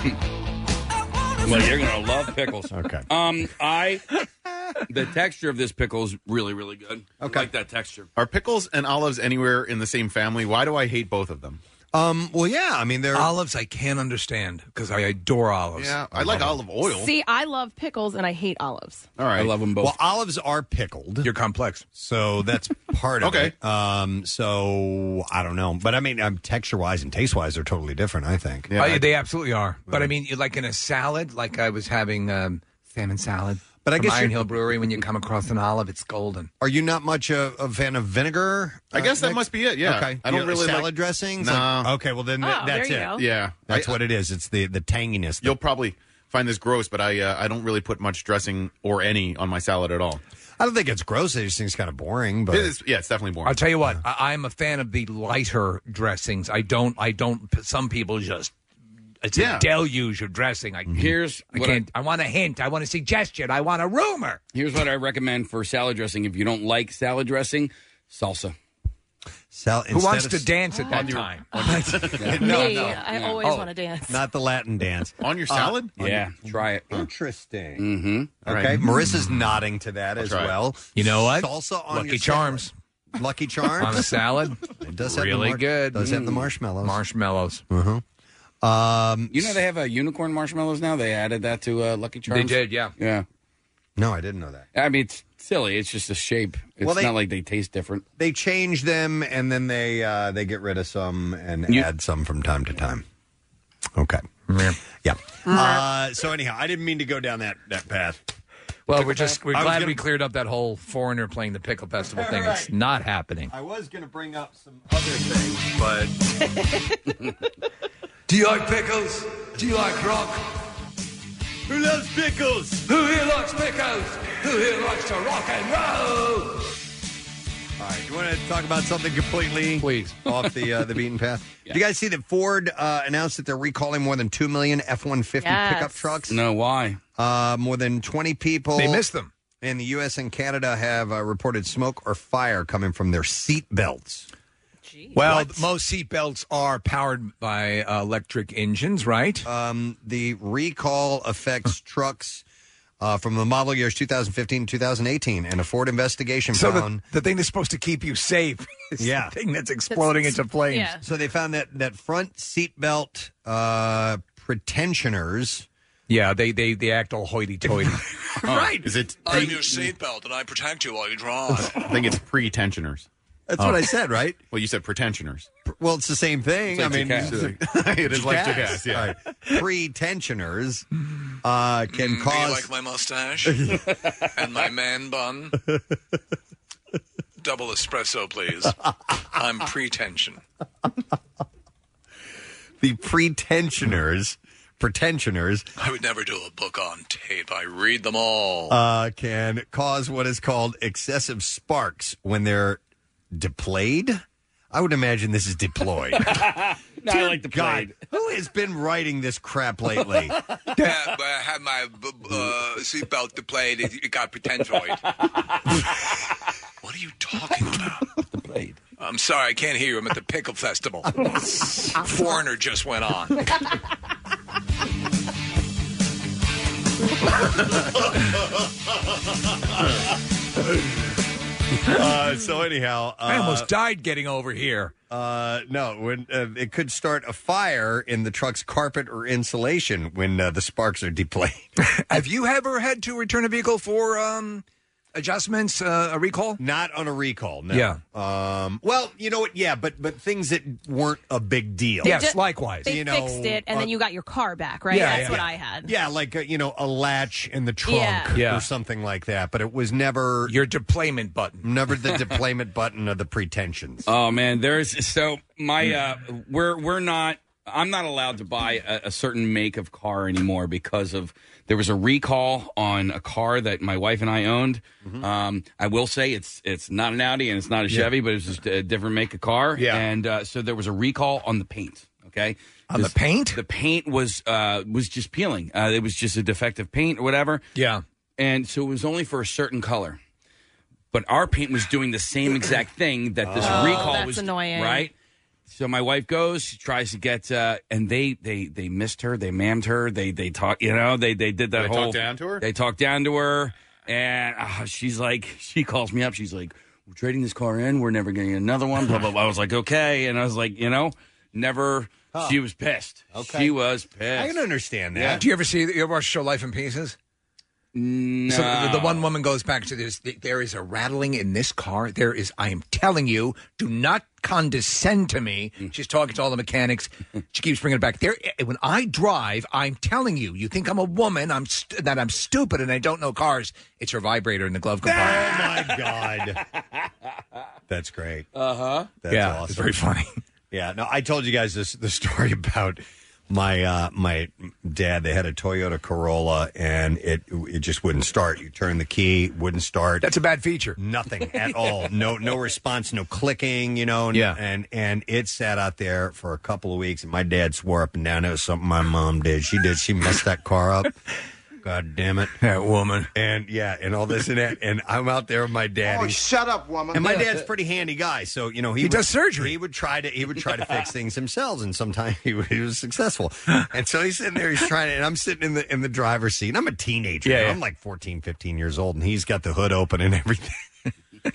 Well, you're gonna love pickles. Okay. The texture of this pickle is really, really good. Okay. I like that texture. Are pickles and olives anywhere in the same family? Why do I hate both of them? Well, yeah. I mean, olives I can't understand because I adore olives. Yeah, I like olive oil. See, I love pickles and I hate olives. All right. I love them both. Well, olives are pickled. You're complex. So that's part of Okay. it. So I don't know. But I mean, texture-wise and taste-wise, they're totally different, I think. Yeah, they absolutely are. But I mean, like in a salad, like I was having salmon salad. But I from guess Iron you're- Hill Brewery, when you come across an olive, it's golden. Are you not much a fan of vinegar? I guess that Nick? must be it, yeah. Okay. I don't really salad like- dressings. No. Like- okay, well then Oh, that's there you it. go. Yeah. That's what it is. It's the tanginess. You'll probably find this gross, but I don't really put much dressing or any on my salad at all. I don't think it's gross. I just think it's kind of boring. But It's definitely boring. I'll tell you what, I'm a fan of the lighter dressings. I don't. Some people just. It's a deluge of dressing. Here's I what can't. I want a hint. I want a suggestion. I want a rumor. Here's what I recommend for salad dressing. If you don't like salad dressing, salsa. Who wants to dance at that time? Me, I always want to dance. Not the Latin dance. On your salad? Yeah, try it. Interesting. Mm-hmm. Okay, Marissa's nodding to that as try it. well. You know what? Salsa on Lucky your Charms. salad. Lucky Charms On a salad. It does really have good. Does have the marshmallows. Marshmallows. Mm-hmm. You know they have unicorn marshmallows now? They added that to Lucky Charms. They did, yeah. Yeah. No, I didn't know that. I mean, it's silly. It's just a shape. It's Well, not like they taste different. They change them and then they get rid of some and add some from time to time. Okay. Yeah. So anyhow, I didn't mean to go down that path. Well, we're glad gonna- we cleared up that whole foreigner playing the pickle festival thing. Right. It's not happening. I was going to bring up some other things, but Do you like pickles? Do you like rock? who loves pickles? Who here likes pickles? Who here likes to rock and roll? All right, you want to talk about something completely off the beaten path? Did you guys see that Ford announced that they're recalling more than 2 million F-150 pickup trucks? No, why? More than 20 people. They missed them. In the U.S. and Canada have reported smoke or fire coming from their seat belts. Well, most seat belts are powered by electric engines, right? The recall affects trucks from the model years 2015 2018, and a Ford investigation So found... the thing that's supposed to keep you safe is the thing that's exploding into flames. Yeah. So they found that front seat belt pretensioners... Yeah, they act all hoity-toity. Right. Is it? I'm your seatbelt, and I protect you while you drive. I think it's pretensioners. That's what I said, right? Well, you said pretensioners. Well, it's the same thing. It's like it is like jackass, yeah. All right. Pretensioners can Do cause... you like my mustache and my man bun? Double espresso, please. I'm pretension. The pretensioners, I would never do a book on tape. I read them all. can cause what is called excessive sparks when they're deployed. I would imagine this is deployed. No, I like the God, who has been writing this crap lately? Yeah, but I had my seatbelt deployed. It got pretensioid. What are you talking about? Deployed. I'm sorry, I can't hear you. I'm at the pickle festival. Foreigner just went on. So anyhow, I almost died getting over here. No, when it could start a fire in the truck's carpet or insulation when the sparks are deployed. Have you ever had to return a vehicle for adjustments, a recall? Not on a recall, no. Yeah. Well, you know what? Yeah, but things that weren't a big deal. Yes, likewise. They fixed it, and then you got your car back, right? Yeah, That's what I had. Yeah, like a latch in the trunk Yeah. or something like that. But it was never your deployment button. Never the deployment button of the pretensions. Oh man, I'm not allowed to buy a certain make of car anymore because of there was a recall on a car that my wife and I owned. Mm-hmm. I will say it's not an Audi and it's not a Chevy, but it's just a different make of car. Yeah. And so there was a recall on the paint. Okay, on the paint. The paint was just peeling. It was just a defective paint or whatever. Yeah. And so it was only for a certain color. But our paint was doing the same exact thing that this recall that's was annoying. right. So my wife goes, she tries to get, and they missed her, they mammed her, they talked, they did that They whole. talked down to her? They talked down to her, and she's like, she calls me up, she's like, we're trading this car in, we're never getting another one, blah blah blah. I was like, okay, and I was like, Never. She was pissed. Okay. She was pissed. I can understand that. Yeah. Do you ever watch the show Life in Pieces? No. So the one woman goes back to this. There is a rattling in this car. I am telling you, do not condescend to me. She's talking to all the mechanics. She keeps bringing it back. When I drive, I'm telling you, you think I'm a woman, that I'm stupid and I don't know cars. It's her vibrator in the glove compartment. Oh, my God. That's great. Uh-huh. That's awesome. It's very funny. Yeah, no, I told you guys the story about my dad. They had a Toyota Corolla, and it just wouldn't start. You turn the key, wouldn't start. That's a bad feature. Nothing at all. No response, no clicking. Yeah. And it sat out there for a couple of weeks, and my dad swore up and down it was something my mom did. She messed that car up. God damn it. That woman. And and all this and that. And I'm out there with my dad. Oh, shut up, woman. And my dad's a pretty handy guy. So, he does surgery. He would try to fix things himself, and sometimes he was successful. And so he's sitting there, he's trying to, and I'm sitting in the driver's seat. And I'm a teenager. Yeah. I'm like 14, 15 years old, and he's got the hood open and everything.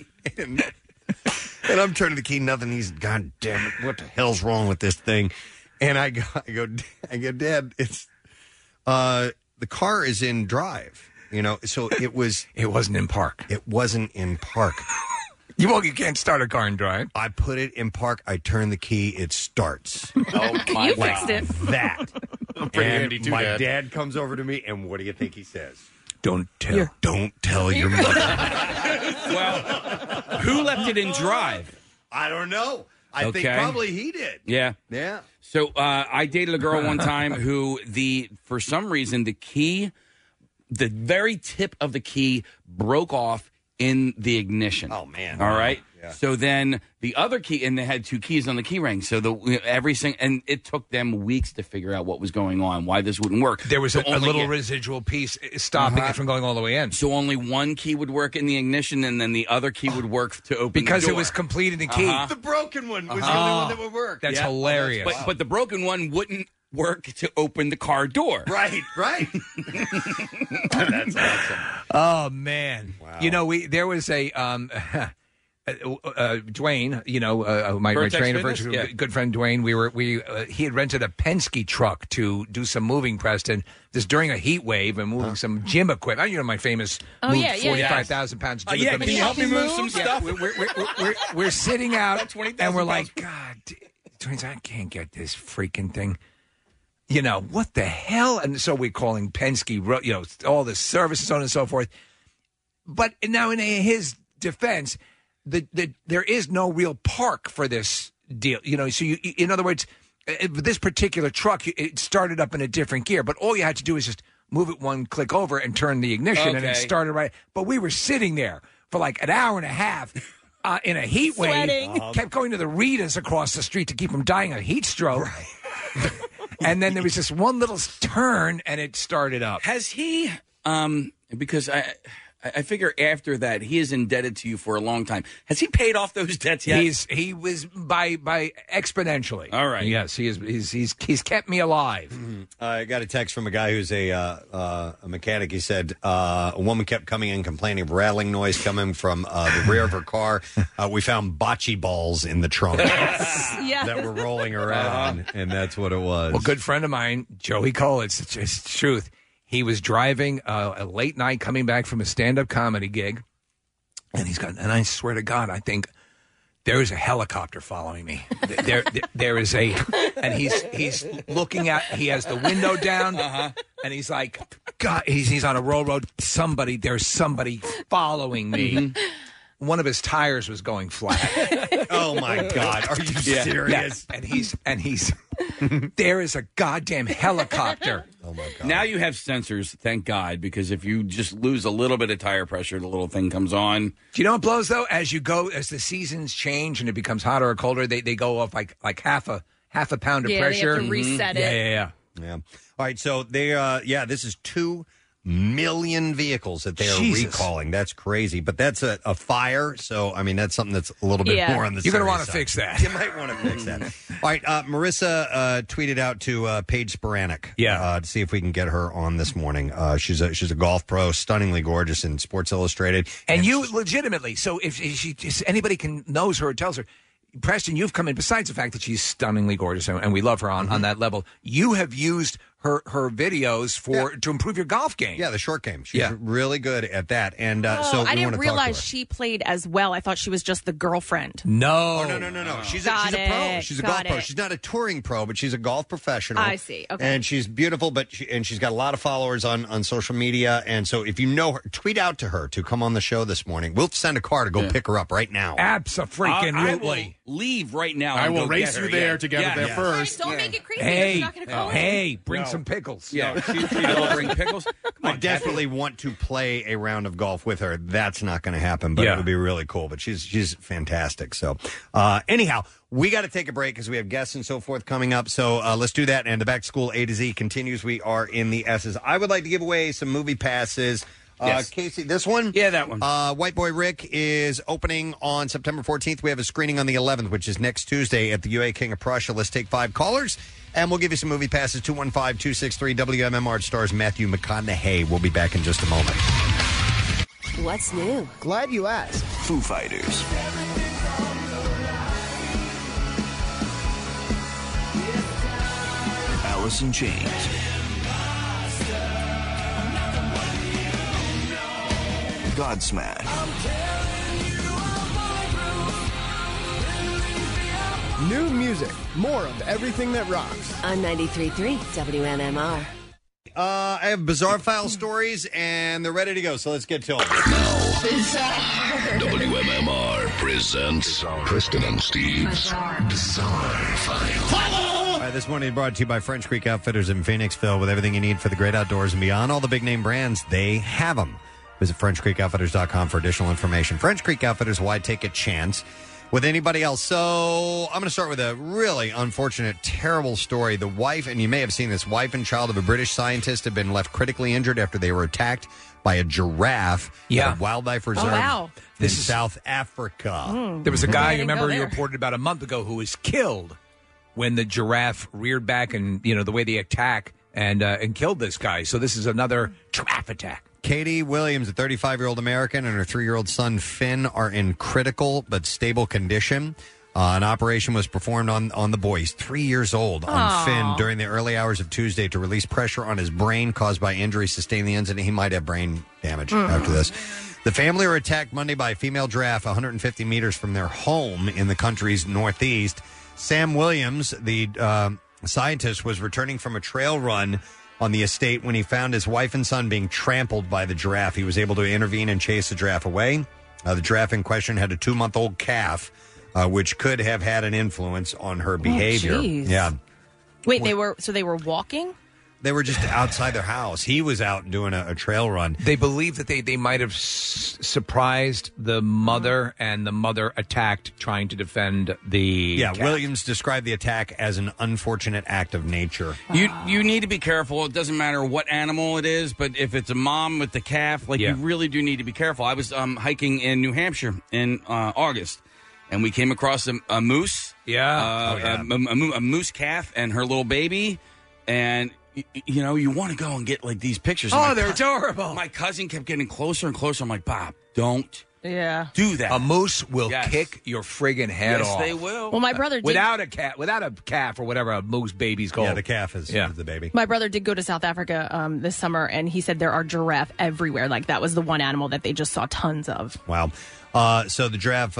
and I'm turning the key, nothing. He's, God damn it, what the hell's wrong with this thing? And I go, Dad, it's the car is in drive, so it wasn't in park. It wasn't in park. You can't start a car in drive. I put it in park. I turn the key. It starts. Oh, my You God. fixed it. That. Pretty and handy, too, my Dad. dad comes over to me, and what do you think he says? Don't tell your mother. Well, who left it in drive? I don't know. I think Okay. probably he did. Yeah. Yeah. So I dated a girl one time who for some reason, the very tip of the key broke off in the ignition. Oh, man. All right. Yeah. So then the other key, and they had two keys on the key ring. So and it took them weeks to figure out what was going on, why this wouldn't work. There was So a little residual piece stopping it from going all the way in. So only one key would work in the ignition, and then the other key would work to open Because the door. it was completed in key. The broken one was the only one that would work. That's Yeah. hilarious. But the broken one wouldn't work to open the car door. Right. That's awesome. Oh man! Wow. There was a Dwayne, my Vertex trainer, Fitness? Yeah. good friend Dwayne. He had rented a Penske truck to do some moving, Preston. This during a heat wave and moving some gym equipment. My famous moved 45,000 pounds. Gym equipment. Can you help me move some Yeah, stuff? we're sitting out 20,000 and we're pounds. like, God, Dwayne's, I can't get this freaking thing. What the hell? And so we're calling Penske, all the services, so on and so forth. But now in his defense, there is no real park for this deal. So in other words, this particular truck, it started up in a different gear, but all you had to do is just move it one click over and turn the ignition, and it started right. But we were sitting there for like an hour and a half in a heat wave, kept going to the Ritas across the street to keep from dying of heat stroke. Right. And then there was this one little turn, and it started up. Has he? Because I figure after that he is indebted to you for a long time. Has he paid off those debts yet? He was by exponentially. All right. Yes, he is. He's kept me alive. Mm-hmm. I got a text from a guy who's a mechanic. He said a woman kept coming in complaining of rattling noise coming from the rear of her car. We found bocce balls in the trunk that were rolling around, and that's what it was. Well, good friend of mine, Joey Cole. It's the truth. He was driving a late night coming back from a stand-up comedy gig, and and I swear to God, I think there is a helicopter following me. There is and he's looking at, he has the window down, and he's like, God, he's on a road. There's somebody following me. Mm-hmm. One of his tires was going flat. Oh my God! Are you serious? Yeah. And he's there is a goddamn helicopter. Oh my God! Now you have sensors, thank God, because if you just lose a little bit of tire pressure, the little thing comes on. Do you know what blows though? As the seasons change and it becomes hotter or colder, they go off like half a pound of pressure. They have to reset it. Yeah. All right, so they this is 2 million vehicles that they are recalling. That's crazy, but that's a fire. So I mean, that's something that's a little bit more on the. You're going to want serious to side. fix that. You might want to fix that. All right, Marissa tweeted out to Paige Spiranek, to see if we can get her on this morning. She's a golf pro, stunningly gorgeous in Sports Illustrated, And you legitimately. So if anybody knows her or tells her, Preston, you've come in, besides the fact that she's stunningly gorgeous, and we love her on that level, you have used her videos to improve your golf game. Yeah, the short game. She's really good at that. And so I we didn't want to talk to realize her. she played as well. I thought she was just the girlfriend. No. Oh, no. She's a pro. She's a Got golf pro. it. She's not a touring pro, but she's a golf professional. I see. Okay. And she's beautiful, but she's got a lot of followers on social media. And so if you know her, tweet out to her to come on the show this morning. We'll send a car to go pick her up right now. Abso-freaking-lutely. I will leave right now. I and will go race get her. you there to get her there first. Don't make it creepy. Hey, You're not gonna call bring some pickles. Yeah, she'll bring pickles. I definitely want to play a round of golf with her. That's not going to happen, but it would be really cool. But she's fantastic. So anyhow, we got to take a break because we have guests and so forth coming up. So let's do that. And the Back to School A to Z continues. We are in the S's. I would like to give away some movie passes. Yes. Casey, this one? Yeah, that one. White Boy Rick is opening on September 14th. We have a screening on the 11th, which is next Tuesday at the UA King of Prussia. Let's take 5 callers, and we'll give you some movie passes. 215-263 WMMR. It stars Matthew McConaughey. We'll be back in just a moment. What's new? Glad you asked. Foo Fighters. Alice in Chains. Godsmack. New music. More of everything that rocks. On 93.3 WMMR. I have bizarre file stories, and they're ready to go, so let's get to them. WMMR presents Preston and Steve's Bizarre File. All right, this morning is brought to you by French Creek Outfitters in Phoenixville. With everything you need for the great outdoors and beyond, all the big name brands, they have them. Visit FrenchCreekOutfitters.com for additional information. French Creek Outfitters, why take a chance with anybody else? So I'm going to start with a really unfortunate, terrible story. The wife, and you may have seen this, wife and child of a British scientist have been left critically injured after they were attacked by a giraffe at a wildlife reserve in South Africa. There was a guy, you remember, you reported about a month ago who was killed when the giraffe reared back and, the way they attack and killed this guy. So this is another giraffe attack. Katie Williams, a 35-year-old American, and her 3-year-old son, Finn, are in critical but stable condition. An operation was performed on the boy. He's 3 years old on Finn during the early hours of Tuesday to release pressure on his brain caused by injury sustained in the incident. He might have brain damage after this. The family were attacked Monday by a female giraffe 150 meters from their home in the country's northeast. Sam Williams, the scientist, was returning from a trail run on the estate when he found his wife and son being trampled by the giraffe. He was able to intervene and chase the giraffe away. The giraffe in question had a 2-month-old calf, which could have had an influence on her behavior. Geez. Yeah. Wait, they were walking? They were just outside their house. He was out doing a trail run. They believe that they might have surprised the mother, and the mother attacked, trying to defend the calf. Williams described the attack as an unfortunate act of nature. You need to be careful. It doesn't matter what animal it is, but if it's a mom with the calf, you really do need to be careful. I was hiking in New Hampshire in August, and we came across a moose. Yeah. A moose calf and her little baby, and you want to go and get these pictures. Oh, they're adorable. My cousin kept getting closer and closer. I'm like, Bob, don't do that. A moose will kick your friggin' head off. Yes, they will. Well, my brother did. Without a calf or whatever a moose baby's called. Yeah, the calf is the baby. My brother did go to South Africa this summer, and he said there are giraffe everywhere. That was the one animal that they just saw tons of. Wow. So the giraffe,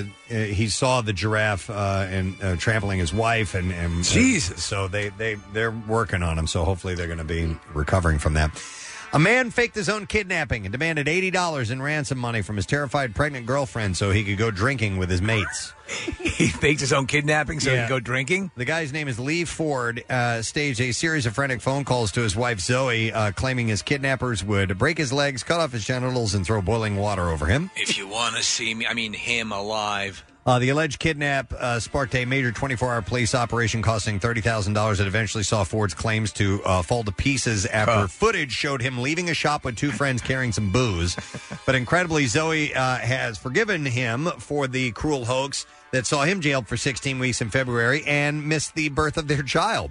he saw the giraffe and trampling his wife, and Jesus. So they're working on him. So hopefully they're going to be recovering from that. A man faked his own kidnapping and demanded $80 in ransom money from his terrified pregnant girlfriend so he could go drinking with his mates. He faked his own kidnapping so he could go drinking? The guy's name is Lee Ford. Staged a series of frantic phone calls to his wife Zoe, claiming his kidnappers would break his legs, cut off his genitals, and throw boiling water over him. If you want to see me, him alive. The alleged kidnap sparked a major 24-hour police operation costing $30,000 that eventually saw Ford's claims to fall to pieces after footage showed him leaving a shop with 2 friends carrying some booze. But incredibly, Zoe has forgiven him for the cruel hoax that saw him jailed for 16 weeks in February and missed the birth of their child.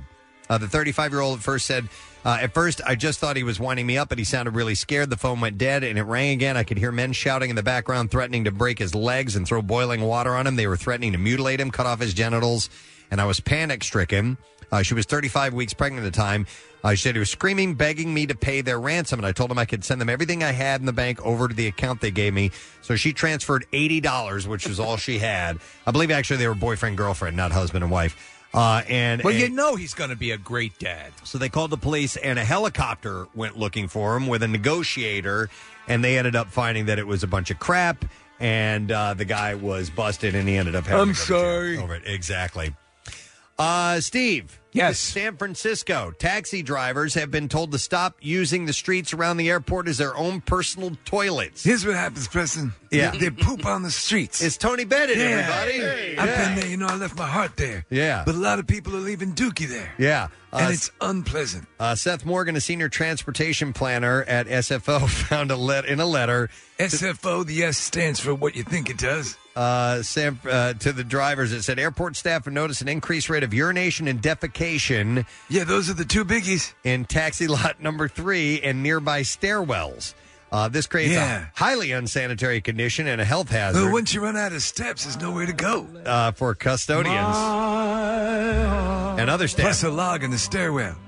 The 35-year-old at first said, at first, I just thought he was winding me up, but he sounded really scared. The phone went dead, and it rang again. I could hear men shouting in the background, threatening to break his legs and throw boiling water on him. They were threatening to mutilate him, cut off his genitals, and I was panic-stricken. She was 35 weeks pregnant at the time. She said he was screaming, begging me to pay their ransom, and I told him I could send them everything I had in the bank over to the account they gave me. So she transferred $80, which was all she had. I believe, actually, they were boyfriend-girlfriend, not husband and wife. Well, you know he's going to be a great dad. So they called the police, and a helicopter went looking for him with a negotiator, and they ended up finding that it was a bunch of crap, and the guy was busted, and he ended up having to go to jail over it. Exactly. Steve. Yes. San Francisco taxi drivers have been told to stop using the streets around the airport as their own personal toilets. Here's what happens, Preston. Yeah. They poop on the streets. It's Tony Bennett, everybody. Hey. I've been there, I left my heart there. Yeah. But a lot of people are leaving Dookie there. Yeah. And it's unpleasant. Seth Morgan, a senior transportation planner at SFO, found in a letter. SFO, the S stands for what you think it does. To the drivers, it said airport staff have noticed an increased rate of urination and defecation. Yeah, those are the two biggies. In taxi lot number 3 and nearby stairwells. This creates a highly unsanitary condition and a health hazard. Well, once you run out of steps, there's nowhere to go. For custodians and other staff. Plus a log in the stairwell.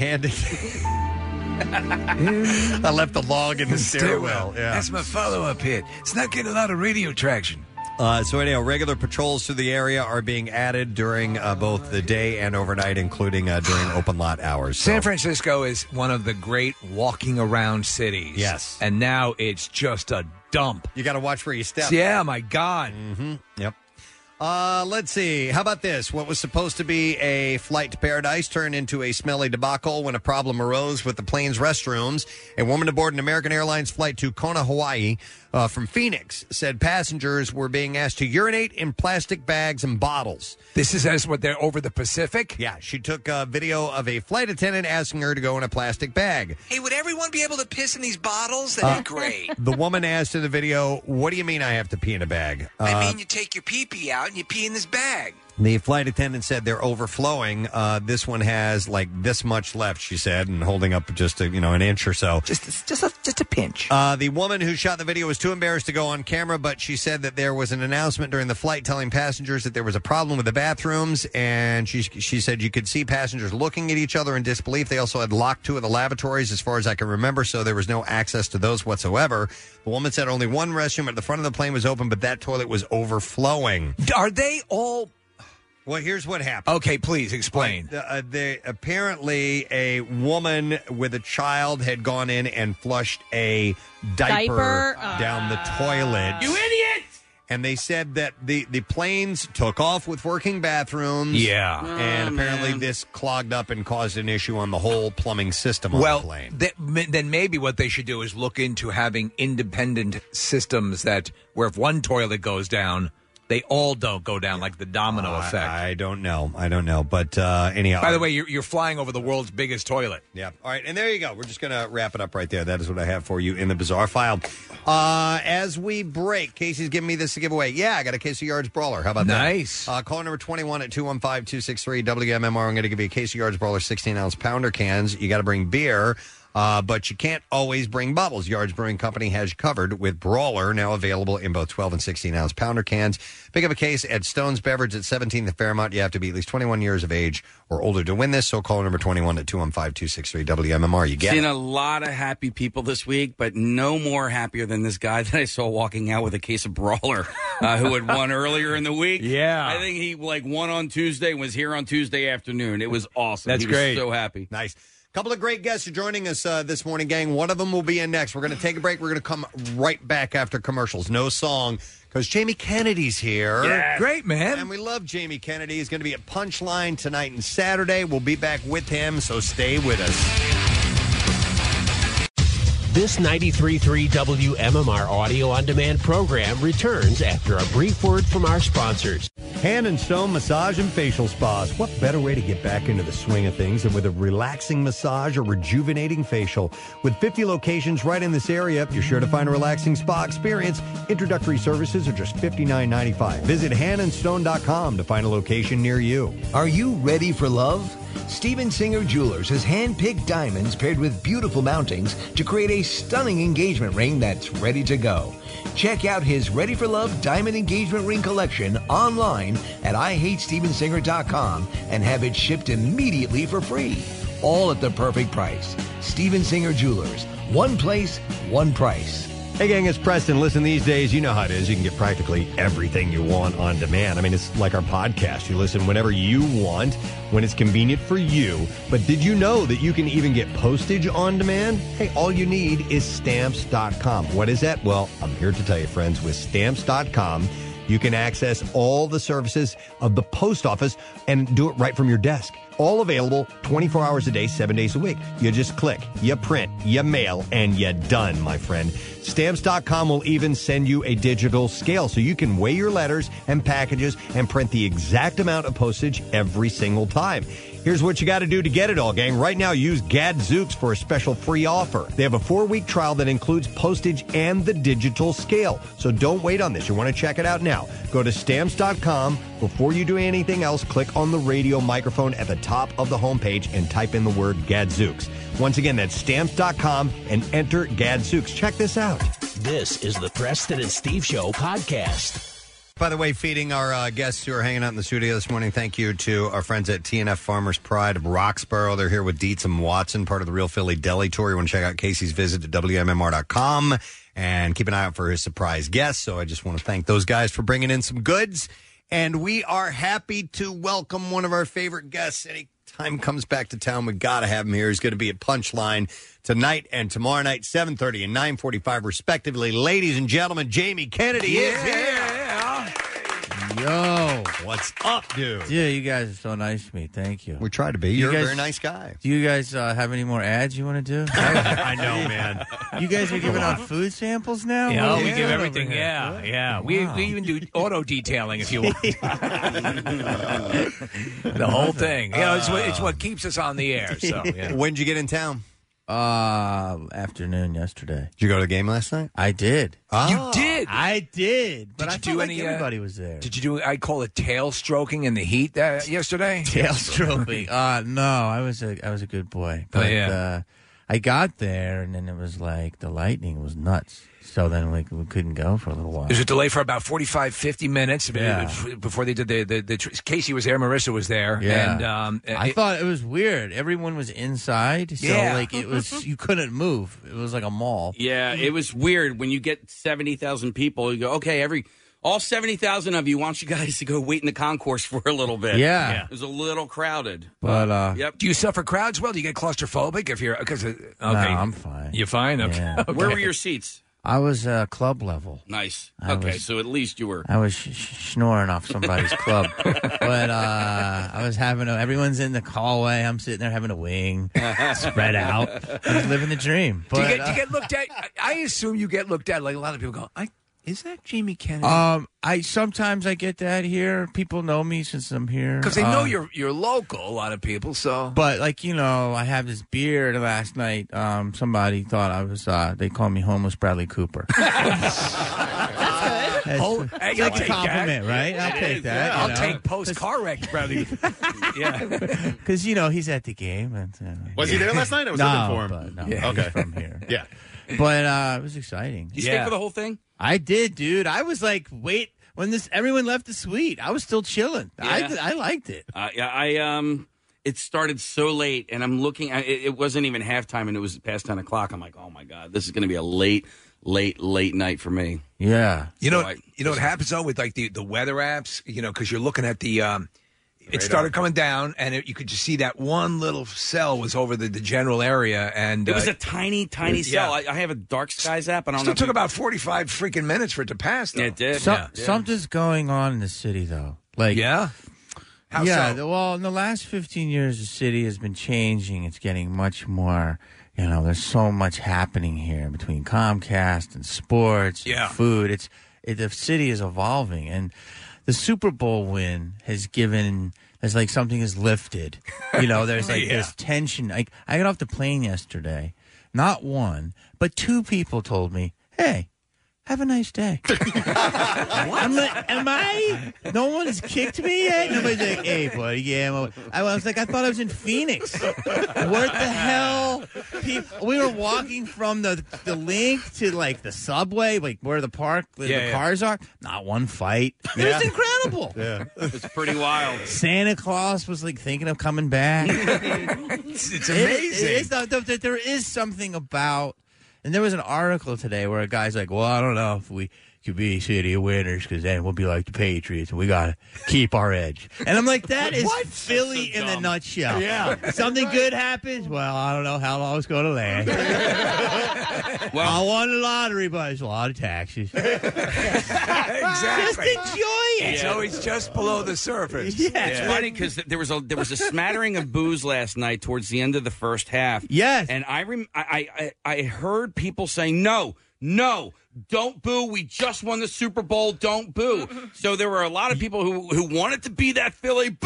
I left the log in the stairwell. Yeah. That's my follow-up hit. It's not getting a lot of radio traction. So anyhow, regular patrols to the area are being added during both the day and overnight, including during open lot hours. So. San Francisco is one of the great walking around cities. Yes. And now it's just a dump. You got to watch where you step. Yeah, my God. Mm-hmm. Yep. Let's see. How about this? What was supposed to be a flight to paradise turned into a smelly debacle when a problem arose with the plane's restrooms. A woman aboard an American Airlines flight to Kona, Hawaii, from Phoenix, said passengers were being asked to urinate in plastic bags and bottles. This is as what they're over the Pacific? Yeah. She took a video of a flight attendant asking her to go in a plastic bag. Hey, would everyone be able to piss in these bottles? That'd be great. The woman asked in the video, "What do you mean I have to pee in a bag?" I mean, you take your pee-pee out and you pee in this bag. The flight attendant said they're overflowing. This one has like this much left, she said, and holding up just an inch or so. Just a pinch. The woman who shot the video was too embarrassed to go on camera, but she said that there was an announcement during the flight telling passengers that there was a problem with the bathrooms, and she said you could see passengers looking at each other in disbelief. They also had locked 2 of the lavatories, as far as I can remember, so there was no access to those whatsoever. The woman said only one restroom at the front of the plane was open, but that toilet was overflowing. Are they all... Well, here's what happened. Okay, please explain. Apparently, a woman with a child had gone in and flushed a diaper down the toilet. You idiot! And they said that the planes took off with working bathrooms. Yeah. And apparently this clogged up and caused an issue on the whole plumbing system on the plane. Then maybe what they should do is look into having independent systems where if one toilet goes down, they all don't go down, like the domino effect. I don't know. But anyhow. By the way, you're flying over the world's biggest toilet. Yeah. All right. And there you go. We're just going to wrap it up right there. That is what I have for you in the Bizarre File. As we break, Casey's giving me this to give away. Yeah, I got a case of Yards Brawler. How about that? Nice. Call number 21 at 215-263 WMMR. I'm going to give you a case of Yards Brawler 16-ounce pounder cans. You got to bring beer. But you can't always bring bottles. Yards Brewing Company has you covered with Brawler, now available in both 12 and 16-ounce pounder cans. Pick up a case at Stone's Beverage at 17th and Fairmont. You have to be at least 21 years of age or older to win this, so call number 21 at 215-263 WMMR. You get Seen it. a lot of happy people this week, but no more happier than this guy that I saw walking out with a case of Brawler who had won earlier in the week. Yeah. I think he won on Tuesday and was here on Tuesday afternoon. It was awesome. That's great. Was so happy. Nice. Couple of great guests are joining us this morning, gang. One of them will be in next. We're going to take a break. We're going to come right back after commercials. No song, because Jamie Kennedy's here. Yeah. Great, man. And we love Jamie Kennedy. He's going to be at Punchline tonight and Saturday. We'll be back with him, so stay with us. This 93.3 WMMR audio-on-demand program returns after a brief word from our sponsors. Hand and Stone Massage and Facial Spas. What better way to get back into the swing of things than with a relaxing massage or rejuvenating facial? With 50 locations right in this area, you're sure to find a relaxing spa experience. Introductory services are just $59.95. Visit handandstone.com to find a location near you. Are you ready for love? Steven Singer Jewelers has hand-picked diamonds paired with beautiful mountings to create a stunning engagement ring that's ready to go. Check out his Ready for Love diamond engagement ring collection online at IHateStevenSinger.com and have it shipped immediately for free. All at the perfect price. Steven Singer Jewelers. One place, one price. Hey, gang, it's Preston. Listen, these days, you know how it is. You can get practically everything you want on demand. I mean, it's like our podcast. You listen whenever you want, when it's convenient for you. But did you know that you can even get postage on demand? Hey, all you need is Stamps.com. What is that? Well, I'm here to tell you, friends, with Stamps.com, you can access all the services of the post office and do it right from your desk. All available 24 hours a day, 7 days a week. You just click, you print, you mail, and you're done, my friend. Stamps.com will even send you a digital scale so you can weigh your letters and packages and print the exact amount of postage every single time. Here's what you got to do to get it all, gang. Right now, use Gadzooks for a special free offer. They have a 4-week trial that includes postage and the digital scale. So don't wait on this. You want to check it out now. Go to Stamps.com. Before you do anything else, click on the radio microphone at the top of the homepage and type in the word Gadzooks. Once again, that's Stamps.com and enter Gadzooks. Check this out. This is the Preston and Steve Show podcast. By the way, feeding our guests who are hanging out in the studio this morning, thank you to our friends at TNF Farmers Pride of Roxborough. They're here with Dietz and Watson, part of the Real Philly Deli Tour. You want to check out Casey's visit at WMMR.com and keep an eye out for his surprise guests. So I just want to thank those guys for bringing in some goods. And we are happy to welcome one of our favorite guests. Anytime comes back to town, we got to have him here. He's going to be at Punchline tonight and tomorrow night, 7:30 and 9:45 respectively. Ladies and gentlemen, Jamie Kennedy is here. Yo, what's up, dude? Yeah, you guys are so nice to me. Thank you. We try to be. You're a very nice guy. Do you guys have any more ads you want to do? I know, man. You guys are giving out food samples now? Yeah, we give everything. Yeah. Wow. We even do auto detailing if you want. The whole thing. You know, it's what keeps us on the air. So, yeah. When did you get in town? Afternoon yesterday. Did you go to the game last night? I did. Oh. You did? I did. But Did I you do felt any? Like everybody was there. Did you do? I call it tail stroking in the heat yesterday. Tail stroking. No, I was a good boy. But I got there and then it was like the lightning was nuts. So then we couldn't go for a little while. There's a delay for about 45, 50 minutes before they did the Casey was there, Marissa was there. Yeah. And I thought it was weird. Everyone was inside. So like it was, you couldn't move. It was like a mall. Yeah, it was weird when you get 70,000 people. You go, okay, all 70,000 of you, want you guys to go wait in the concourse for a little bit. Yeah. It was a little crowded. But yep. Do you suffer crowds? Well, do you get claustrophobic if you're? Okay, no, I'm fine. You're fine. Okay. Yeah. Okay. Where were your seats? I was club level. Nice. So at least you were. I was snoring off somebody's club, but I was everyone's in the hallway. I'm sitting there having a wing, spread out. I was living the dream. But, do you get looked at? I assume you get looked at. Like a lot of people go, is that Jamie Kennedy? I sometimes I get that here. People know me since I'm here because they know you're local. A lot of people. So, but I have this beard. Last night, somebody thought I was. They call me homeless Bradley Cooper. That's good. It's like a compliment, right? I'll take that. Yeah. I'll take post car wreck Bradley. Yeah, because he's at the game. And, was he there last night? I was looking for him. No, okay, he's from here. Yeah, but it was exciting. Did you stay for the whole thing? I did, dude. I was like, wait, when everyone left the suite, I was still chilling. Yeah. I liked it. It started so late, and I'm looking. It wasn't even halftime, and it was past 10 o'clock. I'm like, oh my god, this is going to be a late night for me. Yeah. You know what happens though with like the weather apps, because you're looking at the. It started coming down, and you could just see that one little cell was over the general area, and it was a tiny cell. I have a Dark Skies app, and I don't know. It took about 45 freaking minutes for it to pass. Though. Yeah, it did. Something's going on in the city, though. Like, How so? Well, in the last 15 years, the city has been changing. It's getting much more. There's so much happening here between Comcast and sports, and food. The city is evolving, and the Super Bowl win has given. It's like something is lifted. There's like there's tension. Like I got off the plane yesterday. Not one, but two people told me, "Hey, have a nice day. I'm like, am I? No one has kicked me yet? Nobody's like, hey, buddy, yeah. I was like, I thought I was in Phoenix. What the hell? We were walking from the link to, like, the subway, like, where the cars are. Not one fight. It was incredible. Yeah. It's pretty wild. Santa Claus was, like, thinking of coming back. It's amazing. There is something about... And there was an article today where a guy's like, well, I don't know if we could be a city of winners because then we'll be like the Patriots and we got to keep our edge. And I'm like, that is Philly in a nutshell. Yeah. Something good happens. Well, I don't know how long it's going to last. I won the lottery, but it's a lot of taxes. Exactly. Just enjoy it. It's always just below the surface. Yeah. It's funny because there was a smattering of boos last night towards the end of the first half. Yes. And I heard people saying, no, don't boo. We just won the Super Bowl. Don't boo. So there were a lot of people who wanted to be that Philly boo.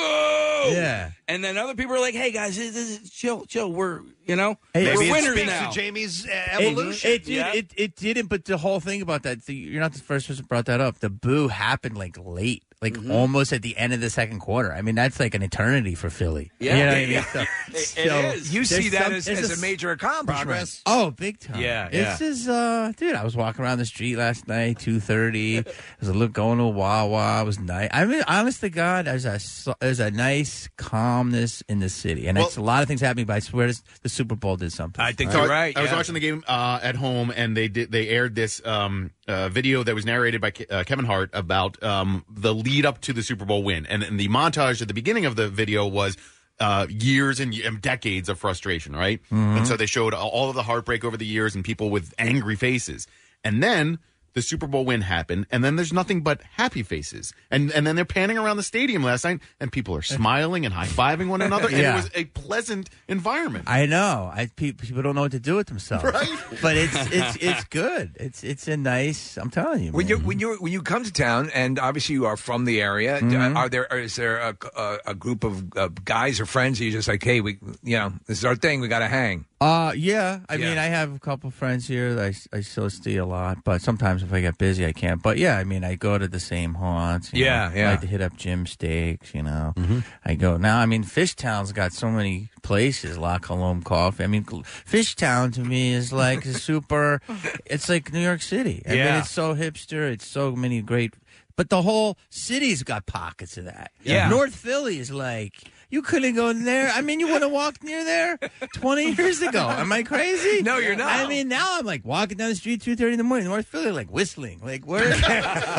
Yeah. And then other people were like, hey, guys, chill. We're, we're Maybe winners it speaks now. to Jamie's evolution. It didn't, but the whole thing about that, you're not the first person who brought that up. The boo happened, like, late. Like, almost at the end of the second quarter. I mean, that's like an eternity for Philly. Yeah. You know what I mean? It is. You see that as there's a major accomplishment. Progress. Oh, big time. Yeah. This is, dude, I was walking around the street last night, 2:30. There's a look going to a Wawa. It was nice. I mean, honest to God, there's a nice calmness in the city. And it's a lot of things happening, but I swear the Super Bowl did something. I think So you're right. I was watching the game at home, and they aired this video that was narrated by Kevin Hart about the lead up to the Super Bowl win, and the montage at the beginning of the video was years and decades of frustration, right? Mm-hmm. And so they showed all of the heartbreak over the years and people with angry faces, and then the Super Bowl win happened, and then there's nothing but happy faces. And then they're panning around the stadium last night, and people are smiling and high-fiving one another, and it was a pleasant environment. I know. People don't know what to do with themselves. Right? But it's good. It's a nice, I'm telling you, When man. you come to town, and obviously you are from the area, is there a group of guys or friends that you just like, hey, this is our thing, we got to hang? Yeah. I mean, I have a couple friends here that I still see a lot, but sometimes if I get busy, I can't. But yeah, I mean, I go to the same haunts. You know. I like to hit up Jim Steaks, I go now. I mean, Fishtown's got so many places. La Colombe Coffee. I mean, Fishtown to me is like super. It's like New York City. I mean, it's so hipster. It's so many great. But the whole city's got pockets of that. Yeah. North Philly is like. You couldn't go in there. I mean, you would have walked near there 20 years ago. Am I crazy? No, you're not. I mean, now I'm like walking down the street 2:30 in the morning. North Philly, like whistling. Like, where? Dude,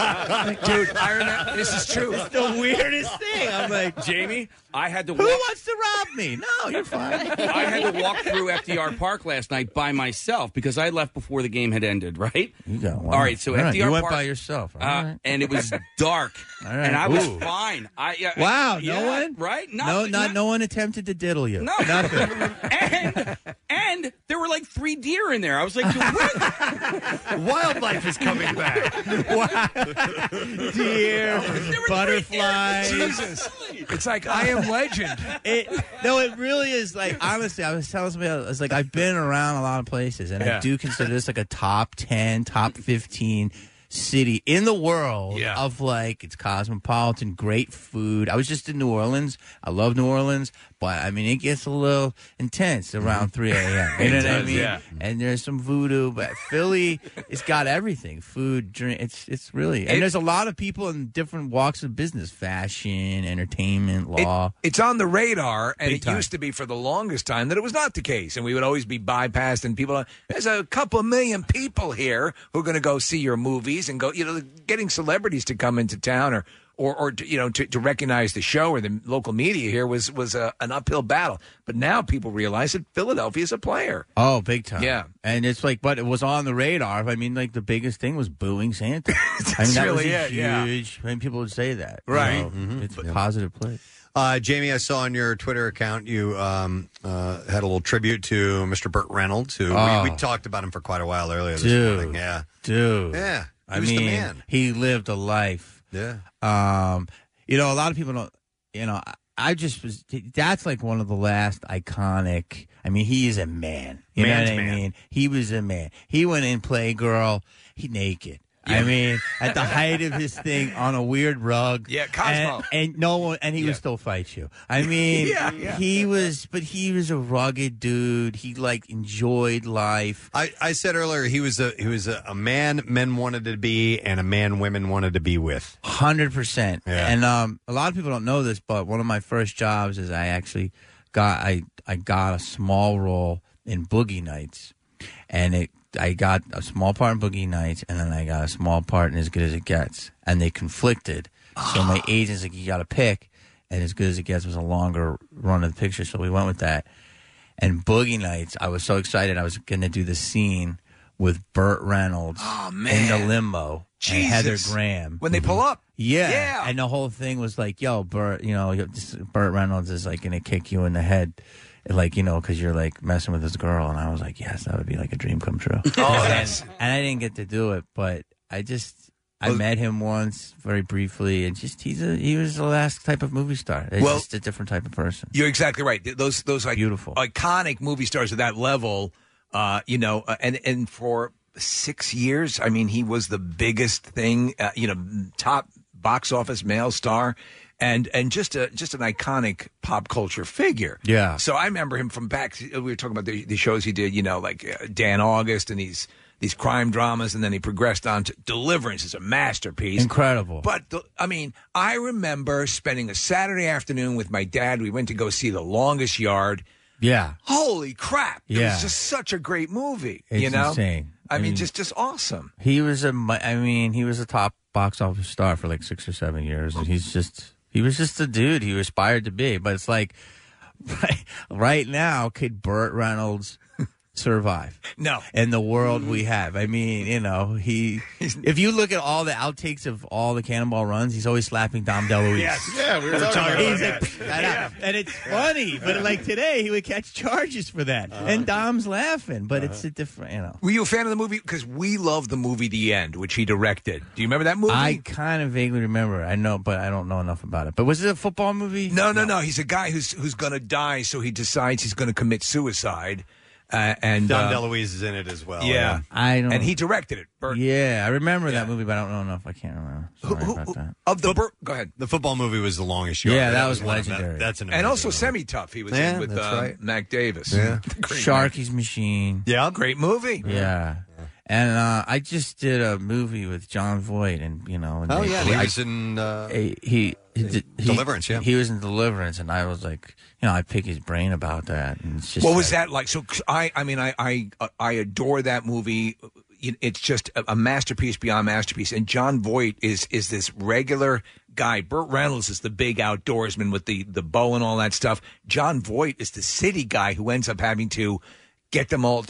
I remember. This is true. It's the weirdest thing. I'm like, Jamie, I had to who walk. wants to rob me? No, you're fine. I had to walk through FDR Park last night by myself because I left before the game had ended, right? You got one. All right, so All right, FDR you went Park, by yourself. All right. and it was dark, All right. and I was Ooh. fine. Wow, yeah, no one? right? No one attempted to diddle you. No. Nothing. and there were like 3 deer in there. I was like, Wildlife is coming back. Deer, butterflies. Jesus. It's like I Am Legend. It really is like, honestly, I was telling somebody else, I was like, I've been around a lot of places, and I do consider this like a top 10, top 15 city in the world of like, it's cosmopolitan, great food. I was just in New Orleans. I love New Orleans, but I mean, it gets a little intense around 3 a.m. You know what I mean? Yeah. And there's some voodoo, but Philly, it's got everything. Food, drink, it's really, and there's a lot of people in different walks of business, fashion, entertainment, law. It's on the radar, and Big it time. used to be for the longest time that it was not the case, and we would always be bypassed, and people, there's a couple million people here who are going to go see your movies and go, getting celebrities to come into town or to recognize the show or the local media here was an uphill battle. But now people realize that Philadelphia is a player. Oh, big time. Yeah. And it's like, but it was on the radar. I mean, like, the biggest thing was booing Santa. I mean, that really was it, yeah. huge. I mean, people would say that. Right. It's a positive place. Jamie, I saw on your Twitter account you had a little tribute to Mr. Burt Reynolds, who we talked about him for quite a while earlier this morning. Yeah. Dude. Yeah. I was mean, the man. he lived a life. Yeah. A lot of people don't, I just was. That's like one of the last iconic. I mean, he is a man. You know what I mean? He was a man. He went in Playgirl. He naked. I mean, at the height of his thing on a weird rug. Yeah, Cosmo. And no one, and he would still fight you. I mean, he was a rugged dude. He like enjoyed life. I said earlier he was a man men wanted to be and a man women wanted to be with. 100%. Yeah. And a lot of people don't know this, but one of my first jobs is I actually got a small role in Boogie Nights, and I got a small part in Boogie Nights, and then I got a small part in As Good as It Gets, and they conflicted. So my agent's like, you got to pick, and As Good as It Gets was a longer run of the picture, so we went with that. And Boogie Nights, I was so excited. I was going to do the scene with Burt Reynolds in the limo and Heather Graham. When they pull up. Yeah. And the whole thing was like, yo, Burt, Burt Reynolds is like going to kick you in the head. Like, because you're like messing with this girl. And I was like, yes, that would be like a dream come true. And I didn't get to do it, but I met him once very briefly, and just he was the last type of movie star. It's just a different type of person. You're exactly right. Those like beautiful, iconic movie stars at that level, and for 6 years, I mean, he was the biggest thing, top box office male star. And just an iconic pop culture figure. Yeah. So I remember him from back. We were talking about the shows he did, like Dan August and these crime dramas, and then he progressed on to Deliverance. Is a masterpiece. Incredible. But I remember spending a Saturday afternoon with my dad. We went to go see The Longest Yard. Yeah. Holy crap! It Yeah. was just such a great movie. It's insane. I mean, just awesome. He was a top box office star for like 6 or 7 years, and he was just a dude he aspired to be. But it's like, right now, could Burt Reynolds survive? No. In the world we have. I mean, if you look at all the outtakes of all the Cannonball runs, he's always slapping Dom DeLuise. Yes. Yeah, we were talking about that. And it's funny, but like today, he would catch charges for that. And Dom's laughing, but it's a different, Were you a fan of the movie? Because we love the movie The End, which he directed. Do you remember that movie? I kind of vaguely remember. I know, but I don't know enough about it. But was it a football movie? No. He's a guy who's going to die, so he decides he's going to commit suicide. And Dom DeLuise is in it as well. Yeah, and he directed it. Burt. Yeah, I remember that movie, but I don't know enough. I can't remember. Sorry about that. Go ahead. The football movie was The Longest Yard. Yeah, that was legendary. That's an and also movie. Semi-Tough. He was in with Mac Davis. Yeah, Sharky's Machine. Yeah, great movie. Yeah. And I just did a movie with John Voight, and he was in Deliverance. Yeah, he was in Deliverance, and I was like, I pick his brain about that. And it's just what was that like? So I adore that movie. It's just a masterpiece beyond masterpiece. And John Voight is this regular guy. Burt Reynolds is the big outdoorsman with the bow and all that stuff. John Voight is the city guy who ends up having to get them all,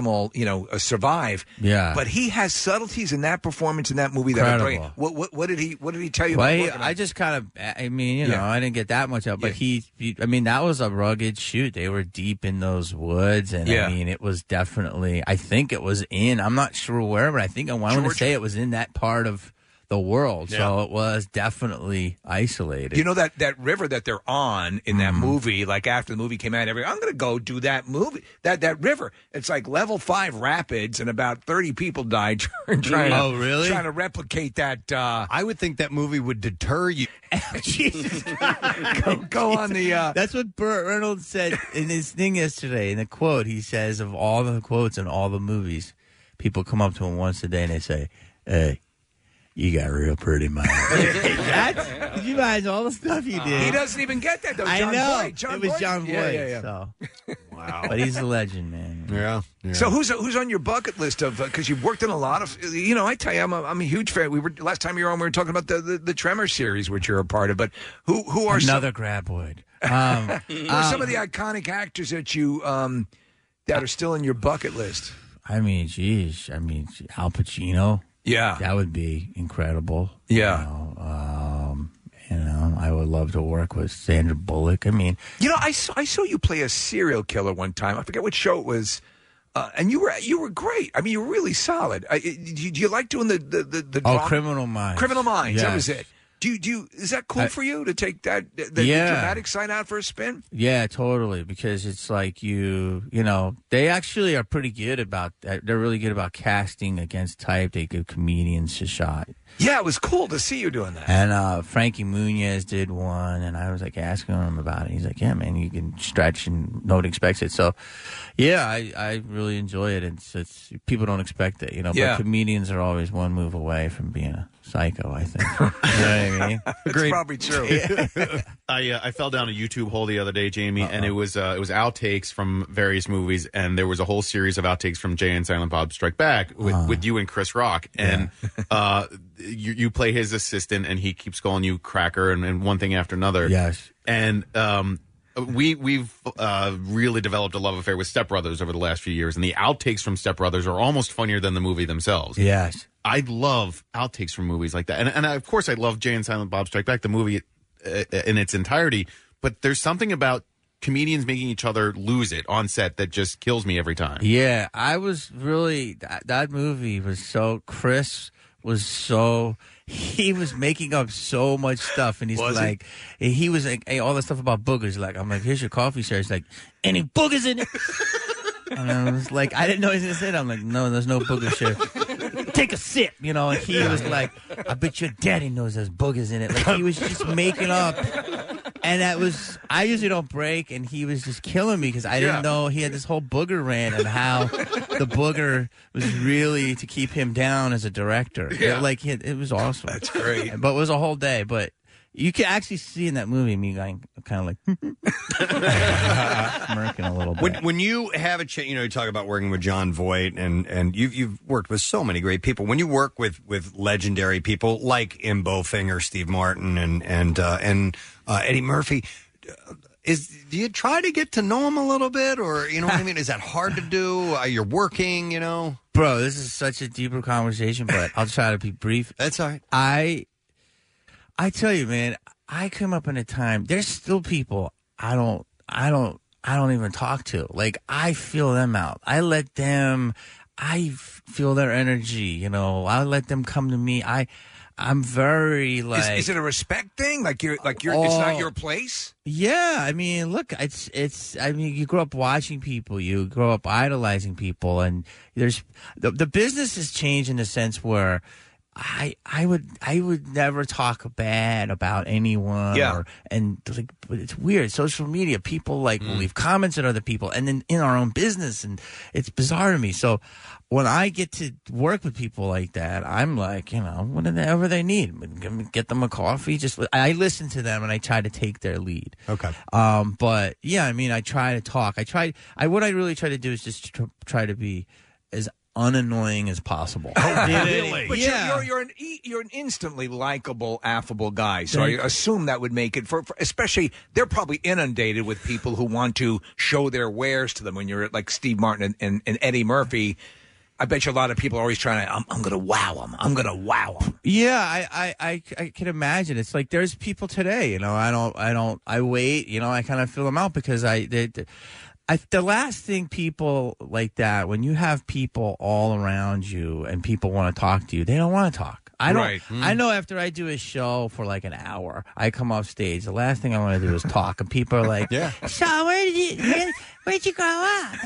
survive. Yeah. But he has subtleties in that performance in that movie that are brilliant. What did he tell you? Well, I just kind of, I didn't get that much out, but that was a rugged shoot. They were deep in those woods, and it was definitely, I think it was I'm not sure where, but I want to say it was in that part of the world. Yeah. So it was definitely isolated. You know that river that they're on in that movie, like after the movie came out, I'm going to go do that movie. That river. It's like level 5 rapids, and about 30 people died trying to replicate that. I would think that movie would deter you. Jesus go on the. That's what Burt Reynolds said in his thing yesterday. In the quote, he says, of all the quotes in all the movies, people come up to him once a day and they say, "Hey, you got real pretty mind." Did you guys all the stuff you did? He doesn't even get that though. I John know. Voight. It was John Voight. Yeah. So. Wow. But he's a legend, man. Yeah. So who's on your bucket list of? Because you've worked in a lot of. I tell you, I'm a huge fan. Last time you were on, we were talking about the Tremor series, which you're a part of. But who are another Grabwood? Who are some of the iconic actors that you that are still in your bucket list? Al Pacino. Yeah, that would be incredible. Yeah. I would love to work with Sandra Bullock. I saw you play a serial killer one time. I forget what show it was, and you were great. I mean, you were really solid. Do you like doing the drama? Criminal Minds? Criminal Minds. Yes. That was it. Do you? Is that cool for you to take the dramatic side out for a spin? Yeah, totally. Because it's like you know, they actually are pretty good about that. They're really good about casting against type. They give comedians a shot. Yeah, it was cool to see you doing that. And Frankie Muniz did one, and I was like asking him about it. He's like, "Yeah, man, you can stretch and nobody expects it." So, yeah, I really enjoy it. It's people don't expect it, you know. Yeah. But comedians are always one move away from being a psycho, I think. You know what I mean? It's probably true. I fell down a YouTube hole the other day, Jamie, and it was outtakes from various movies, and there was a whole series of outtakes from Jay and Silent Bob Strike Back with you and Chris Rock, and you play his assistant, and he keeps calling you cracker and one thing after another. Yes, and we've really developed a love affair with Step Brothers over the last few years, and the outtakes from Step Brothers are almost funnier than the movie themselves. Yes. I love outtakes from movies like that. And of course, I love Jay and Silent Bob Strike Back, the movie in its entirety. But there's something about comedians making each other lose it on set that just kills me every time. Yeah, I was really... That movie was so... Chris was so... He was making up so much stuff, and he's like... He was like, hey, all that stuff about boogers. Like, I'm like, here's your coffee, sir. He's like, any boogers in it? And I was like, I didn't know he was going to say that. I'm like, no, there's no boogers, sir. Take a sip, you know. And he was like, I bet your daddy knows there's boogers in it. Like, he was just making up. And that was, I usually don't break, and he was just killing me because I didn't know he had this whole booger rant and how the booger was really to keep him down as a director. Yeah. It was awesome. That's great. But it was a whole day. But you can actually see in that movie me going kind of like smirking a little bit. When you have a chance, you talk about working with John Voight, and you've worked with so many great people. When you work with legendary people like Imbo Finger, Steve Martin, and Eddie Murphy, do you try to get to know him a little bit, or you know what I mean? Is that hard to do? You're working, Bro, this is such a deeper conversation, but I'll try to be brief. That's all right. I tell you, man, I come up in a time. There's still people I don't even talk to. Like, I feel them out. I let them. I feel their energy. I let them come to me. I'm very like. Is it a respect thing? Like you're. It's not your place. Yeah, I mean, look, it's. I mean, you grow up watching people. You grow up idolizing people, and there's the business has changed in the sense where. I would never talk bad about anyone. Yeah. But it's weird. Social media, people will leave comments at other people, and then in our own business, and it's bizarre to me. So when I get to work with people like that, I'm like, whatever they need, get them a coffee. I listen to them and I try to take their lead. Okay. But yeah, I mean, I try to talk. What I really try to do is just try to be as unannoying as possible. Oh, really? But yeah. you're an instantly likable, affable guy. So I assume that would make it for especially they're probably inundated with people who want to show their wares to them. When you're like Steve Martin and Eddie Murphy, I bet you a lot of people are always trying to. I'm going to wow them. I'm going to wow them. Yeah, I can imagine. It's like there's people today. I wait. I kind of fill them out because the last thing people like that, when you have people all around you and people want to talk to you, they don't want to talk. I don't. Right. I know after I do a show for like an hour, I come off stage. The last thing I want to do is talk, and people are like, "So where'd you grow up?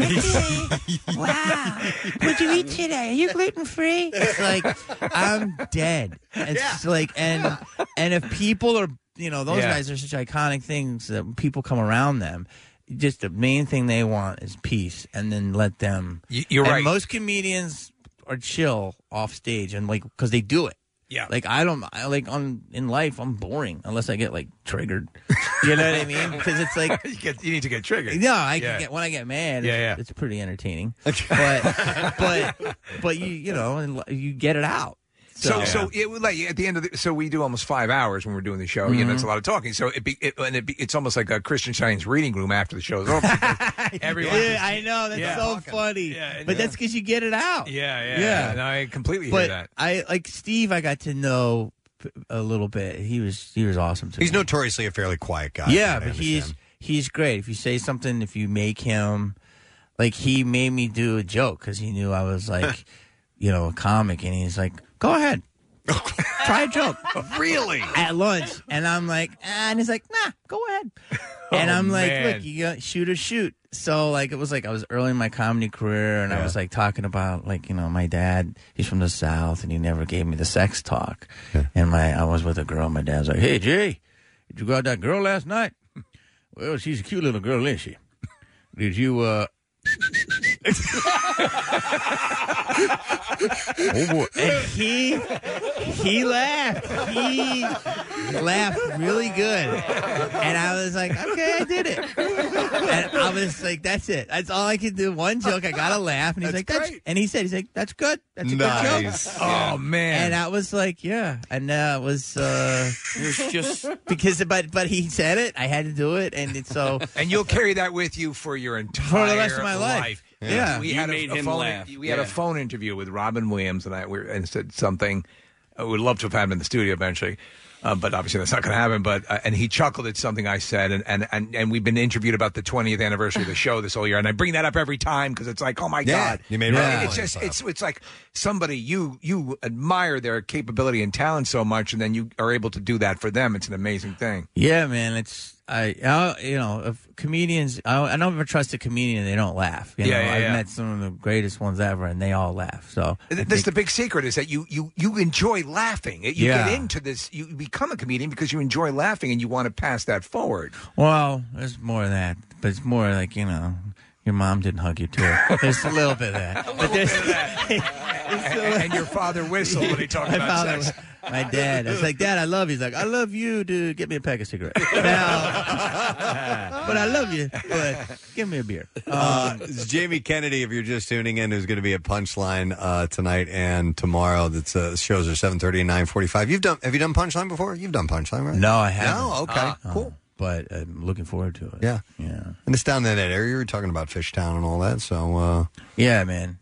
Wow, what'd you eat today? Are you gluten free?" It's like I'm dead. It's like and if people are those guys are such iconic things that when people come around them. Just the main thing they want is peace, and then let them. You're right. Most comedians are chill off stage, and because they do it. Yeah. Like in life, I'm boring unless I get triggered. You know what I mean? Because it's like you need to get triggered. No, I can get when I get mad. It's pretty entertaining. But you get it out. So at the end of so we do almost 5 hours when we're doing the show. Mm-hmm. That's a lot of talking. So it's almost like a Christian Science reading room after the show's over. Everyone, I know that's so funny. But that's because you get it out. Yeah. No, I completely hear that. I like Steve. I got to know a little bit. He was awesome to me. He's notoriously a fairly quiet guy. Yeah, but he's great. If you say something, if you make him he made me do a joke because he knew I was a comic, and he's like, go ahead. Try a joke. Really? At lunch. And I'm like, and he's like, nah, go ahead. And I'm like, man. look, you got shoot or shoot. So like it was like I was early in my comedy career, and I was like talking about like, you know, my dad, he's from the South, and he never gave me the sex talk. And I was with a girl, my dad's like, hey Jay, did you go out with that girl last night? Well, she's a cute little girl, isn't she? Did you oh boy. And he laughed. He laughed really good. And I was like, okay, I did it. And I was like, that's it. That's all I can do. One joke, I gotta laugh. And he's like, that's great. And he's like, that's good. That's a good joke. Oh man. And I was like, yeah. And it was just because but he said it. I had to do it, and it's so. And you'll carry that with you for your entire for the rest of my life. Yeah. We had a phone interview with Robin Williams, and said something. We'd love to have had him in the studio eventually, but obviously that's not going to happen. But and he chuckled at something I said, and we've been interviewed about the 20th anniversary of the show this whole year, and I bring that up every time because it's like, oh my God, you made it's just it's like somebody you admire their capability and talent so much, and then you are able to do that for them. It's an amazing thing. Yeah, man. If comedians, I don't ever trust a comedian. They don't laugh. I've met some of the greatest ones ever, and they all laugh. So that's the big secret is that you enjoy laughing. You get into this. You become a comedian because you enjoy laughing, and you want to pass that forward. Well, there's more of that, but it's more like your mom didn't hug you too. There's a little bit of that. And your father whistled when he talked about sex. My dad. I was like, Dad, I love you. He's like, I love you, dude. Get me a pack of cigarettes. Now, but I love you. But give me a beer. It's Jamie Kennedy, if you're just tuning in, who's going to be at Punchline tonight and tomorrow. That's shows are 7:30 and 9:45. Have you done Punchline before? You've done Punchline, right? No, I haven't. No, okay, cool. But I'm looking forward to it. Yeah. And it's down in that area. You were talking about Fishtown and all that. So yeah, man.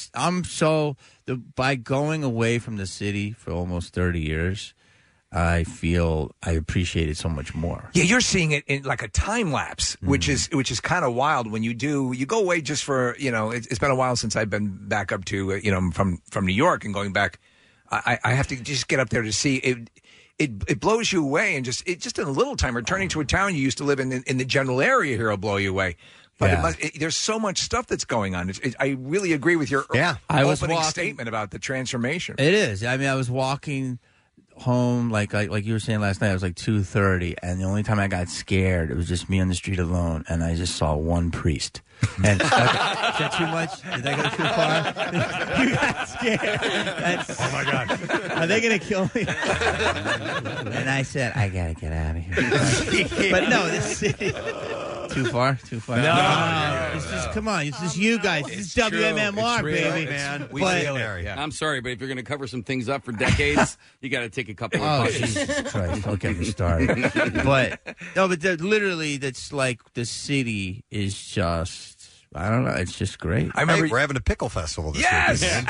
By going away from the city for almost 30 years, I feel I appreciate it so much more. Yeah, you're seeing it in like a time lapse, which is kind of wild when you go away just for, it's been a while since I've been back up to, from New York and going back. I have to just get up there to see it. It blows you away, and just in a little time, returning to a town you used to live in the general area here will blow you away. But there's so much stuff that's going on. I really agree with your opening statement about the transformation. It is. I mean, I was walking home like you were saying last night. It was like 2:30, and the only time I got scared, it was just me on the street alone, and I just saw one priest. And is that too much? Did I go too far? You got scared. Oh my God! Are they going to kill me? And I said, I got to get out of here. But no, this city. Too far? No. It's just, come on. It's just you guys. It's WMMR, baby. Man. I'm sorry, but if you're going to cover some things up for decades, you got to take a couple of punches. Jesus Christ. Don't get me started. But literally, that's like the city is just. I don't know. It's just great. I remember we're having a pickle festival this weekend.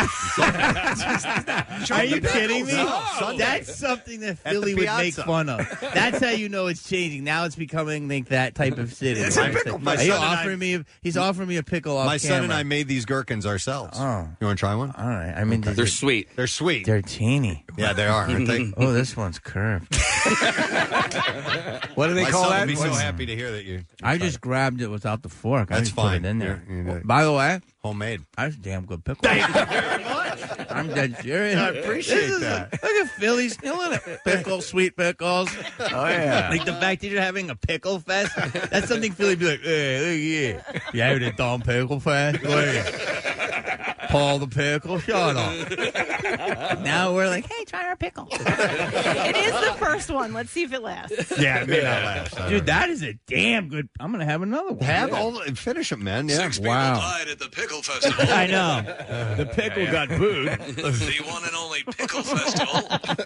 Are you kidding me? No. That's something that Philly would make fun of. That's how you know it's changing. Now it's becoming like that type of city. It's a pickle. He's offering me a pickle off My camera. son and I made these gherkins ourselves. Oh. You want to try one? All right. I mean, they're sweet. They're sweet. They're teeny. Yeah, they are, aren't they? Oh, this one's curved. What do they call that? I'd be so happy to hear that you. I just grabbed it without the fork. That's fine. Put it in there. By the way, homemade. That's a damn good pickle. Thank you very much. I'm dead serious. I appreciate that. Look at Philly's killing it. Pickles, sweet pickles. Oh yeah. Like the fact that you're having a pickle fest. That's something Philly be like, hey, you having a dumb pickle fest? Paul the pickle, shut up. Now we're like, hey, try our pickle. It is the first one. Let's see if it lasts. Yeah, it may not last. Dude, that is a damn good. I'm gonna have another one. Finish it, man. Yeah. 6 people died at the pickle festival. I know. The pickle got booed. The one and only pickle festival.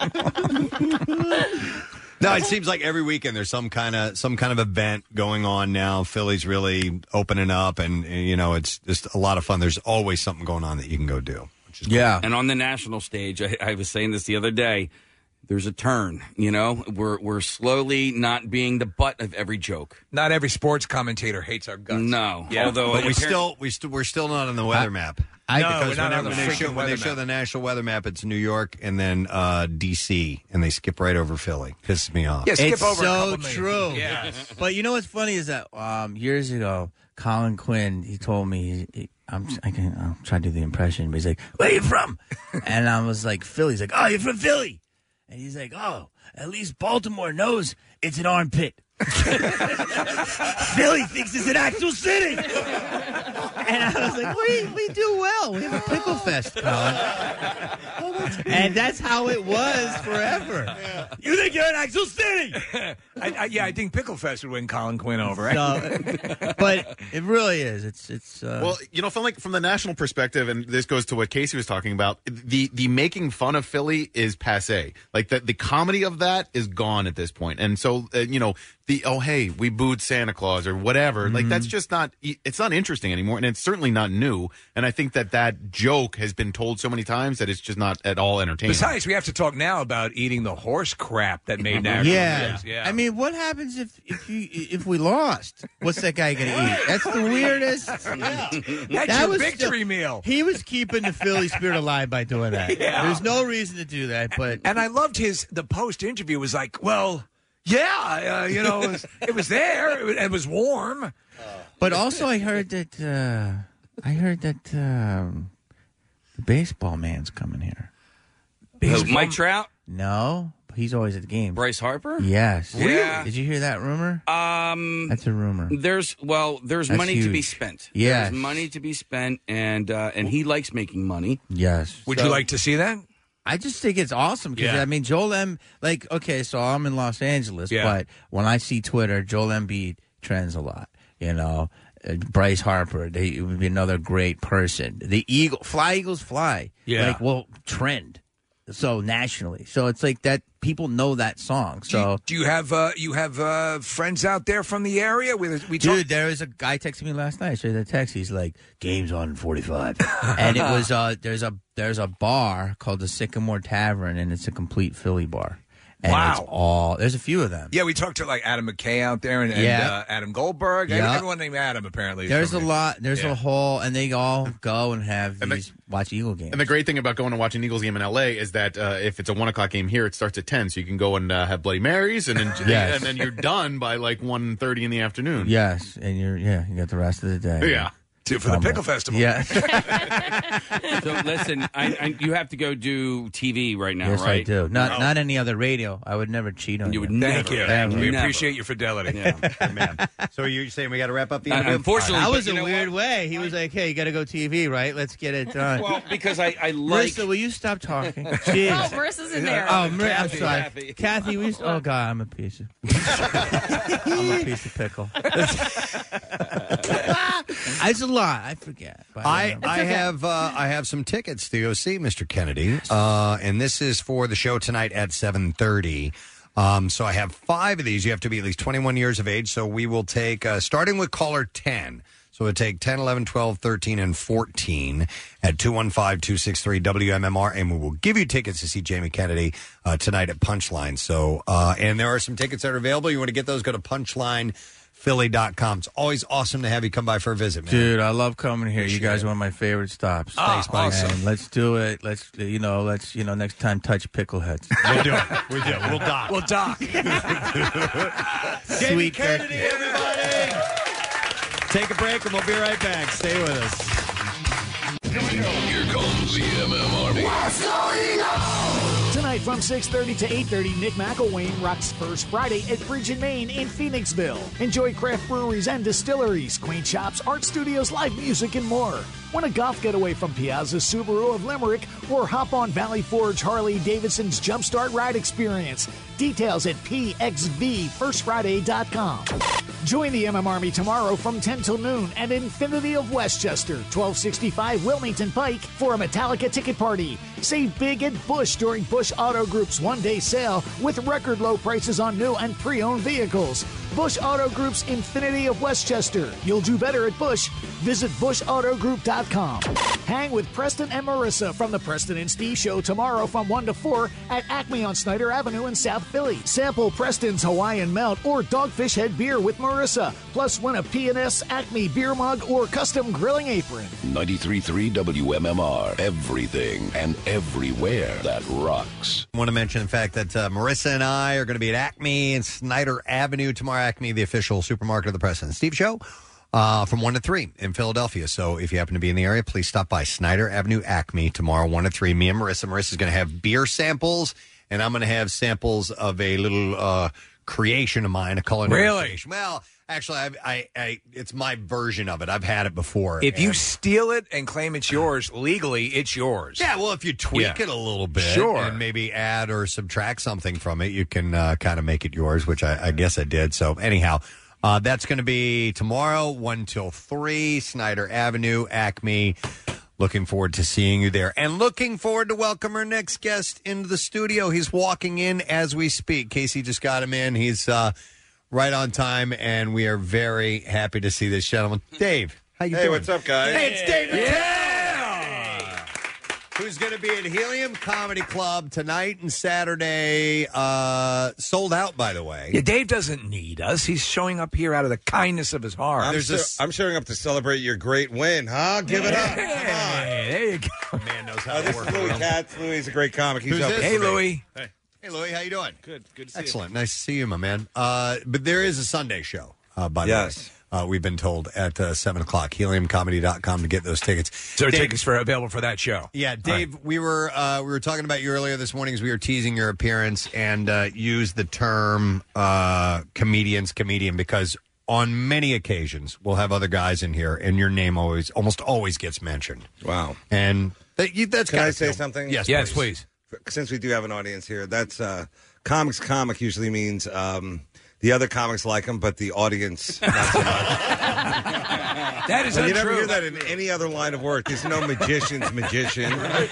No, it seems like every weekend there's some kind of event going on now. Philly's really opening up, and it's just a lot of fun. There's always something going on that you can go do. Which is cool. And on the national stage, I was saying this the other day. There's a turn. We're slowly not being the butt of every joke. Not every sports commentator hates our guts. No, yeah. Although, but we're still not on the weather map. Because we're not when they weather show map. the national weather map, it's New York and then D.C., and they skip right over Philly. Pisses me off. Yeah, skip It's over a so couple million. true. Yes. But you know what's funny is that years ago, Colin Quinn, he told me, I'll try to do the impression, but he's like, "Where you from?" And I was like, "Philly." He's like, "Oh, you're from Philly?" And he's like, "Oh, at least Baltimore knows it's an armpit." Philly thinks it's an actual city. And I was like, we do well. We have a pickle fest, Colin. And that's how it was forever. You think you're an actual city? I think Pickle Fest would win Colin Quinn over. But it really is. It's well, from the national perspective, and this goes to what Casey was talking about. The making fun of Philly is passé. Like the comedy of that is gone at this point. And so hey, we booed Santa Claus or whatever. Like that's just not. It's not interesting anymore, and it's certainly not new. And I think that joke has been told so many times that it's just not at all entertaining. Besides, we have to talk now about eating the horse crap that made national news. Yeah. I mean, what happens if we lost? What's that guy going to eat? That's the weirdest. That's your victory meal. He was keeping the Philly spirit alive by doing that. Yeah. There's no reason to do that. And I loved the post interview was like, well, yeah, it was there. It was warm. But also, I heard that the baseball man's coming here. Mike Trout? No, he's always at the game. Bryce Harper? Yes. Yeah. Did you hear that rumor? That's a rumor. There's That's money to be huge. spent. Yes. There's money to be spent, and he likes making money. Yes. Would you like to see that? I just think it's awesome because, Yeah. I mean, Joel okay, so I'm in Los Angeles, Yeah. but when I see Twitter, Joel Embiid trends a lot, Bryce Harper, it would be another great person. The Fly Eagles Fly. Yeah. Trend. So nationally. So it's like that, people know that song. So Do you have friends out there from the area? Dude, there was a guy texting me last night. I showed you the text. He's like, "Game's on in 45," and it was there's a bar called the Sycamore Tavern, and it's a complete Philly bar. And Wow. there's a few of them. Yeah, we talked to like Adam McKay out there and Adam Goldberg. Yeah. Everyone named Adam apparently. is There's from a here. lot. There's Yeah. a whole, and they all go and watch Eagle games. And the great thing about going and watching an Eagles game in L.A. is that if it's a 1:00 game here, it starts at 10, so you can go and have Bloody Marys, and then Yes. and then you're done by like 1:30 in the afternoon. Yes, and you got the rest of the day. Yeah. For the Pickle Festival. Yeah. So listen, you have to go do TV right now, Yes, right? I do. Not any other radio. I would never cheat on you. would Thank you. Never. We Never. appreciate your fidelity. Man. So you're saying we got to wrap up the interview? Unfortunately, That but was you a know weird way. He was like, "Hey, you got to go TV, right? Let's get it done." Well, because I like. Marissa, will you stop talking? Jeez. Oh, Marissa's in there. Oh, I'm Kathy. sorry. Kathy, oh, God, I'm a piece of... I'm a piece of pickle. It's a lot. I forget. But I have some tickets to go see Mr. Kennedy, and this is for the show tonight at 7:30. So I have 5 of these. You have to be at least 21 years of age. So we will take, starting with caller 10. So we'll take 10, 11, 12, 13, and 14 at 215-263-WMMR, and we will give you tickets to see Jamie Kennedy tonight at Punchline. So, and there are some tickets that are available. You want to get those, go to punchlinephilly.com. It's always awesome to have you come by for a visit, man. Dude, I love coming here. You guys are one of my favorite stops. Thanks, buddy. Awesome. And let's do it. Let's next time touch pickleheads. We'll do it. We'll do it. We'll dock. We'll dock. Jamie Sweet Kennedy, turkey. everybody. Take a break, and we'll be right back. Stay with us. Here comes the MMR. What's going on? Tonight from 6:30 to 8:30, Nick McElwain rocks First Friday at Bridge in Maine in Phoenixville. Enjoy craft breweries and distilleries, quaint shops, art studios, live music, and more. Want a golf getaway from Piazza Subaru of Limerick, or hop on Valley Forge Harley Davidson's Jumpstart Ride Experience. Details at pxvfirstfriday.com. Join the MM Army tomorrow from 10 till noon at Infinity of Westchester, 1265 Wilmington Pike, for a Metallica ticket party. Save big at Busch during Busch Auto Auto Group's one-day sale with record low prices on new and pre-owned vehicles. Bush Auto Group's Infinity of Westchester. You'll do better at Bush. Visit BushAutoGroup.com. Hang with Preston and Marissa from the Preston and Steve Show tomorrow from 1 to 4 at Acme on Snyder Avenue in South Philly. Sample Preston's Hawaiian Melt or Dogfish Head beer with Marissa. Plus win a P&S Acme beer mug or custom grilling apron. 93.3 WMMR. Everything and everywhere that rocks. I want to mention the fact that Marissa and I are going to be at Acme and Snyder Avenue tomorrow. Acme, the official supermarket of the Preston and Steve Show, from 1 to 3 in Philadelphia. So if you happen to be in the area, please stop by Snyder Avenue, Acme tomorrow, 1 to 3. Me and Marissa. Marissa's going to have beer samples, and I'm going to have samples of a little creation of mine, a culinary creation. Well, actually, I it's my version of it. I've had it before. If you steal it and claim it's yours, legally, it's yours. Yeah, well, if you tweak it a little bit Sure. and maybe add or subtract something from it, you can kind of make it yours, which I guess I did. So anyhow, that's going to be tomorrow, 1 till 3, Snyder Avenue, Acme. Looking forward to seeing you there. And looking forward to welcome our next guest into the studio. He's walking in as we speak. Casey just got him in. He's right on time, and we are very happy to see this gentleman. Dave, how you doing? Hey, what's up, guys? Hey, it's Dave Mattel. Yeah! Who's going to be at Helium Comedy Club tonight and Saturday. Sold out, by the way. Yeah, Dave doesn't need us. He's showing up here out of the kindness of his heart. I'm showing up to celebrate your great win, huh? Give it up. Hey, there you go. Man knows how to This work is Louis with him. Katz. Louis is a great comic. He's Who's up this? for Hey, me. Louis. Hey. Hey, Louis, how you doing? Good to see Excellent. Nice to see you, my man. But there is a Sunday show, by the Yes. way. We've been told at 7 o'clock, heliumcomedy.com to get those tickets. So tickets are available for that show. Yeah, Dave, we were talking about you earlier this morning as we were teasing your appearance and used the term comedian because on many occasions we'll have other guys in here and your name almost always gets mentioned. Wow. And that's Can kind I of say something? Yes, please. Since we do have an audience here, that's comic usually means the other comics like him, but the audience not so much. That is You never untrue. hear that in any other line of work. There's no magician, right?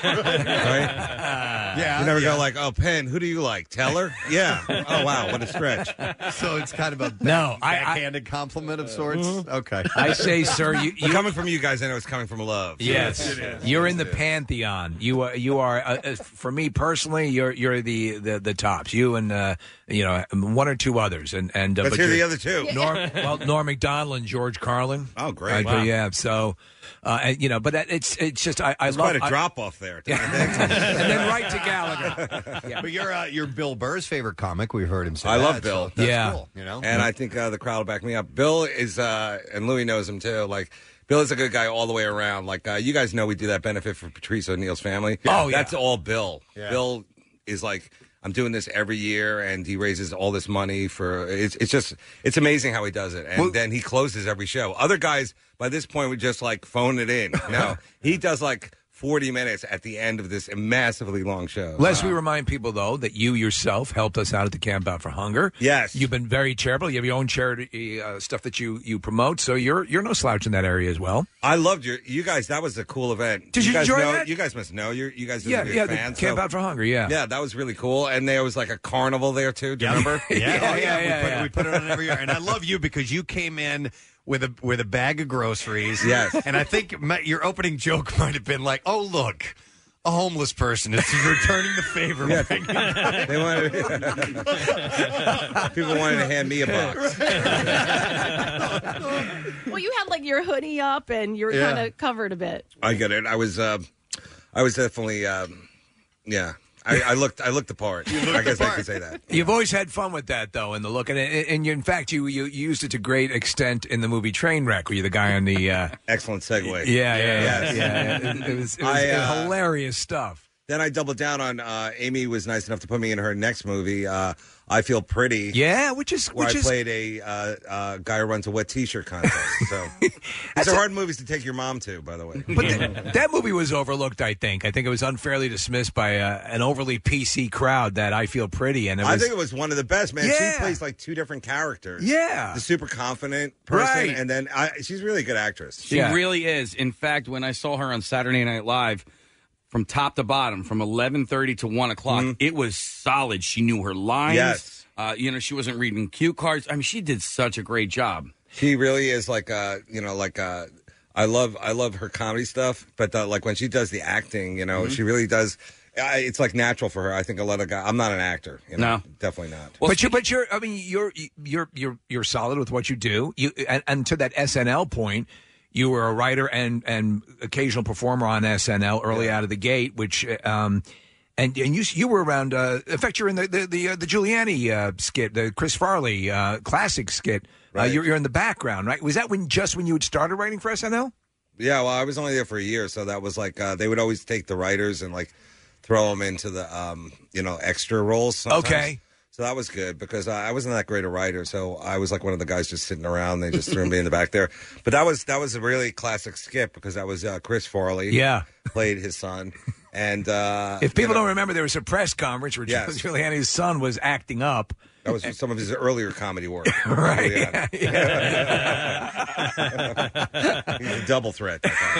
Yeah. You never go like, oh, Penn, who do you like? Teller? Yeah. Oh, wow, what a stretch. So it's kind of a backhanded compliment of sorts? Okay. I say, sir, But coming from you guys, I know it's coming from love. So Yes, you're in the pantheon. You are. For me personally, you're the tops. You and one or two others, and Let's but hear you're- the other two. Norm Macdonald and George Carlin. Oh, great. Wow. Yeah. So, but it's just I It's love quite a drop off there. and then right to Gallagher. Yeah. But you're Bill Burr's favorite comic. We've heard him say I that, love Bill. so that's cool, you know? And I think the crowd will back me up. Bill is, and Louis knows him too. Like, Bill is a good guy all the way around. Like, you guys know we do that benefit for Patrice O'Neal's family. Oh, yeah. That's all Bill. Yeah. Bill is like, I'm doing this every year, and he raises all this money for. It's amazing how he does it, and then he closes every show. Other guys by this point would just like phone it in. No, he does like 40 minutes at the end of this massively long show. Lest we remind people, though, that you yourself helped us out at the Camp Out for Hunger. Yes. You've been very charitable. You have your own charity stuff that you promote, so you're no slouch in that area as well. I loved you guys. That was a cool event. Did you guys enjoy know, that? You guys must know. You guys are Yeah, big the fans. Camp Out for Hunger, yeah. Yeah, that was really cool. And there was like a carnival there, too. Do you remember? We put it on every year. And I love you because you came in with a bag of groceries. Yes. And I think your opening joke might have been like, oh, look, a homeless person. It's returning the favor. Yeah. They wanted, people wanted to hand me a box. Well, you had like your hoodie up and you were Yeah. kind of covered a bit. I get it. I was definitely, I looked the part. I guess I could say that. You've always had fun with that, though, in the look. And in fact, you used it to great extent in the movie Trainwreck, where you're the guy on the... Excellent segue. Yeah. It was hilarious stuff. Then I doubled down on, Amy was nice enough to put me in her next movie, I Feel Pretty. Yeah, which is I played a guy who runs a wet T-shirt contest. So these are hard movies to take your mom to, by the way. But that movie was overlooked, I think. I think it was unfairly dismissed by an overly PC crowd, that I Feel Pretty. And I think it was one of the best, man. Yeah. She plays like two different characters. Yeah. The super confident person, Right. and then she's really a good actress. She really is. In fact, when I saw her on Saturday Night Live, from top to bottom, from 11:30 to 1 o'clock. It was solid. She knew her lines. Yes. She wasn't reading cue cards. I mean, she did such a great job. She really is I love her comedy stuff, but like when she does the acting, she really does. It's like natural for her. I think a lot of guys. I'm not an actor. No, definitely not. But you're. I mean, you're solid with what you do. And to that SNL point, you were a writer and occasional performer on SNL early out of the gate, which. And you were around. In fact, you're in the Giuliani skit, the Chris Farley classic skit. Right. You're in the background, right? Was that when you had started writing for SNL? Yeah, well, I was only there for a year, so that was like they would always take the writers and like throw them into the extra roles. Sometimes. Okay. So that was good because I wasn't that great a writer, so I was like one of the guys just sitting around. They just threw me in the back there. But that was a really classic skit because that was Chris Farley. Yeah, played his son. And if people don't remember, there was a press conference where Giuliani's son was acting up. That was some of his earlier comedy work. Right. Yeah. He's a double threat.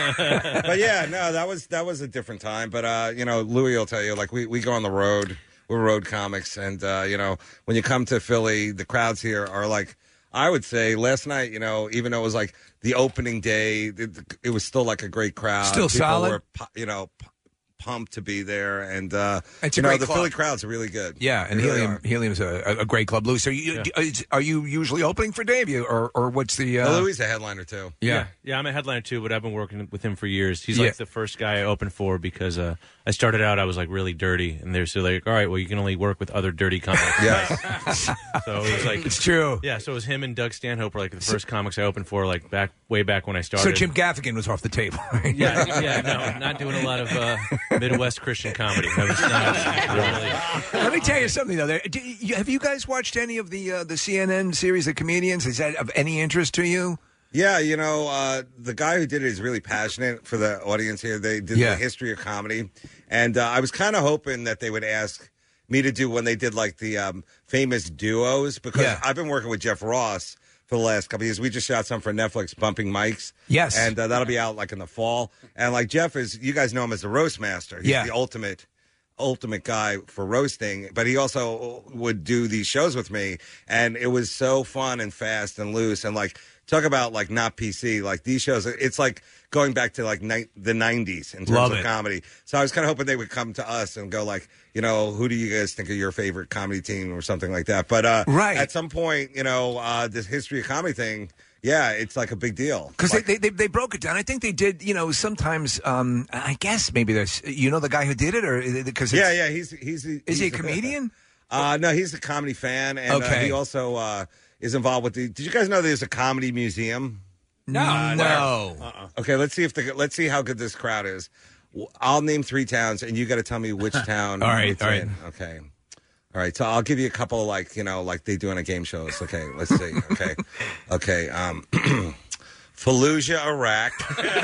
But yeah, no, that was a different time. But Louis will tell you, like we go on the road. We're road comics, and when you come to Philly, the crowds here are like, I would say last night, even though it was like the opening day, it was still like a great crowd. Still People solid. Were, pumped to be there, and it's a great the club. Philly crowds are really good. Yeah, and Helium's a great club. Louis, so are you usually opening for Dave, or what's the? Louis is a headliner too. Yeah, I'm a headliner too, but I've been working with him for years. He's like the first guy I opened for because I started out, I was like really dirty, and they're so like, all right, well, you can only work with other dirty comics. Yes. So it was like it's true. Yeah, so it was him and Doug Stanhope were like the first comics I opened for, like way back when I started. So Jim Gaffigan was off the table. Right? No, not doing a lot of Midwest Christian comedy. That was not really. Let me tell you something though. Have you guys watched any of the CNN series, The Comedians? Is that of any interest to you? Yeah, the guy who did it is really passionate for the audience here. They did the history of comedy, and I was kind of hoping that they would ask me to do when they did like the famous duos, because I've been working with Jeff Ross for the last couple of years. We just shot some for Netflix, Bumping Mics. Yes. And that'll be out like in the fall. And like Jeff you guys know him as the roast master. He's the ultimate guy for roasting, but he also would do these shows with me, and it was so fun and fast and loose, and like talk about like not PC, like these shows, it's like going back to like the 90s in terms of comedy. So I was kind of hoping they would come to us and go like, who do you guys think are your favorite comedy team or something like that. But at some point, this history of comedy thing, it's like a big deal. Because they broke it down. I think they did, sometimes, I guess maybe there's, the guy who did it? Or because he's Is he a comedian? No, he's a comedy fan. And he also is involved with did you guys know there's a comedy museum? No. Okay, let's see how good this crowd is. I'll name 3 towns, and you got to tell me which town. All right. Okay. All right, so I'll give you a couple like they do on a game shows. Okay, let's see. Okay. Fallujah, Iraq.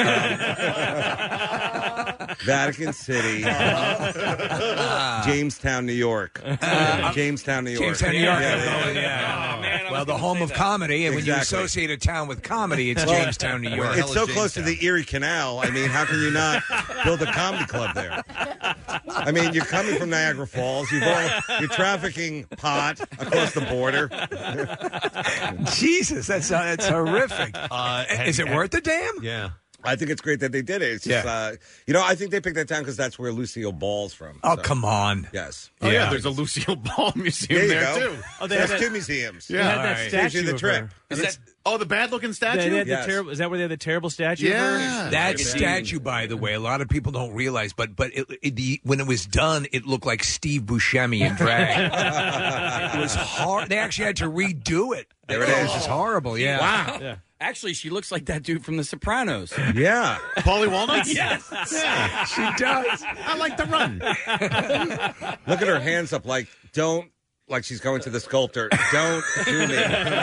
Vatican City. Jamestown, New York. Jamestown, New York. Well, the home of comedy, and when you associate a town with comedy, it's Jamestown, New York. It's so close to the Erie Canal. I mean, how can you not build a comedy club there? I mean, you're coming from Niagara Falls. You're trafficking pot across the border. Jesus, that's horrific. Is it worth the damn? Yeah. I think it's great that they did it. It's just, I think they picked that town because that's where Lucille Ball's from. Oh, come on. Yes. Oh, yeah, there's a Lucille Ball museum there, too. Oh, there's 2 museums. Yeah. They had that statue the trip. The bad-looking statue? Is that where they had the terrible statue? Yeah. That statue, by the way, a lot of people don't realize, but when it was done, it looked like Steve Buscemi in drag. It was hard. They actually had to redo it. There it is. It's horrible, yeah. Wow. Yeah. Actually, she looks like that dude from The Sopranos. Yeah. Paulie Walnuts? Yes. Yeah. She does. I like to run. Look at her hands up like like she's going to the sculptor. Don't do me.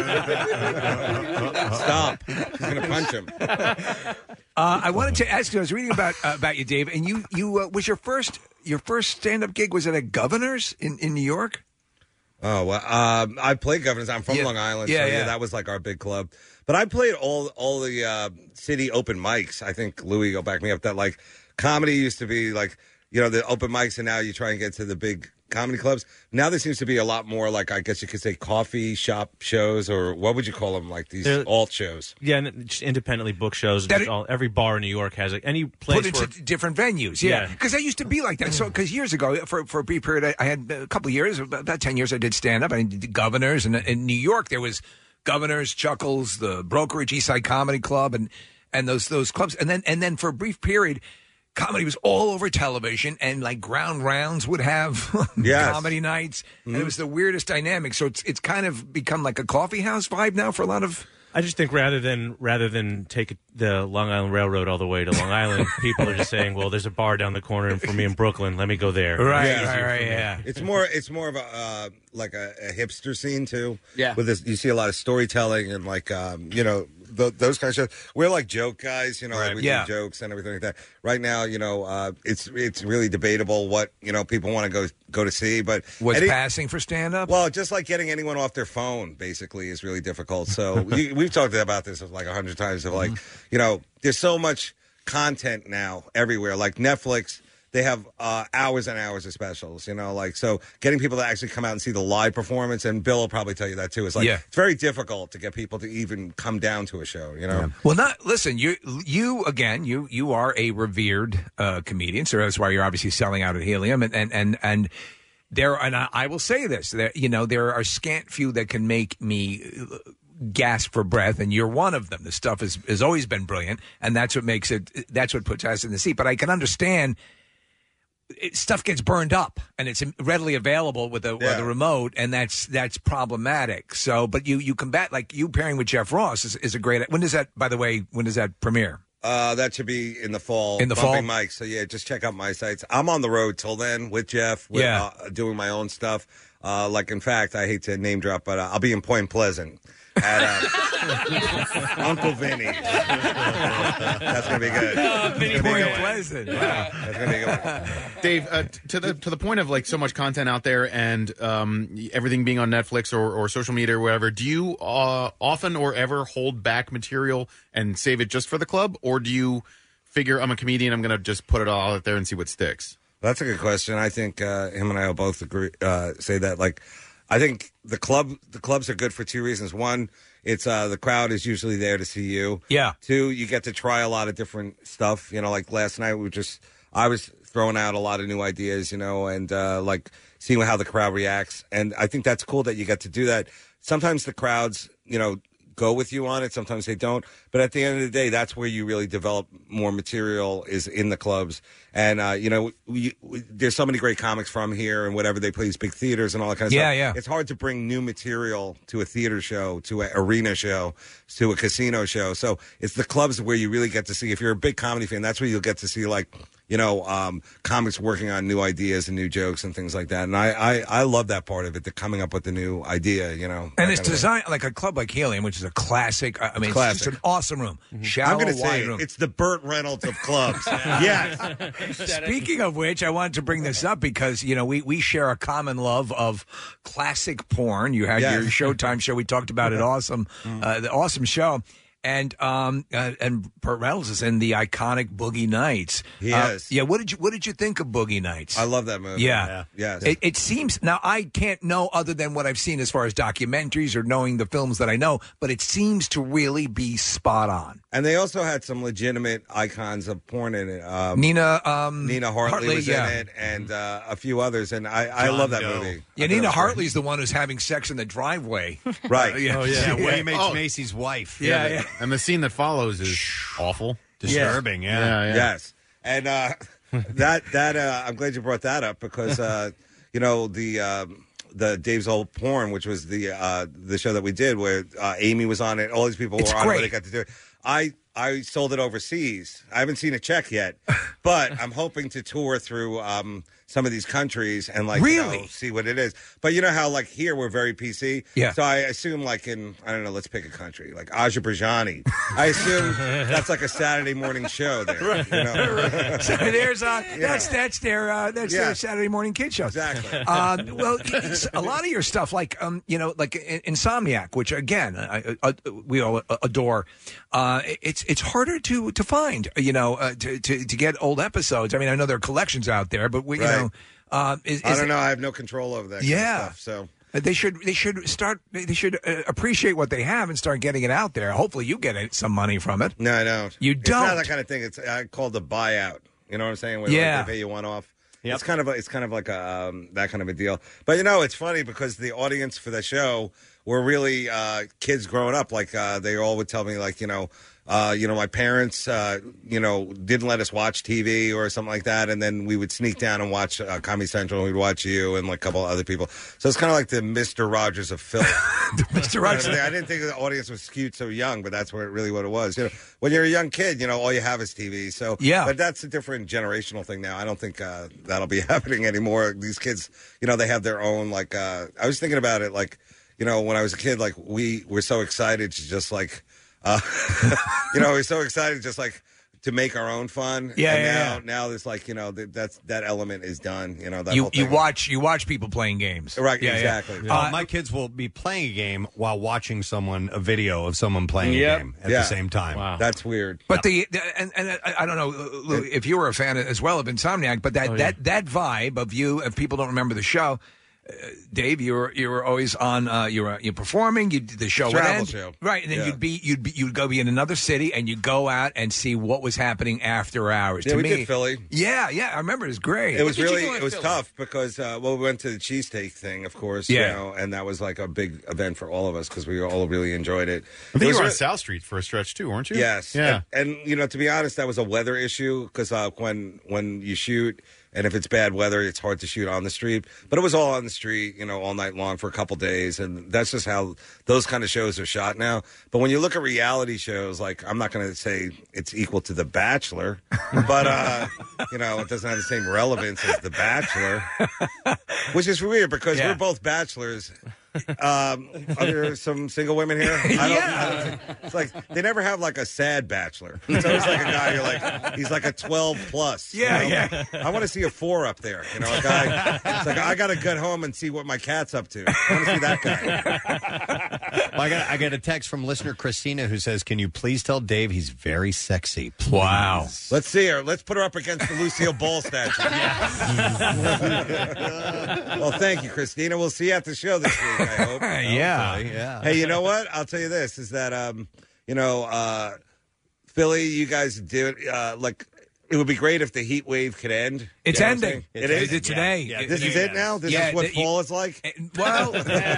Stop. She's going to punch him. I wanted to ask you, I was reading about you, Dave, and you was your first stand-up gig was at a Governor's in New York? Oh, well, I played Governor's. I'm from Long Island, so that was like our big club. But I played all the city open mics. I think Louis will back me up that like comedy used to be like the open mics, and now you try and get to the big comedy clubs. Now there seems to be a lot more, like, I guess you could say coffee shop shows, or what would you call them, like these alt shows? Yeah, and just independently booked shows. Every bar in New York has any place put into different venues. Yeah, because I used to be like that. So because years ago, for a brief period, I had a couple of years, about 10 years, I did stand up. I did Governors, and in New York there was Governors, Chuckles, the Brokerage, East Side Comedy Club, and those clubs, and then for a brief period, comedy was all over television, and like Ground Rounds would have comedy nights, and it was the weirdest dynamic. So it's kind of become like a coffee house vibe now for a lot of. I just think rather than take the Long Island Railroad all the way to Long Island, people are just saying, "Well, there's a bar down the corner, and for me in Brooklyn, let me go there." Right. Yeah. It's more of a like a hipster scene too. Yeah. With this, you see a lot of storytelling and like those kind of shows. We're like joke guys, like we do jokes and everything like that. Right now, it's really debatable what people want to go to see, but what's passing for stand up? Well, just like getting anyone off their phone basically is really difficult. So we've talked about this like 100 times. Of like, there's so much content now everywhere. Like Netflix, they have hours and hours of specials, so getting people to actually come out and see the live performance, and Bill will probably tell you that too, is like, it's very difficult to get people to even come down to a show, Yeah. Well, listen, you again, you are a revered comedian, so that's why you're obviously selling out at Helium, and I will say this, that, there are scant few that can make me gasp for breath, and you're one of them. The stuff has always been brilliant, and that's what puts us in the seat. But I can understand stuff gets burned up, and it's readily available with the remote, and that's problematic. So, but you combat, like you pairing with Jeff Ross is a great. When does that premiere? That should be in the fall. In the fall? Mike. So yeah, just check out my sites. I'm on the road till then with Jeff. Doing my own stuff. In fact, I hate to name drop, but I'll be in Point Pleasant at Uncle Vinny. That's gonna be good. Point Pleasant. Yeah, that's gonna be good. Dave, to the point of like so much content out there and everything being on Netflix or social media or whatever, do you often or ever hold back material and save it just for the club, or do you figure I'm a comedian, I'm gonna just put it all out there and see what sticks? That's a good question. I think him and I will both agree. Say that. Like, I think the clubs are good for two reasons. One, it's the crowd is usually there to see you. Yeah. Two, you get to try a lot of different stuff. Like last night I was throwing out a lot of new ideas. And like seeing how the crowd reacts. And I think that's cool that you get to do that. Sometimes the crowds, go with you on it. Sometimes they don't. But at the end of the day, that's where you really develop more material is in the clubs. And, there's so many great comics from here and whatever. They play these big theaters and all that kind of stuff. Yeah. It's hard to bring new material to a theater show, to an arena show, to a casino show. So it's the clubs where you really get to see, if you're a big comedy fan, that's where you'll get to see like, comics working on new ideas and new jokes and things like that. And I love that part of it, the coming up with the new idea, And it's designed like a club like Helium, which is a classic. I mean, it's just an awesome room. Shallow, I'm going to say room. It's the Burt Reynolds of clubs. Yes. Speaking of which, I wanted to bring this up because, we share a common love of classic porn. You had your Showtime show. We talked about it. Awesome. The awesome show. And Burt Reynolds is in the iconic Boogie Nights. Yes. What did you think of Boogie Nights? I love that movie. Yeah. Yes. It seems, now I can't know other than what I've seen as far as documentaries or knowing the films that I know, but it seems to really be spot on. And they also had some legitimate icons of porn in it. Nina Hartley was in it, and a few others. And I love that movie. Yeah, Nina Hartley's the one who's having sex in the driveway. Right. When he makes Macy's wife. Yeah. And the scene that follows is awful, disturbing. Yeah. Yes, and that I'm glad you brought that up because the Dave's Old Porn, which was the show that we did where Amy was on it, all these people were on it, where they got to do it. I sold it overseas. I haven't seen a check yet, but I'm hoping to tour through some of these countries and see what it is. But you know how like here we're very PC. Yeah. So I assume like in let's pick a country like Azerbaijan. I assume that's like a Saturday morning show there. Right. So there's that's their Saturday morning kid show. Exactly. Well, it's a lot of your stuff like like Insomniac, which again we all adore. It's it's harder to find. To get old episodes. I mean, I know there are collections out there, but we, Right. I don't know. I have no control over that. Yeah. Kind of stuff, so. They should appreciate what they have and start getting it out there. Hopefully, you get some money from it. No, I don't. You It's don't. not that kind of thing. It's called a buyout. You know what I'm saying? Where Yeah. they pay you one off. Yep. It's kind of like a that kind of a deal. But it's funny because the audience for the show were really kids growing up. Like they all would tell me, like my parents, didn't let us watch TV or something like that, and then we would sneak down and watch Comedy Central, and we'd watch you and like a couple other people. So it's kind of like the Mr. Rogers of Philly. Mr. Rogers. I didn't think the audience was skewed so young, but that's what it was. When you're a young kid, all you have is TV. So yeah, but that's a different generational thing now. I don't think that'll be happening anymore. These kids, they have their own like. I was thinking about it, like when I was a kid, like we were so excited to just like. We're so excited just like to make our own fun. Yeah. Now there's like that element is done. That You whole thing. you watch people playing games. Right, Yeah, yeah. exactly. My kids will be playing a game while watching a video of someone playing a game at Yeah. the same time. Wow. That's weird. But and I don't know, Lou, if you were a fan as well of Insomniac, but that vibe of you, if people don't remember the show, Dave, you were always on. You're performing. The show would Travel end, show. right? And then Yeah. you'd go be in another city, and you'd go out and see what was happening after hours. Yeah, to we me, did Philly. Yeah, I remember it was great. It was tough because we went to the cheesesteak thing, of course. Yeah. And that was like a big event for all of us because we all really enjoyed it. I think It you was were on re- South Street for a stretch too, weren't you? Yes. Yeah. And to be honest, that was a weather issue because when you shoot. And if it's bad weather, it's hard to shoot on the street. But it was all on the street, all night long for a couple days. And that's just how those kind of shows are shot now. But when you look at reality shows, like I'm not going to say it's equal to The Bachelor, but, it doesn't have the same relevance as The Bachelor, which is weird because we're both bachelors. Are there some single women here? I don't, it's like they never have like a sad bachelor. It's always like a guy you're like he's like a 12 plus. Yeah. I want to see a 4 up there. A guy. It's like I got to get home and see what my cat's up to. I want to see that guy. Well, I got a text from listener Christina who says, "Can you please tell Dave he's very sexy?" Please. Wow. Let's see her. Let's put her up against the Lucille Ball statue. Well, thank you, Christina. We'll see you at the show this week, I hope. Yeah. Hey, you know what? I'll tell you this, is that, Philly, you guys do it, it would be great if the heat wave could end. It's You know what I'm ending. saying? It is? today. Yeah, this is it now? This is what fall is like? Well,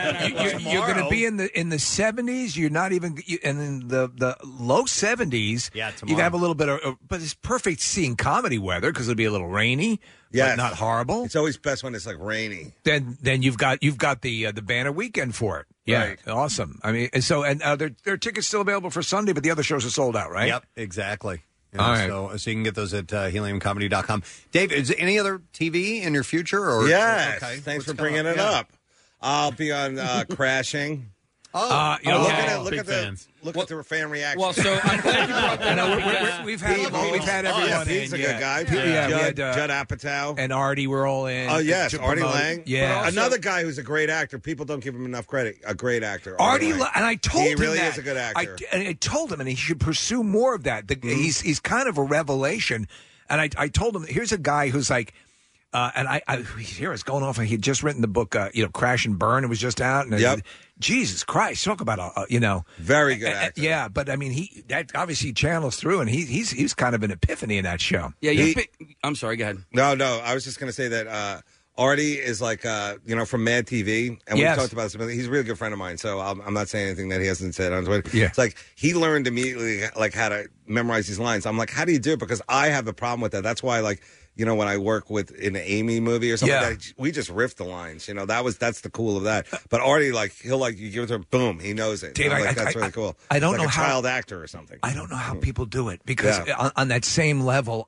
you're going to be in the 70s. You're not even, and in the low 70s. Yeah, You tomorrow. have a little bit of, but it's perfect seeing comedy weather because it'll be a little rainy, Yes. but not horrible. It's always best when it's like rainy. Then you've got the banner weekend for it. Yeah, Right. awesome. I mean, there are tickets still available for Sunday, but the other shows are sold out, right? Yep, exactly. All right. So you can get those at heliumcomedy.com. Dave, is there any other TV in your future? Or Yes. okay. Thanks What's for bringing coming it Yeah. up. I'll be on Crashing. Look Look big at fans. the fan reaction. Well, so I'm glad you brought that up. We've had everyone Pete's in. a good guy. Yeah, we had, Judd Apatow. and Artie were all in. Oh, yes, to Artie promote it. Lang. Yeah. Another guy who's a great actor. People don't give him enough credit. A great actor. Artie, Lang. and I told he him really that. is a good actor. I told him, and he should pursue more of that. He's kind of a revelation. And I told him, here's a guy who's like, and I here it's going off. And he had just written the book, Crash and Burn. It was just out. And Yep. Jesus Christ, talk about very good actor. yeah, but I mean, that obviously channels through, and he's kind of an epiphany in that show. Yeah, I'm sorry. Go ahead. No. I was just going to say that Artie is like, from Mad TV, and Yes. we've talked about this. He's a really good friend of mine, so I'm not saying anything that he hasn't said on Twitter. Yeah. It's like he learned immediately like how to memorize these lines. I'm like, how do you do it? Because I have a problem with that. That's why when I work with in an Amy movie or something, like that, we just riff the lines. That's the cool of that. But Artie, he'll you give it to him, boom, he knows it. Dave, That's really cool. I don't like know a how- child actor or something. I don't know how people do it because Yeah. on that same level,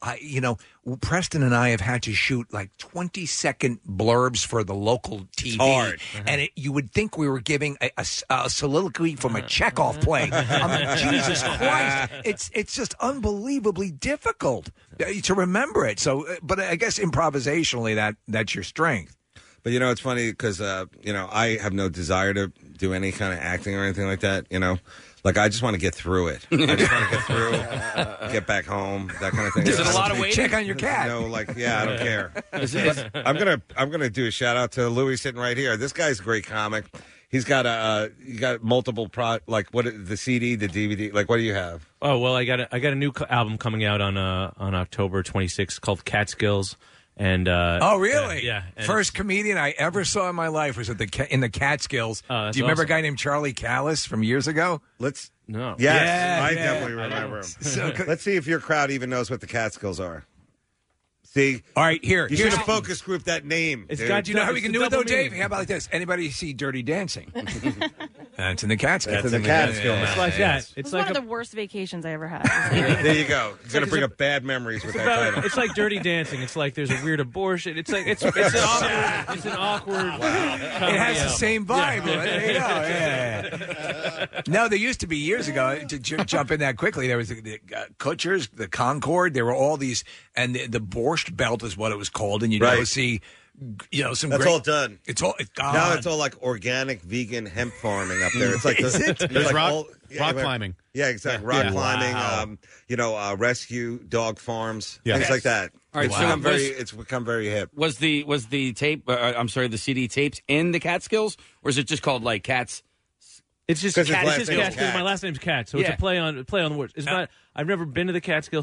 Preston and I have had to shoot like 20-second blurbs for the local TV. hard. And you would think we were giving a soliloquy from a Chekhov play. I mean, Jesus Christ, it's just unbelievably difficult to remember it. So, but I guess improvisationally, that's your strength. But it's funny because I have no desire to do any kind of acting or anything like that. Like, I just want to get through it. I just want to get through, get back home, that kind of thing. Is it a lot of waiting? Check on your cat. No, like, yeah, I don't care. I'm gonna do a shout out to Louis sitting right here. This guy's a great comic. He's got multiple the CD, the DVD. Like, what do you have? Oh well, I got a new album coming out on October 26th called Catskills. And oh, really? Yeah. First comedian I ever saw in my life was in the Catskills. Do you remember a guy named Charlie Callis from years ago? No. Yes, I definitely remember him. So, let's see if your crowd even knows what the Catskills are. See? All right, here. You should have focus group that name. Do you know how we can do it, though, Dave? How about like this? Anybody see Dirty Dancing? That's in the Catskills. That's in the Catskills. It's like that. It was one of the worst vacations I ever had. There you go. You're going to bring up bad memories with that title. It's like Dirty Dancing. It's like there's a weird abortion. It's like it's an awkward. It has the same vibe. Yeah. There you go. Yeah. No, there used to be years ago, to jump in that quickly, there was the Kutchers, the Concord. There were all these, and the Borscht Belt is what it was called, and you'd go see, some That's great, all done. It's all gone. Now it's all like organic vegan hemp farming up there. It's like There's rock climbing. Yeah, exactly. Rock climbing. Wow. Rescue dog farms, Yes. things like that. All right, It's become very hip. Was the tape? The CD tapes in the Catskills, or is it just called like Cats? It's just Because his Cat. last It's just name's Catskills. Cat. My last name's Cat, so it's Yeah. a play on the words. It's not. I've never been to the Catskills.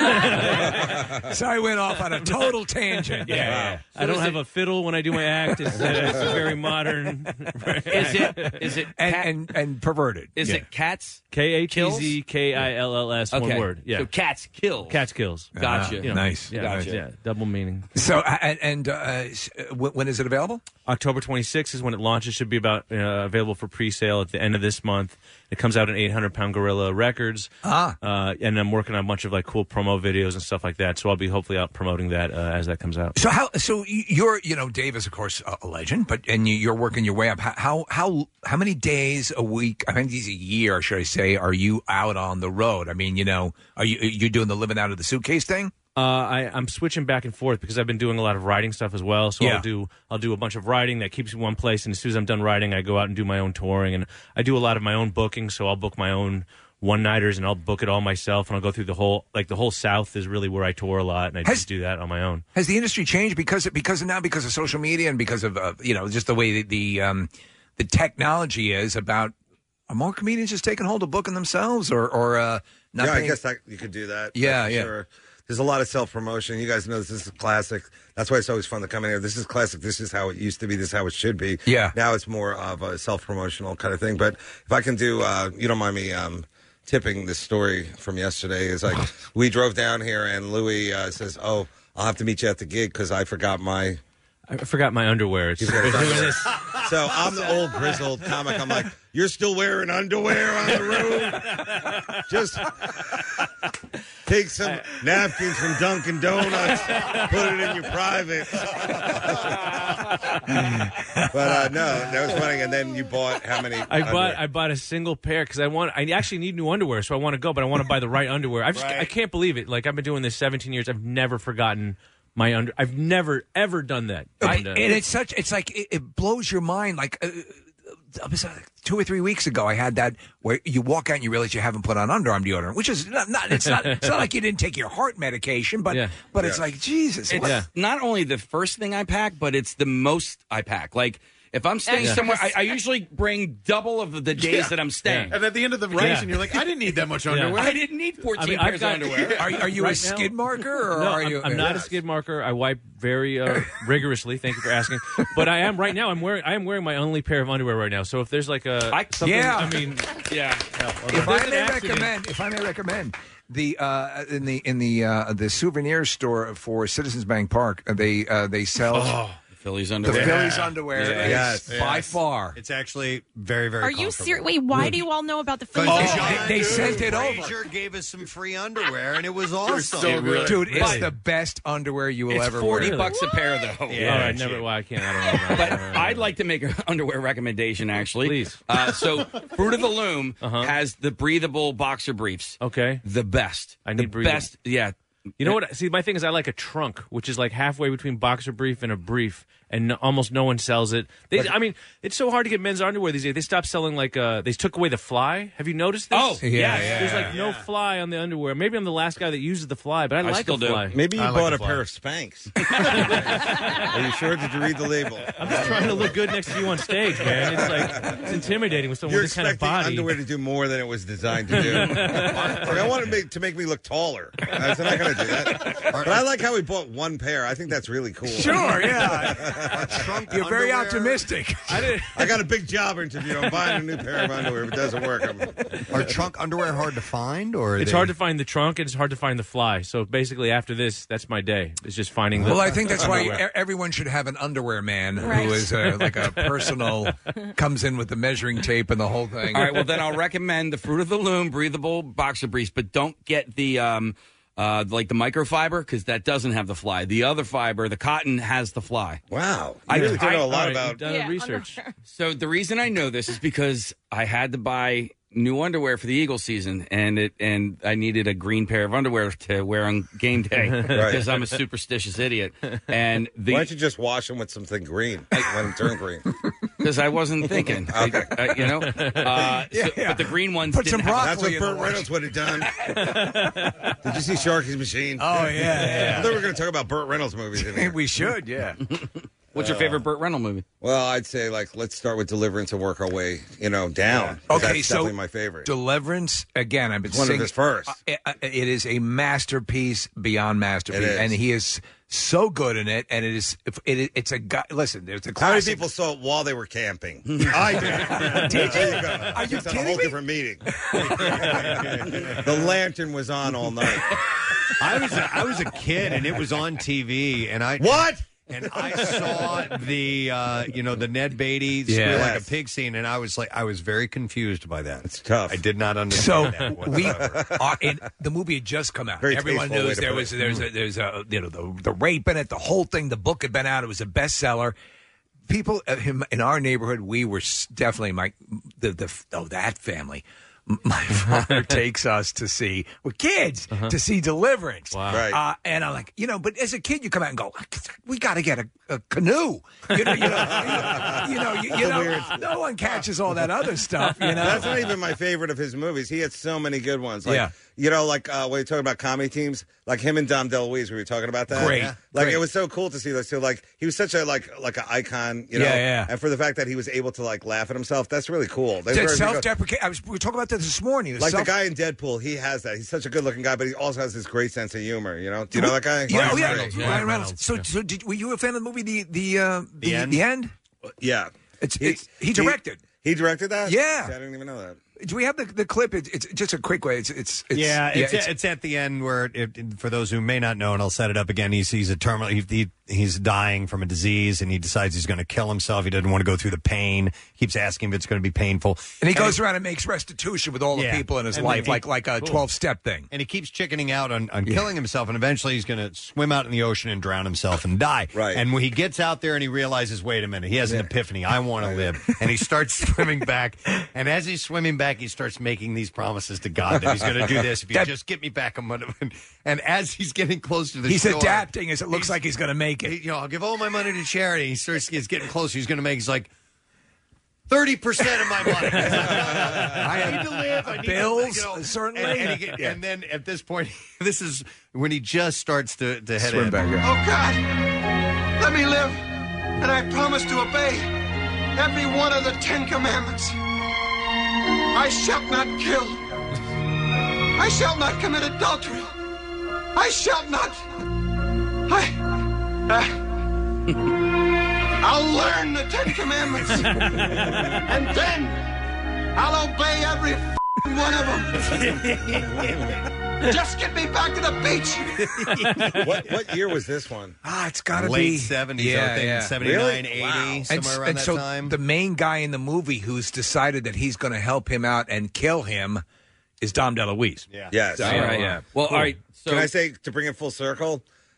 So I went off on a total tangent. Yeah. I don't have a fiddle when I do my act. It's very modern. Is it and perverted? Is it Cats? KATZKILLS. Okay. One word. Yeah. So Cats kill. Catskills. Gotcha. You know, Nice. Yeah, Gotcha. yeah. Double meaning. So when is it available? October 26th is when it launches. Should be available for pre-sale at the end of this month. It comes out on 800 Pound Gorilla Records. And I'm working on a bunch of like cool promo videos and stuff like that. So I'll be hopefully out promoting that as that comes out. So you're Dave is of course a legend, but you're working your way up. How many days a week? How many days a year, should I say, are you out on the road? I mean, are you doing the living out of the suitcase thing? I'm switching back and forth because I've been doing a lot of writing stuff as well. So Yeah. I'll do a bunch of writing that keeps me in one place, and as soon as I'm done writing, I go out and do my own touring, and I do a lot of my own booking. So I'll book my own one-nighters, and I'll book it all myself, and I'll go through the whole South is really where I tour a lot, and I just do that on my own. Has the industry changed because of social media and because of just the way the technology is about? Are more comedians just taking hold of booking themselves, or not? Yeah, I paying- guess you could do that. Yeah, That's for yeah. Sure. There's a lot of self-promotion. You guys know this is classic. That's why it's always fun to come in here. This is classic. This is how it used to be. This is how it should be. Yeah. Now it's more of a self-promotional kind of thing. But if I can do, you don't mind me tipping this story from yesterday, is like we drove down here and Louis says, "Oh, I'll have to meet you at the gig because I forgot my underwear." It's So I'm the old grizzled comic. I'm like, you're still wearing underwear on the road? Just take some napkins from Dunkin' Donuts, put it in your private. But no, that was funny. And then you bought how many? I bought a single pair because I actually need new underwear, so I want to go, but I want to buy the right underwear. I can't believe it. Like, I've been doing this 17 years. I've never forgotten my I've never ever done that. And it blows your mind. Like 2 or 3 weeks ago, I had that where you walk out and you realize you haven't put on underarm deodorant, which is it's not like you didn't take your heart medication, but it's like, Jesus. It's not only the first thing I pack, but it's the most I pack. Like, if I'm staying somewhere, I usually bring double of the days that I'm staying. And at the end of the race, and you're like, I didn't need that much underwear. I didn't need 14 pairs of underwear. Are you Right a skid now- marker? Or No, are you? I'm not a skid marker. I wipe very rigorously. Thank you for asking. But I am right now. I am wearing my only pair of underwear right now. So if there's like something, Yeah. I mean, yeah. If I may recommend. The in the souvenir store for Citizens Bank Park, they sell Phillies the underwear. Phillies underwear. Yes. By far. It's actually very, very Are you comfortable. serious? Wait, why do you all know about the Phillies? They sent it over. Frazier gave us some free underwear, and it was awesome. so good. Dude, it's the best underwear you will It's ever $40 wear. a pair, though. Yeah, all right, never. Well, I can't. I don't know. But I'd like to make an underwear recommendation, actually. Please. So, Fruit of the Loom has the breathable boxer briefs. Okay. The best. I need the breathable. best. Yeah. You know what? See, my thing is I like a trunk, which is like halfway between boxer brief and a brief, and almost no one sells it. I mean, it's so hard to get men's underwear these days. They stopped selling they took away the fly. Have you noticed this? Oh, yeah. There's like no fly on the underwear. Maybe I'm the last guy that uses the fly, but I like still the fly. Maybe you bought a pair of Spanx. Are you sure? Did you read the label? I'm just trying to look good next to you on stage, man. It's intimidating with someone You're with this kind of expecting body. underwear to do more than it was designed to do. I want to make me look taller. I'm not going to do that. But I like how he bought one pair. I think that's really cool. Sure, yeah. You're very optimistic. I got a big job interview. I'm buying a new pair of underwear. If it doesn't work, Are trunk underwear hard to find, or it's hard to find the trunk and it's hard to find the fly. So basically, after this, that's my day. It's just finding the. Well, I think that's underwear. why everyone should have an underwear man Right. who is like a personal, comes in with the measuring tape and the whole thing. All right, well, then I'll recommend the Fruit of the Loom breathable boxer briefs, but don't get the like the microfiber because that doesn't have the fly. The other fiber, the cotton, has the fly. Wow. I really don't know a lot about research. So the reason I know this is because I had to buy new underwear for the Eagles season, and I needed a green pair of underwear to wear on game day because I'm a superstitious idiot. And why don't you just wash them with something green? Let them turn green. Because I wasn't thinking, Okay. But the green ones Put didn't some have. That's what Burt Reynolds would have done. Did you see Sharky's Machine? Oh, yeah. I thought we were going to talk about Burt Reynolds movies in here. We should, yeah. What's your favorite Burt Reynolds movie? Well, I'd say let's start with Deliverance and work our way, down. Okay, that's so definitely my favorite. Deliverance, again, I've been One of singing. his first. It is a masterpiece beyond masterpiece, It is. and he is so good in it. And it's a guy. Listen, there's a How many classic. people saw it while they were camping? I did. Did There you? go. Are you Just at a kidding whole me? different meeting. The lantern was on all night. I was a kid and it was on TV and I What? And I saw the the Ned Beatty squeal like a pig scene, and I was very confused by that. It's tough. I did not So understand that whatsoever. the movie had just come out. Very Everyone tasteful way knows to put there's a the rape in it, the whole thing. The book had been out. It was a bestseller. People in our neighborhood, we were definitely that family. My father takes us to see, we're kids, to see Deliverance. Wow. Right. And I'm like, but as a kid, you come out and go, we got to get a canoe. No one catches all that other stuff. That's not even my favorite of his movies. He had so many good ones. Like, Yeah. when you're talking about comedy teams, like him and Dom DeLuise, we were talking about that. Great. Like, Great. it was so cool to see that. So, he was such a, like an icon, Yeah. And for the fact that he was able to, laugh at himself, that's really cool. That's That where- self-deprecating. We were talking about that this morning. the guy in Deadpool, he has that. He's such a good-looking guy, but he also has this great sense of humor, Do you know that guy? Yeah, He's yeah, great. Ryan Reynolds. So were you a fan of the movie The End? Yeah. He directed. He directed that? Yeah. See, I didn't even know that. Do we have the clip? It's just a quick way. It's it's at the end where, for those who may not know, and I'll set it up again. He's a terminal. He's dying from a disease, and he decides he's going to kill himself. He doesn't want to go through the pain. Keeps asking if it's going to be painful, and he goes around and makes restitution with all the people in his life, like a 12-step thing. And he keeps chickening out on killing himself, and eventually he's going to swim out in the ocean and drown himself and die. Right. And when he gets out there and he realizes, wait a minute, he has an epiphany. I want to live. And he starts swimming back. And as he's swimming back, he starts making these promises to God that he's going to do this. If you just get me back, I'm going to. And as he's getting close to the He's shore, adapting as it looks like he's going to make it. I'll give all my money to charity. He's getting closer. He's going to make. He's like 30% of my money. I need to live. I need Bills, certainly. And then at this point, this is when he just starts to head Swim in. back. Oh, God, let me live, and I promise to obey every one of the 10 Commandments. I shall not kill. I shall not commit adultery. I shall not. I'll learn the 10 Commandments, and then I'll obey every one of them. Just get me back to the beach. What year was this one? It's got to be Late 70s, I think, 79, Really? 80, Wow. somewhere around and that so time. the main guy in the movie who's decided that he's going to help him out and kill him is Dom DeLuise. Yeah. Yes. All right, yeah. Well, all right. So Can I say, to bring it full circle,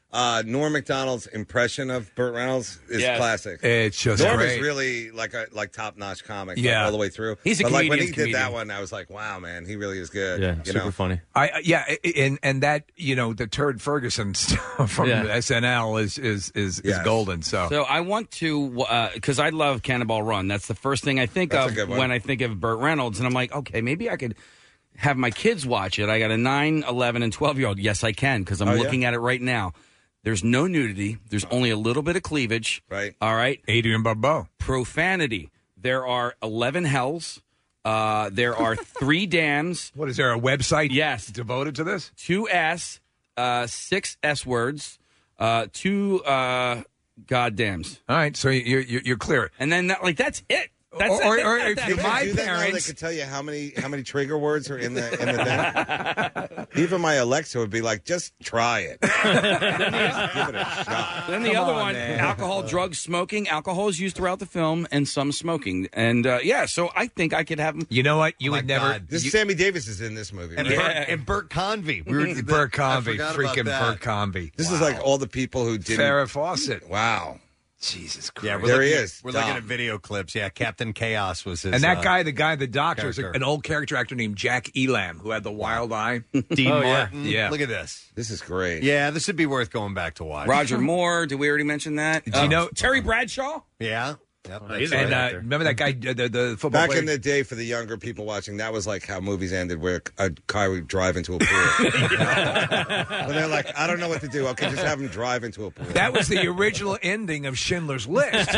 Norm Macdonald's impression of Burt Reynolds is classic. It's just Norm great. is really like top-notch comic all the way through. He's a but like when he comedian. did that one, I was like, wow, man, he really is good. Yeah, you super know? funny. And that the Turd Ferguson stuff from SNL is golden. So I want to because I love Cannonball Run. That's the first thing I think That's a of good one. when I think of Burt Reynolds, and I'm like, okay, maybe I could have my kids watch it. I got a 9, 11, and 12-year-old. Yes, I can because I'm looking at it right now. There's no nudity. There's only a little bit of cleavage. Right. All right. Adrian Barbeau. Profanity. There are 11 hells. There are 3 dams. What is there a website? Yes, devoted to this. 2 S, 6 S words, 2 goddams. All right, so you're clear. And then that's it. That's Or it. if you're my parents, they could tell you how many trigger words are in the thing. Even my Alexa would be like, just try it. Give it a shot. Then the other one, alcohol, drugs, smoking. Alcohol is used throughout the film, and some smoking. And so I think I could have them. You know what? You would never. Sammy Davis is in this movie. And, right? and Burt Convey. Burt Convey, freaking Burt Convey. This is like all the people who did Farrah Fawcett. Wow. Jesus Christ. Yeah, There he is. We're looking at video clips. Yeah, Captain Chaos was his. And that guy, the doctor, is character. an old character actor named Jack Elam, who had the wild eye. Dean Oh, Martin. Yeah. Look at this. This is great. Yeah, this would be worth going back to watch. Roger Moore. Did we already mention that? Do you know Terry Bradshaw? Yeah. Yep. And remember that guy, the football Back player? in the day, for the younger people watching, that was like how movies ended, where a guy would drive into a pool. When they're like, I don't know what to do. Okay, just have him drive into a pool. That was the original ending of Schindler's List.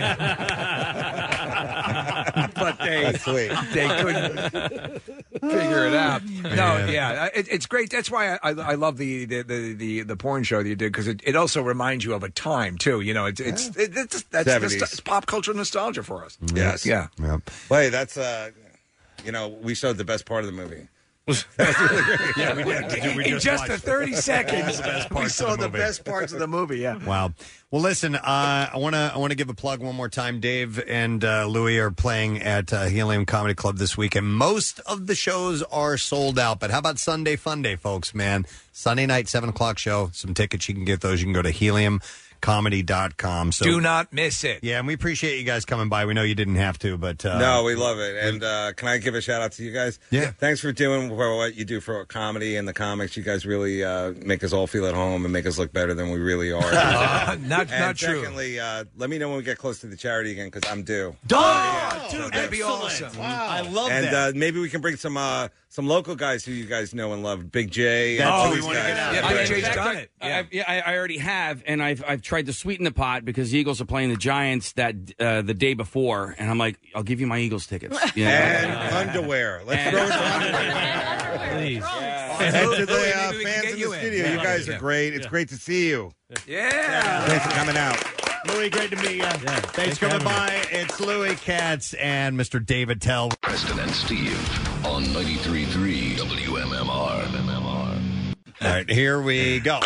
But they couldn't figure it out. No, it's great. That's why I love the porn show that you did, because it also reminds you of a time too. You know, it's pop culture nostalgia for us. Yes. Yeah. Wait, that's we showed the best part of the movie. Yeah, we did. In just the 30 seconds, we saw the movie. best parts of the movie. Yeah. Wow. Well, listen, I want to give a plug one more time. Dave and Louie are playing at Helium Comedy Club this weekend. Most of the shows are sold out, but how about Sunday Fun Day, folks, man? Sunday night, 7 o'clock show. Some tickets, you can get those. You can go to heliumcomedy.com. So do not miss it. Yeah, and we appreciate you guys coming by. We know you didn't have to, but... no, we love it. And can I give a shout out to you guys? Yeah. Thanks for doing what you do for comedy and the comics. You guys really make us all feel at home and make us look better than we really are. Not true. Secondly, let me know when we get close to the charity again, because I'm due. Dude, that'd be awesome. Wow. I love and, that. And maybe we can bring some local guys who you guys know and love. Big J. That's and who we these want to guys. get out. Yeah, Big J's In fact, done it. I already have, and I've tried to sweeten the pot because the Eagles are playing the Giants that the day before, and I'm like, I'll give you my Eagles tickets. You know? And underwear. Let's throw in some underwear. Please. And to the maybe we can fans get in you the in. studio, you guys are great. It's great to see you. Yeah. Thanks for coming out. Louie, great to meet you. Thanks for coming by. It's Louie Katz and Mr. David Tell. Preston and Steve on 93.3 WMMR. All right, here we go.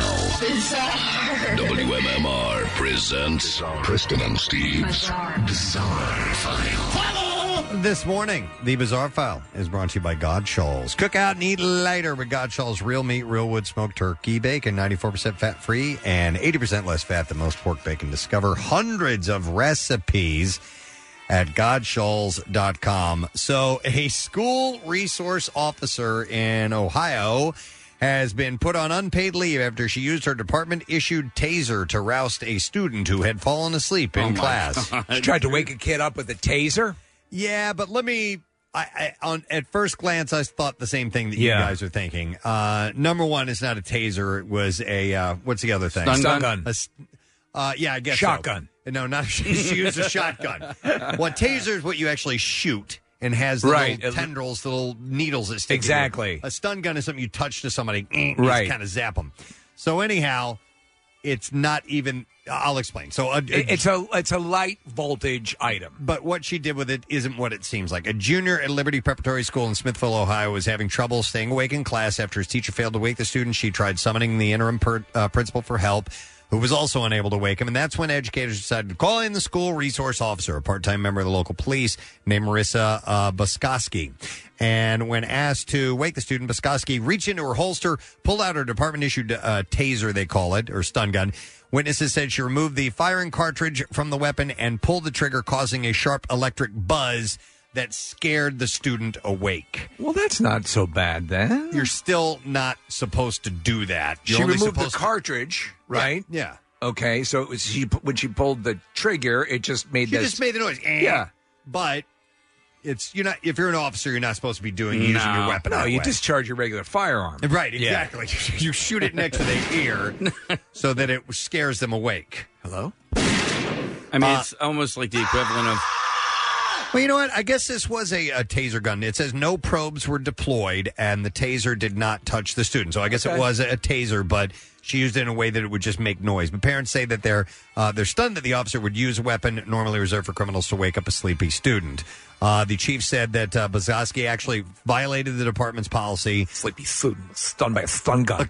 WMMR presents Preston and Steve's Bizarre File. This morning, the Bizarre File is brought to you by God Shawls. Cook out and eat lighter with God Shawls real meat, real wood smoked turkey bacon, 94% fat-free and 80% less fat than most pork bacon. Discover hundreds of recipes at godshawls.com. So a school resource officer in Ohio has been put on unpaid leave after she used her department-issued taser to roust a student who had fallen asleep in class. She tried to wake a kid up with a taser? Yeah, but let me... at first glance, I thought the same thing that you guys are thinking. Number one, it's not a taser. It was a... what's the other thing? Stun gun. Yeah, I guess Shotgun. So. No, not she used a shotgun. Well, taser is what you actually shoot and has the little tendrils, the little needles that stick. Exactly. A stun gun is something you touch to somebody, right? Kind of zap them. So anyhow, it's not even. I'll explain. So it's a light voltage item. But what she did with it isn't what it seems like. A junior at Liberty Preparatory School in Smithville, Ohio, was having trouble staying awake in class after his teacher failed to wake the student. She tried summoning the interim principal for help. who was also unable to wake him. And that's when educators decided to call in the school resource officer, a part-time member of the local police named Marissa Buskoski. And when asked to wake the student, Buskoski reached into her holster, pulled out her department-issued taser, they call it, or stun gun. Witnesses said she removed the firing cartridge from the weapon and pulled the trigger, causing a sharp electric buzz that scared the student awake. Well, that's not so bad then. You're still not supposed to do that. You're She only removed the supposed to- cartridge, right? Yeah. Okay, so it was when she pulled the trigger, it just made She this. just made the noise. Yeah. But you're not. If you're an officer, you're not supposed to be using your weapon. No, that you way. discharge your regular firearm. Right, Yeah. exactly. You shoot it next to the ear so that it scares them awake. Hello? I mean, it's almost like the equivalent of. Well, you know what? I guess this was a taser gun. It says no probes were deployed, and the taser did not touch the student. So I guess it was a taser, but she used it in a way that it would just make noise. But parents say that they're stunned that the officer would use a weapon normally reserved for criminals to wake up a sleepy student. The chief said that Buskoski actually violated the department's policy. Sleepy student stunned by a stun gun.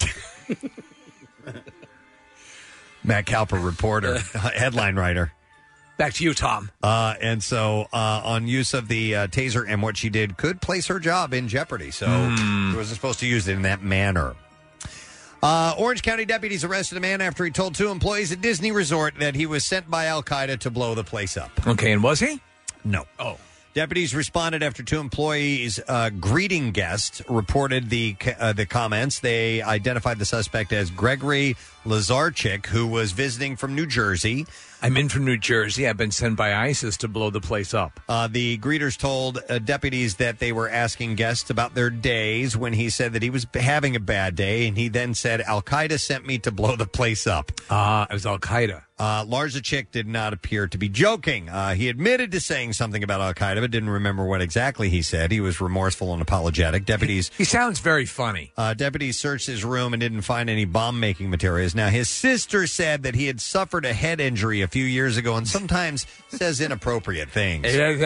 Matt Cowper, reporter, headline writer. Back to you, Tom. And so on use of the taser and what she did could place her job in jeopardy. So she wasn't supposed to use it in that manner. Orange County deputies arrested a man after he told 2 employees at Disney Resort that he was sent by Al-Qaeda to blow the place up. Okay, and was he? No. Oh. Deputies responded after 2 employees greeting guests reported the comments. They identified the suspect as Gregory Lazarchik, who was visiting from New Jersey. I'm in from New Jersey. I've been sent by ISIS to blow the place up. The greeters told deputies that they were asking guests about their days when he said that he was having a bad day, and he then said, Al-Qaeda sent me to blow the place up. It was Al-Qaeda. Lazarchik did not appear to be joking. He admitted to saying something about Al-Qaeda, but didn't remember what exactly he said. He was remorseful and apologetic. Deputies. He sounds very funny. Deputies searched his room and didn't find any bomb-making materials. Now, his sister said that he had suffered a head injury a few years ago and sometimes says inappropriate things.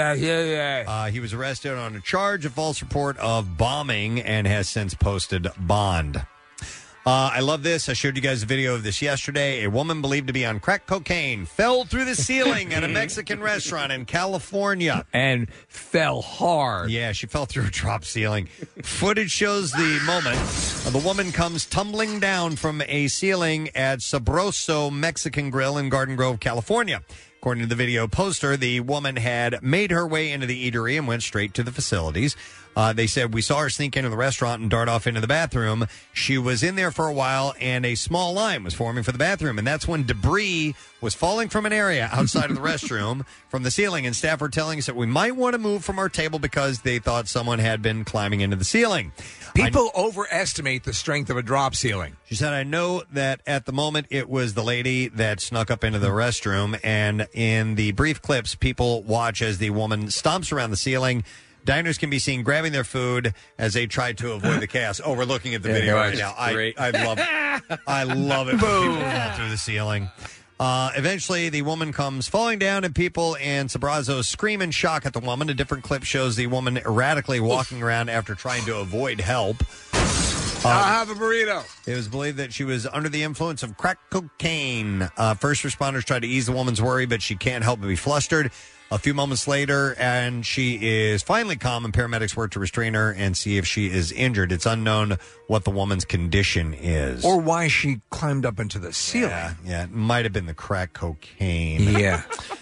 He was arrested on a charge of false report of bombing and has since posted bond. I love this. I showed you guys a video of this yesterday. A woman believed to be on crack cocaine fell through the ceiling at a Mexican restaurant in California. And fell hard. Yeah, she fell through a drop ceiling. Footage shows the moment. The woman comes tumbling down from a ceiling at Sabroso Mexican Grill in Garden Grove, California. According to the video poster, the woman had made her way into the eatery and went straight to the facilities. They said, we saw her sneak into the restaurant and dart off into the bathroom. She was in there for a while, and a small line was forming for the bathroom. And that's when debris was falling from an area outside of the restroom from the ceiling. And staff were telling us that we might want to move from our table because they thought someone had been climbing into the ceiling. People overestimate the strength of a drop ceiling. She said, I know that at the moment it was the lady that snuck up into the restroom. And in the brief clips, people watch as the woman stomps around the ceiling. Diners can be seen grabbing their food as they try to avoid the chaos. Oh, we're looking at the video right now. I love it. Boom. People fall through the ceiling. Eventually, the woman comes falling down, and people in Sabroso scream in shock at the woman. A different clip shows the woman erratically walking around after trying to avoid help. I'll have a burrito. It was believed that she was under the influence of crack cocaine. First responders tried to ease the woman's worry, but she can't help but be flustered. A few moments later, and she is finally calm, and paramedics work to restrain her and see if she is injured. It's unknown what the woman's condition is. Or why she climbed up into the ceiling. Yeah, it might have been the crack cocaine. Yeah.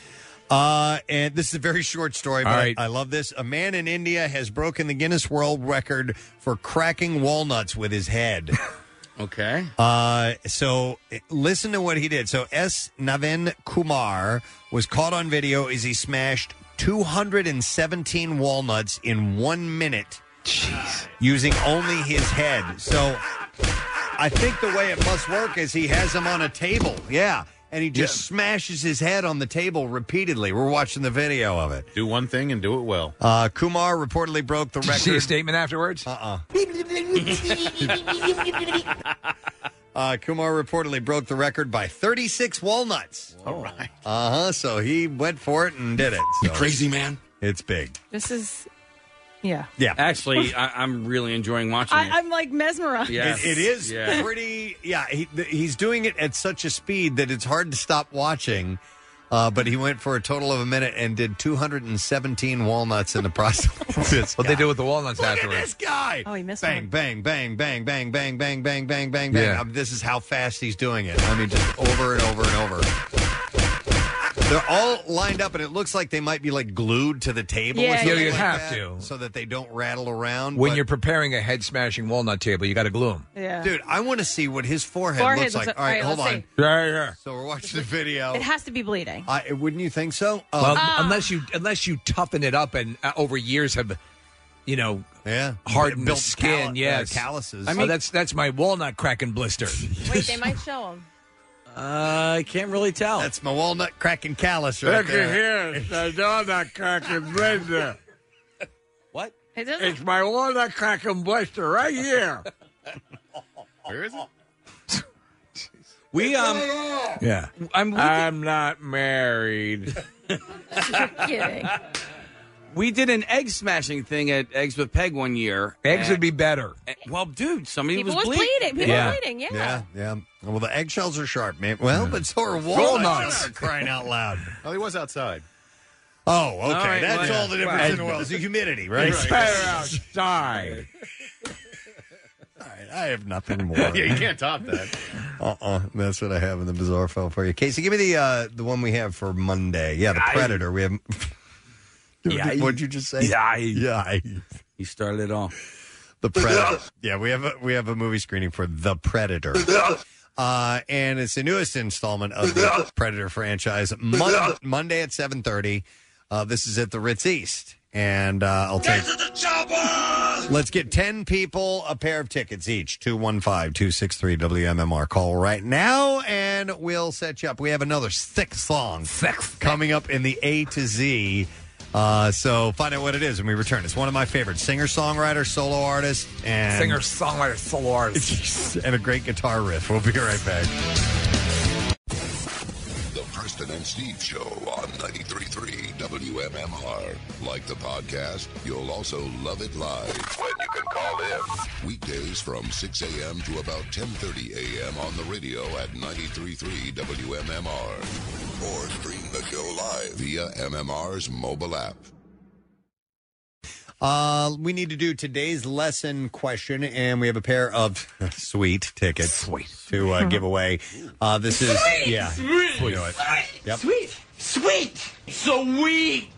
And this is a very short story, but I love this. A man in India has broken the Guinness World Record for cracking walnuts with his head. Okay. So listen to what he did. So S. Navin Kumar was caught on video as he smashed 217 walnuts in 1 minute. Jeez. Using only his head. So I think the way it must work is he has them on a table. Yeah. And he just smashes his head on the table repeatedly. We're watching the video of it. Do one thing and do it well. Kumar reportedly broke the record. Did you see a statement afterwards? Kumar reportedly broke the record by 36 walnuts. All right. So he went for it and did it. So you crazy man. It's big. This is Yeah. Yeah. Actually, I'm really enjoying watching it. I'm like mesmerized. Yes. It is Yeah. pretty. Yeah, he's doing it at such a speed that it's hard to stop watching. But he went for a total of a minute and did 217 walnuts in the process. What they do with the walnuts afterwards? This guy. Oh, he missed bang, one. bang, bang, bang, bang, bang, bang, bang, bang, bang, bang. Yeah. This is how fast he's doing it. I mean, just over and over and over. They're all lined up, and it looks like they might be like glued to the table. Yeah, or something you like have that, to. so that they don't rattle around. When but- you're preparing a head-smashing walnut table, you got to glue them. Yeah. Dude, I want to see what his forehead Forehead looks like. looks- All right, all right, hold let's on. see. Yeah. So we're watching the video. It has to be bleeding. Wouldn't you think so? Well, unless you toughen it up and over years have, hardened the Built skin. Yes, calluses. I mean, that's my walnut cracking blister. Wait, they might show him. I can't really tell. That's my walnut cracking callus right there. here, the walnut cracking blister. What? It doesn't. It's my walnut cracking blister right here. Where is it? We Yeah, I'm not married. You're kidding. We did an egg smashing thing at Eggs with Peg one year. Eggs would be better. Well, dude, somebody People was was bleeding. People Yeah. were bleeding. Yeah. Yeah. Well, the eggshells are sharp, man. Well, but so are Walnuts. walnuts. Crying out loud. Well, he was outside. Oh, okay. right, That's well, all the difference in the world. It's the humidity, right? It's better outside. All right, I have nothing more. Yeah, you can't top that. That's what I have in the bizarre file for you. Casey, give me the one we have for Monday. Yeah, the Predator. We have. Yeah. What'd you just say? Yeah. He started it all. The Predator. Yeah, we have a movie screening for The Predator. And it's the newest installment of the Predator franchise. Monday at 7:30. This is at the Ritz East. And I'll take... Let's get 10 people a pair of tickets each. 215-263-WMMR. Call right now, and we'll set you up. We have another thick song coming up in the A to Z. So find out what it is when we return. It's one of my favorites. Singer-songwriter, solo artist, and... Singer-songwriter, solo artist. and a great guitar riff. We'll be right back. The Preston and Steve Show on 93.3 WMMR. Like the podcast, you'll also love it live when you can call in. Weekdays from 6 a.m. to about 10:30 a.m. on the radio at 93.3 WMMR. Or stream the show live via MMR's mobile app. We need to do today's lesson question, and we have a pair of sweet tickets to give away. This is Sweet! yeah, Sweet! we know it. Yep. Sweet! Sweet!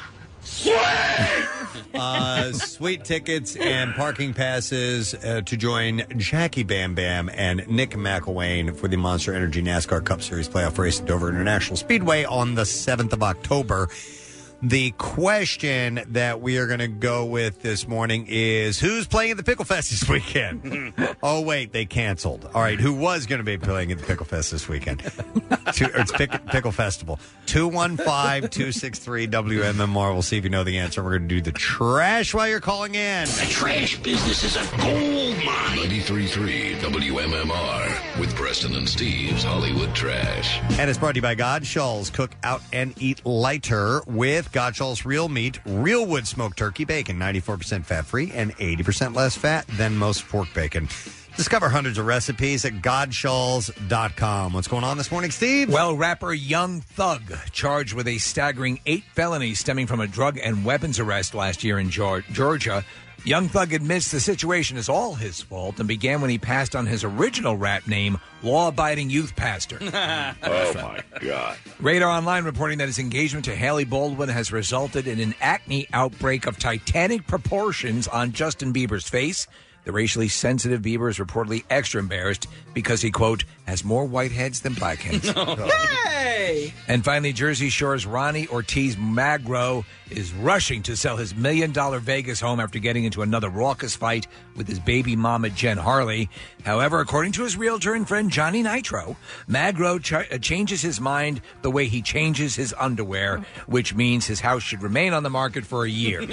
Sweet tickets and parking passes to join Jackie Bam Bam and Nick McElwain for the Monster Energy NASCAR Cup Series playoff race at Dover International Speedway on the 7th of October. The question that we are going to go with this morning is, who's playing at the Pickle Fest this weekend? Oh, wait, they canceled. All right, who was going to be playing at the Pickle Fest this weekend? It's Pickle Festival. 215-263-WMMR. We'll see if you know the answer. We're going to do the trash while you're calling in. The trash business is a gold mine. 93.3 WMMR with Preston and Steve's Hollywood Trash. And it's brought to you by Godshall's Cook Out and Eat Lighter with Godshall's Real Meat, Real Wood Smoked Turkey Bacon, 94% fat-free and 80% less fat than most pork bacon. Discover hundreds of recipes at godshalls.com. What's going on this morning, Steve? Well, rapper Young Thug charged with a staggering 8 felonies stemming from a drug and weapons arrest last year in Georgia. Young Thug admits the situation is all his fault and began when he passed on his original rap name, Law Abiding Youth Pastor. Oh, my God. Radar Online reporting that his engagement to Hailey Baldwin has resulted in an acne outbreak of titanic proportions on Justin Bieber's face. The racially sensitive Bieber is reportedly extra embarrassed because he, quote, has more whiteheads than blackheads. Hey! And finally, Jersey Shore's Ronnie Ortiz Magro is rushing to sell his $1 million Vegas home after getting into another raucous fight with his baby mama, Jen Harley. However, according to his realtor and friend Johnny Nitro, Magro changes his mind the way he changes his underwear, which means his house should remain on the market for a year.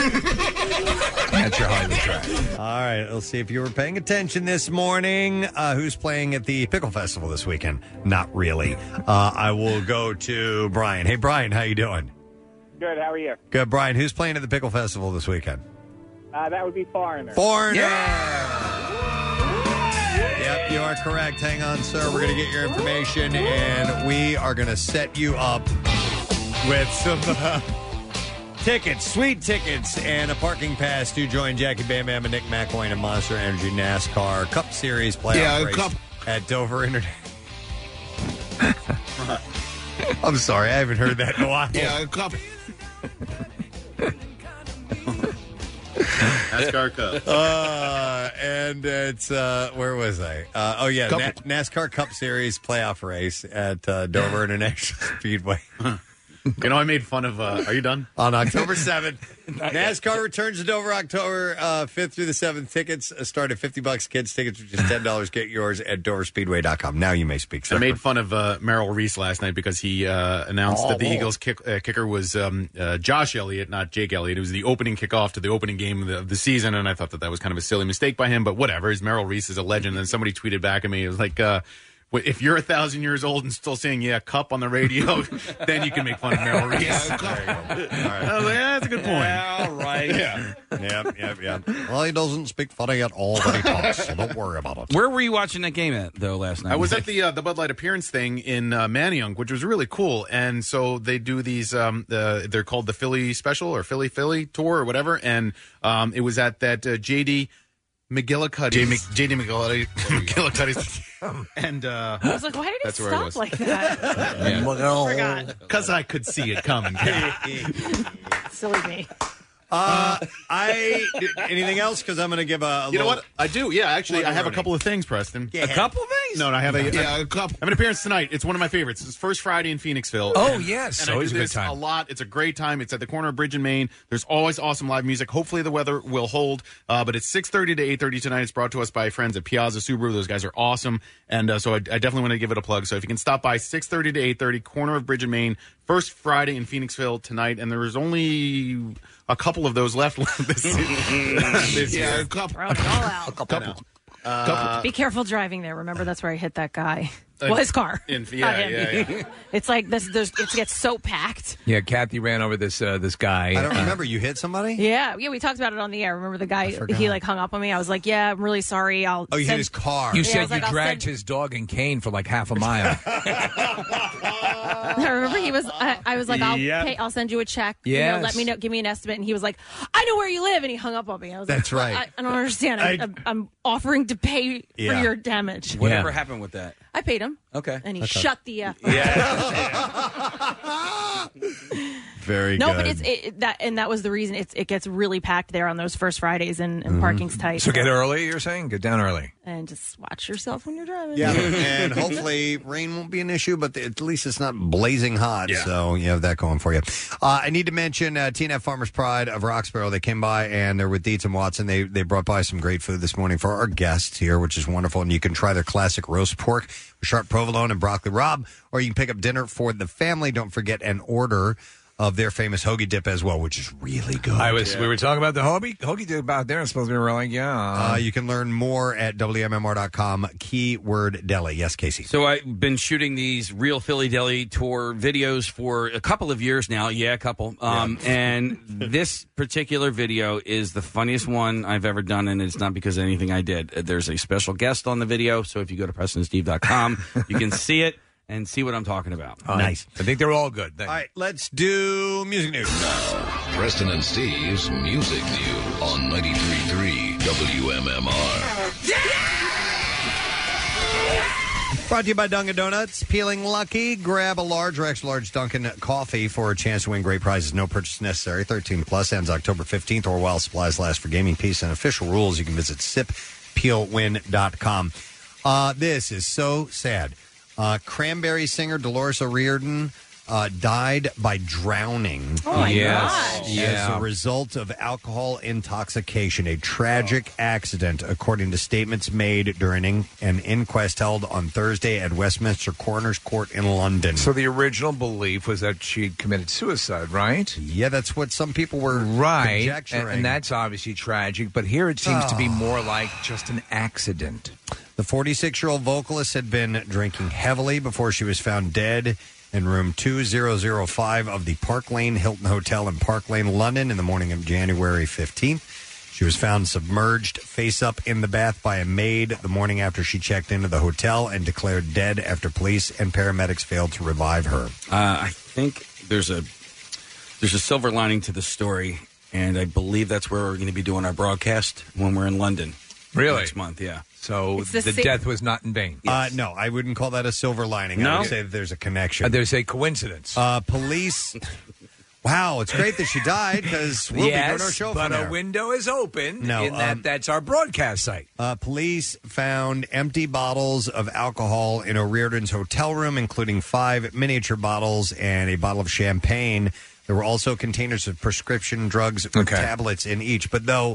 That's your Hollywood Trash. All right, let's see if you were paying attention this morning. Who's playing at the Pickle Festival this weekend? Not really. I will go to Brian. Hey, Brian, how you doing? Good. How are you? Good, Brian. Who's playing at the Pickle Festival this weekend? That would be Foreigner. Foreigner. Yep, you are correct. Hang on, sir. We're going to get your information, and we are going to set you up with some tickets, sweet tickets, and a parking pass to join Jackie Bam Bam and Nick McElwain and Monster Energy NASCAR Cup Series playoff race at Dover International. I'm sorry, I haven't heard that in a while. Yeah, a cup. NASCAR Cup. And it's, where was I? NASCAR Cup Series playoff race at Dover International Speedway. You know, I made fun of, are you done? On October 7th. NASCAR returns to Dover October 5th through the 7th. Tickets start at $50. Kids tickets, which is $10. Get yours at doverspeedway.com. Now you may speak, sir. I made fun of Merrill Reese last night because he announced that the Eagles kicker was Josh Elliott, not Jake Elliott. It was the opening kickoff to the opening game of the season, and I thought that was kind of a silly mistake by him, but whatever. His Merrill Reese is a legend, and somebody tweeted back at me. It was like, if you're 1,000 years old and still saying, cup on the radio, then you can make fun of Merrill Reese. There you go. All right. I was like, that's a good point. All right. Yeah. Yep. Well, he doesn't speak funny at all when he talks, so don't worry about it. Where were you watching that game at, though, last night? I was at the Bud Light appearance thing in Manayunk, which was really cool. And so they do these, they're called the Philly Special or Philly tour or whatever. And it was at that J.D. McGillicuddy's. J.D. McGillicuddy's. And I was like, why did it stop like that? Because I could see it coming. Silly me. Anything else? Because I'm going to give a You know what? I do. Yeah, actually, I have a couple of things, Preston. Yeah. A couple of things? No, I have a couple. I have an appearance tonight. It's one of my favorites. It's First Friday in Phoenixville. Oh, yes. And Always I a do good this time. a lot. It's a great time. It's at the corner of Bridge and Main. There's always awesome live music. Hopefully the weather will hold. But it's 6:30 to 8:30 tonight. It's brought to us by friends at Piazza Subaru. Those guys are awesome. And so I definitely want to give it a plug. So if you can stop by 6:30 to 8:30, corner of Bridge and Main, First Friday in Phoenixville tonight. And there is only a couple of those left this year. A couple. Throw it all out. A couple. Be careful driving there. Remember, that's where I hit that guy. Well, his car. Not him. It's like it gets so packed. Yeah, Kathy ran over this guy. I don't remember. You hit somebody? Yeah, we talked about it on the air. Remember the guy? He hung up on me. I was like, "Yeah, I'm really sorry." You hit his car. You said you dragged his dog and cane for like half a mile. I remember he was. I was like, "I'll pay. I'll send you a check. Yes. Let me know. Give me an estimate." And he was like, "I know where you live," and he hung up on me. I was That's like, right. I don't understand. I'm offering to pay for your damage. Whatever happened with that? I paid him. Okay. And he shut the F. Very no, good. but that was the reason it gets really packed there on those first Fridays and parking's tight. So get early, you're saying? Get down early. And just watch yourself when you're driving. Yeah, and hopefully rain won't be an issue, but at least it's not blazing hot, so you have that going for you. I need to mention TNF Farmers Pride of Roxborough. They came by, and they're with Dietz and Watson. They brought by some great food this morning for our guests here, which is wonderful, and you can try their classic roast pork with sharp provolone and broccoli rabe, or you can pick up dinner for the family. Don't forget an order of their famous hoagie dip as well, which is really good. We were talking about the hoagie dip out there. It's supposed to be really good. You can learn more at WMMR.com, keyword deli. Yes, Casey. So I've been shooting these Real Philly Deli tour videos for a couple of years now. Yeah, a couple. And this particular video is the funniest one I've ever done, and it's not because of anything I did. There's a special guest on the video, so if you go to PrestonandSteve.com, you can see it and see what I'm talking about. Nice. I think they're all good. All right, let's do music news. Preston and Steve's Music News on 93.3 WMMR. Brought to you by Dunkin' Donuts. Peeling lucky. Grab a large or extra large Dunkin' coffee for a chance to win great prizes. No purchase necessary. 13 plus ends October 15th or while supplies last. For gaming piece and official rules, you can visit sippeelwin.com. This is so sad. Cranberry singer Dolores O'Riordan died by drowning. Oh, my gosh. As a result of alcohol intoxication. A tragic accident, according to statements made during an inquest held on Thursday at Westminster Coroner's Court in London. So the original belief was that she committed suicide, right? Yeah, that's what some people were conjecturing. And that's obviously tragic, but here it seems to be more like just an accident. The 46-year-old vocalist had been drinking heavily before she was found dead in room 2005 of the Park Lane Hilton Hotel in Park Lane, London, in the morning of January 15th. She She was found submerged, face up in the bath by a maid the morning after she checked into the hotel and declared dead after police and paramedics failed to revive her. I think there's a silver lining to the story, and I believe that's where we're going to be doing our broadcast when we're in London. Really? Next month, yeah. So the death was not in vain. No, I wouldn't call that a silver lining. I would say that there's a connection. There's a coincidence. Police... Wow, it's great that she died because we'll be doing our show but from there. a window is open. No, in that's our broadcast site. Police found empty bottles of alcohol in O'Riordan's hotel room, including 5 miniature bottles and a bottle of champagne. There were also containers of prescription drugs with tablets in each. But though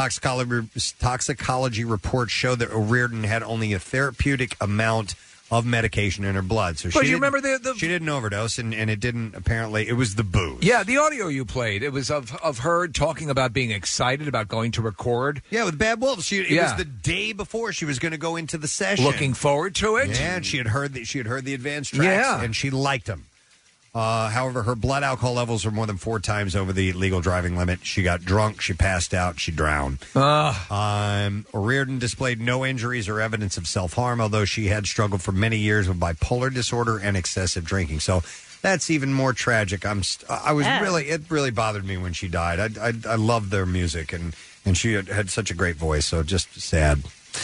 toxicology reports show that O'Riordan had only a therapeutic amount of medication in her blood. So But you remember she didn't overdose, and it didn't, apparently, it was the booze. Yeah, the audio you played, it was of her talking about being excited about going to record. Yeah, with Bad Wolves. It was the day before she was going to go into the session. Looking forward to it. Yeah, and she had heard the advanced tracks, and she liked them. However, her blood alcohol levels were more than 4 times over the legal driving limit. She got drunk, she passed out, she drowned. O'Riordan displayed no injuries or evidence of self-harm, although she had struggled for many years with bipolar disorder and excessive drinking. So that's even more tragic. It really bothered me when she died. I love their music, and she had such a great voice, so just sad.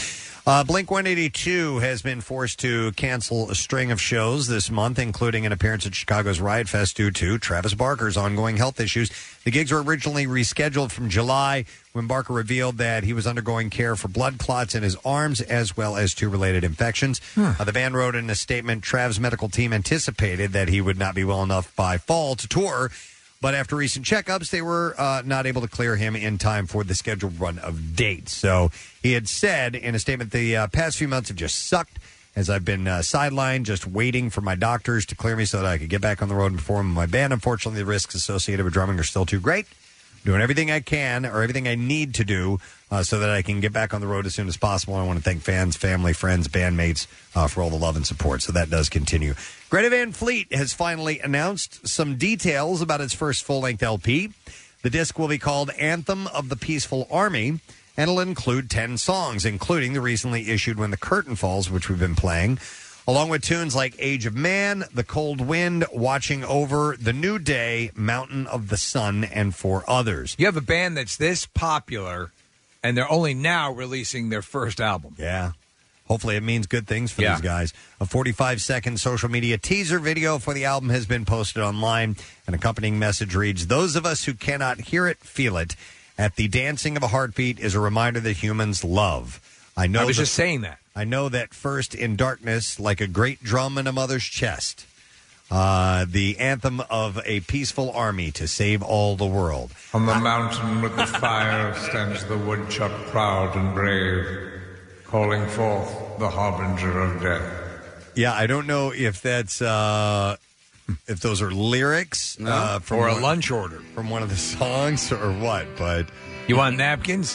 Blink-182 has been forced to cancel a string of shows this month, including an appearance at Chicago's Riot Fest due to Travis Barker's ongoing health issues. The gigs were originally rescheduled from July when Barker revealed that he was undergoing care for blood clots in his arms as well as 2 related infections. The band wrote in a statement, Trav's medical team anticipated that he would not be well enough by fall to tour, but after recent checkups, they were not able to clear him in time for the scheduled run of dates. So he had said in a statement, the past few months have just sucked as I've been sidelined, just waiting for my doctors to clear me so that I could get back on the road and perform with my band. Unfortunately, the risks associated with drumming are still too great. Doing everything I can or everything I need to do so that I can get back on the road as soon as possible. I want to thank fans, family, friends, bandmates for all the love and support. So that does continue. Greta Van Fleet has finally announced some details about its first full-length LP. The disc will be called Anthem of the Peaceful Army, and it'll include 10 songs, including the recently issued When the Curtain Falls, which we've been playing, along with tunes like Age of Man, The Cold Wind, Watching Over, The New Day, Mountain of the Sun, and 4 others. You have a band that's this popular, and they're only now releasing their first album. Yeah. Hopefully it means good things for these guys. A 45-second social media teaser video for the album has been posted online. An accompanying message reads, "Those of us who cannot hear it, feel it. At the dancing of a heartbeat is a reminder that humans love. I was just saying that. I know that first in darkness, like a great drum in a mother's chest. The anthem of a peaceful army to save all the world. On the mountain with the fire stands the woodchuck proud and brave, calling forth the harbinger of death." Yeah, I don't know if that's if those are lyrics from or a lunch order from one of the songs or what. But you want napkins?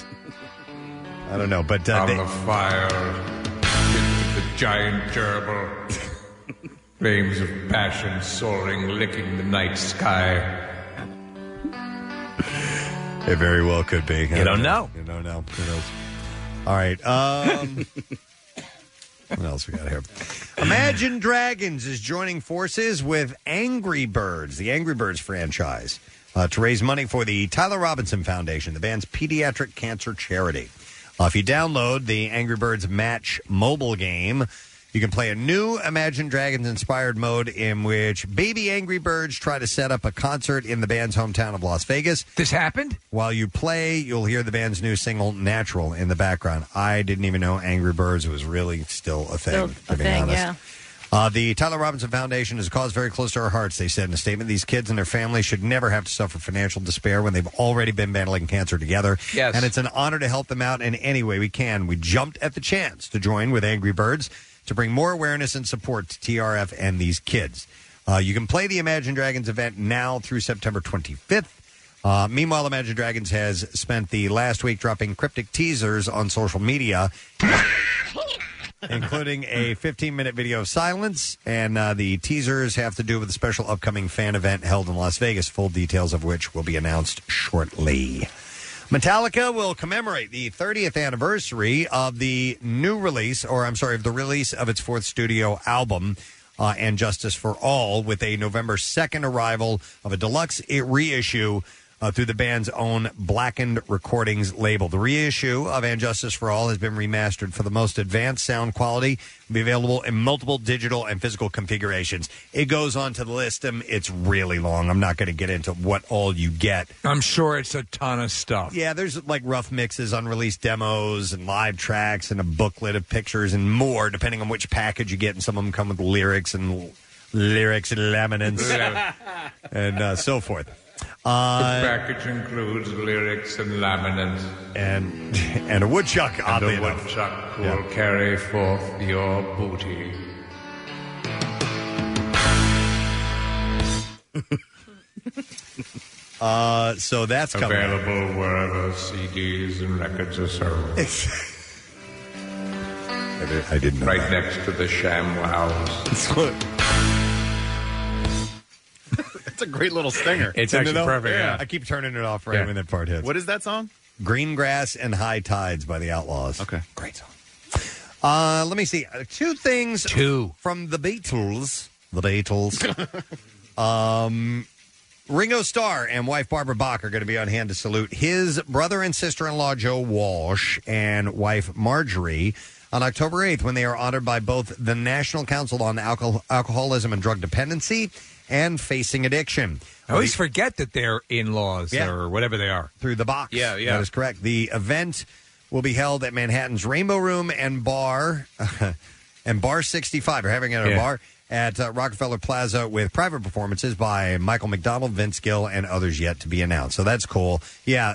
I don't know. But on the fire, the giant gerbil, flames of passion soaring, licking the night sky. It very well could be. You don't know. You don't know. Who knows? All right. What else we got here? Imagine Dragons is joining forces with Angry Birds, the Angry Birds franchise, to raise money for the Tyler Robinson Foundation, the band's pediatric cancer charity. If you download the Angry Birds Match mobile game, you can play a new Imagine Dragons-inspired mode in which baby Angry Birds try to set up a concert in the band's hometown of Las Vegas. This happened? While you play, you'll hear the band's new single, Natural, in the background. I didn't even know Angry Birds was really still a thing, to be honest. The Tyler Robinson Foundation is a cause very close to our hearts, they said in a statement. These kids and their families should never have to suffer financial despair when they've already been battling cancer together. Yes. And it's an honor to help them out in any way we can. We jumped at the chance to join with Angry Birds to bring more awareness and support to TRF and these kids. You can play the Imagine Dragons event now through September 25th. Meanwhile, Imagine Dragons has spent the last week dropping cryptic teasers on social media, including a 15-minute video of silence, and the teasers have to do with a special upcoming fan event held in Las Vegas, full details of which will be announced shortly. Metallica will commemorate the 30th anniversary of the release of its fourth studio album, And Justice for All, with a November 2nd arrival of a deluxe reissue through the band's own Blackened Recordings label. The reissue of And Justice for All has been remastered for the most advanced sound quality. Will be available in multiple digital and physical configurations. It goes on to the list. It's really long. I'm not going to get into what all you get. I'm sure it's a ton of stuff. Yeah, there's like rough mixes, unreleased demos, and live tracks, and a booklet of pictures and more, depending on which package you get. And some of them come with lyrics and laminates and so forth. The package includes lyrics and laminates. And a woodchuck, oddly enough. And a woodchuck will carry forth your booty. So that's coming available wherever CDs and records are sold. I didn't know right that. next to the ShamWows. It's a great little stinger. It's Isn't actually it, though? perfect. Yeah. I keep turning it off right when that part hits. What is that song? Green Grass and High Tides by the Outlaws. Okay. Great song. Let me see. Two things from the Beatles. The Beatles. Ringo Starr and wife Barbara Bach are going to be on hand to salute his brother and sister-in-law Joe Walsh and wife Marjorie on October 8th when they are honored by both the National Council on Alcoholism and Drug Dependency and Facing Addiction. I always forget that they're in-laws or whatever they are. Through the box. Yeah. That is correct. The event will be held at Manhattan's Rainbow Room and Bar, and Bar 65. They're having it at a bar at Rockefeller Plaza with private performances by Michael McDonald, Vince Gill, and others yet to be announced. So that's cool. Yeah,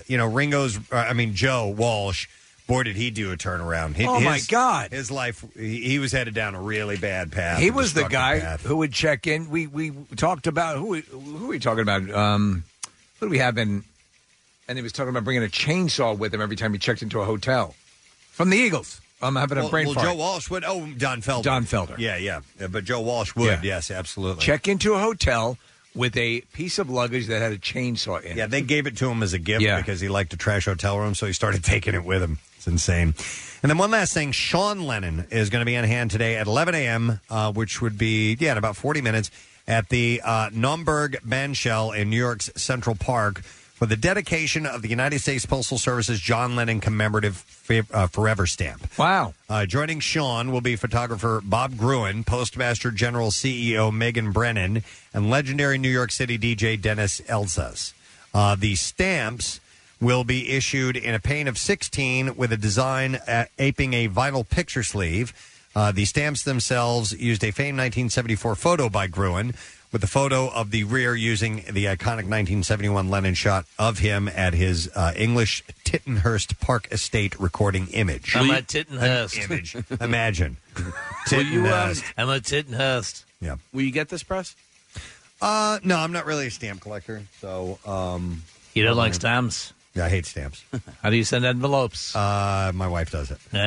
Joe Walsh, boy, did he do a turnaround. My God. His life, he was headed down a really bad path. He was the guy who would check in. We talked about, who are we talking about? Who do we have in, and he was talking about bringing a chainsaw with him every time he checked into a hotel. From the Eagles. I'm having a brain fart. Joe Walsh would, Don Felder. Don Felder. Yeah. But Joe Walsh would, yes, absolutely. Check into a hotel with a piece of luggage that had a chainsaw in it. Yeah, they gave it to him as a gift because he liked to trash hotel rooms, so he started taking it with him. It's insane. And then one last thing, Sean Lennon is going to be on hand today at 11 a.m., which would be, in about 40 minutes, at the Naumburg Bandshell in New York's Central Park for the dedication of the United States Postal Service's John Lennon commemorative Forever Stamp. Wow. Joining Sean will be photographer Bob Gruen, Postmaster General CEO Megan Brennan, and legendary New York City DJ Dennis Elsas. The stamps will be issued in a pane of 16 with a design aping a vinyl picture sleeve. The stamps themselves used a famed 1974 photo by Gruen, with the photo of the rear using the iconic 1971 Lennon shot of him at his English Tittenhurst Park Estate recording image. I'm at Tittenhurst. Image. Imagine. Tittenhurst. I'm at Tittenhurst. Yeah. Will you get this press? No, I'm not really a stamp collector, so... you don't like stamps? Yeah, I hate stamps. How do you send envelopes? My wife does it. I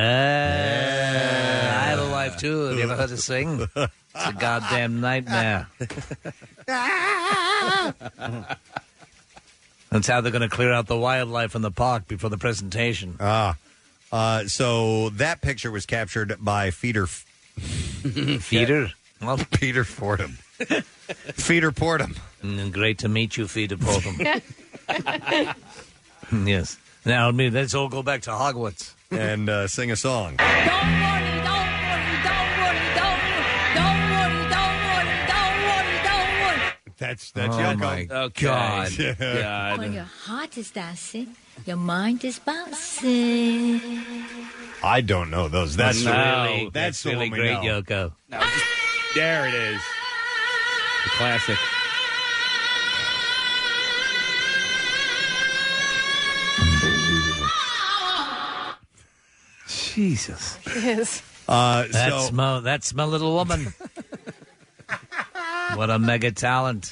have a wife, too. Have you ever heard her sing? It's a goddamn nightmare. That's how they're going to clear out the wildlife in the park before the presentation. So that picture was captured by Feeder? Well, Peter Fordham. Feeder Portum. Great to meet you, Feeder Portum. Yes. Now, let's all go back to Hogwarts. And sing a song. That's Yoko. Oh, God. God. When your heart is dancing, your mind is bouncing. I don't know those. That's really the great, one we know. Yoko. No, there it is. The classic. Jesus. It is. That's my little woman. What a mega talent.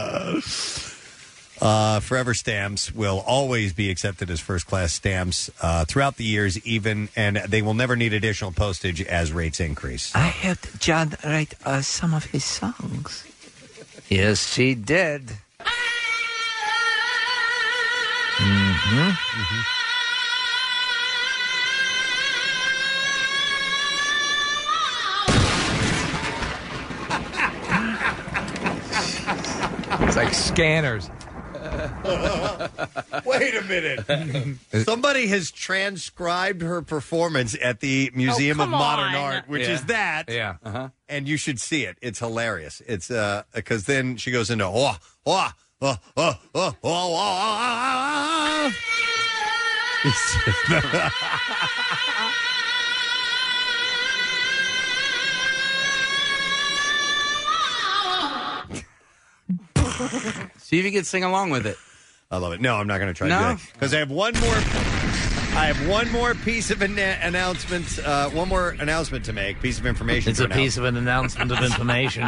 Forever stamps will always be accepted as first-class stamps throughout the years, and they will never need additional postage as rates increase. I heard John write some of his songs. Yes, she did. It's like scanners. Wait a minute. Somebody has transcribed her performance at the Museum of Modern Art, which is that. Yeah. And you should see it. It's hilarious. It's because then she goes into See if you can sing along with it. I love it. No, I'm not going to try to do that because I have one more. I have one more piece of announcements. One more announcement to make. Piece of information. It's a piece of an announcement of information.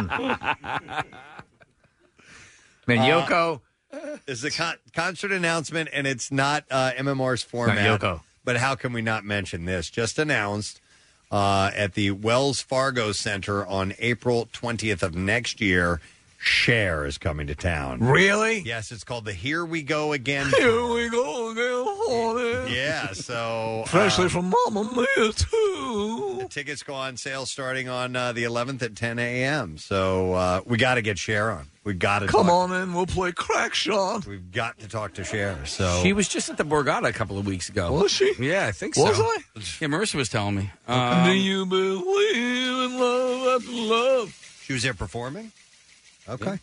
Man, Yoko is a concert announcement, and it's not MMR's format. Not Yoko. But how can we not mention this? Just announced at the Wells Fargo Center on April 20th of next year. Cher is coming to town. Really? Yes, it's called the Here We Go Again. Here we go again. Yeah, so Freshly from Mama Mia too. The tickets go on sale starting on the 11th at 10 a.m. So we got to get Cher on. We got to come on in. We'll play Crack Shot. We've got to talk to Cher. So she was just at the Borgata a couple of weeks ago. Was she? Yeah, I think so. Was I? Yeah, Marissa was telling me. Do you believe in love after love? She was there performing. Okay.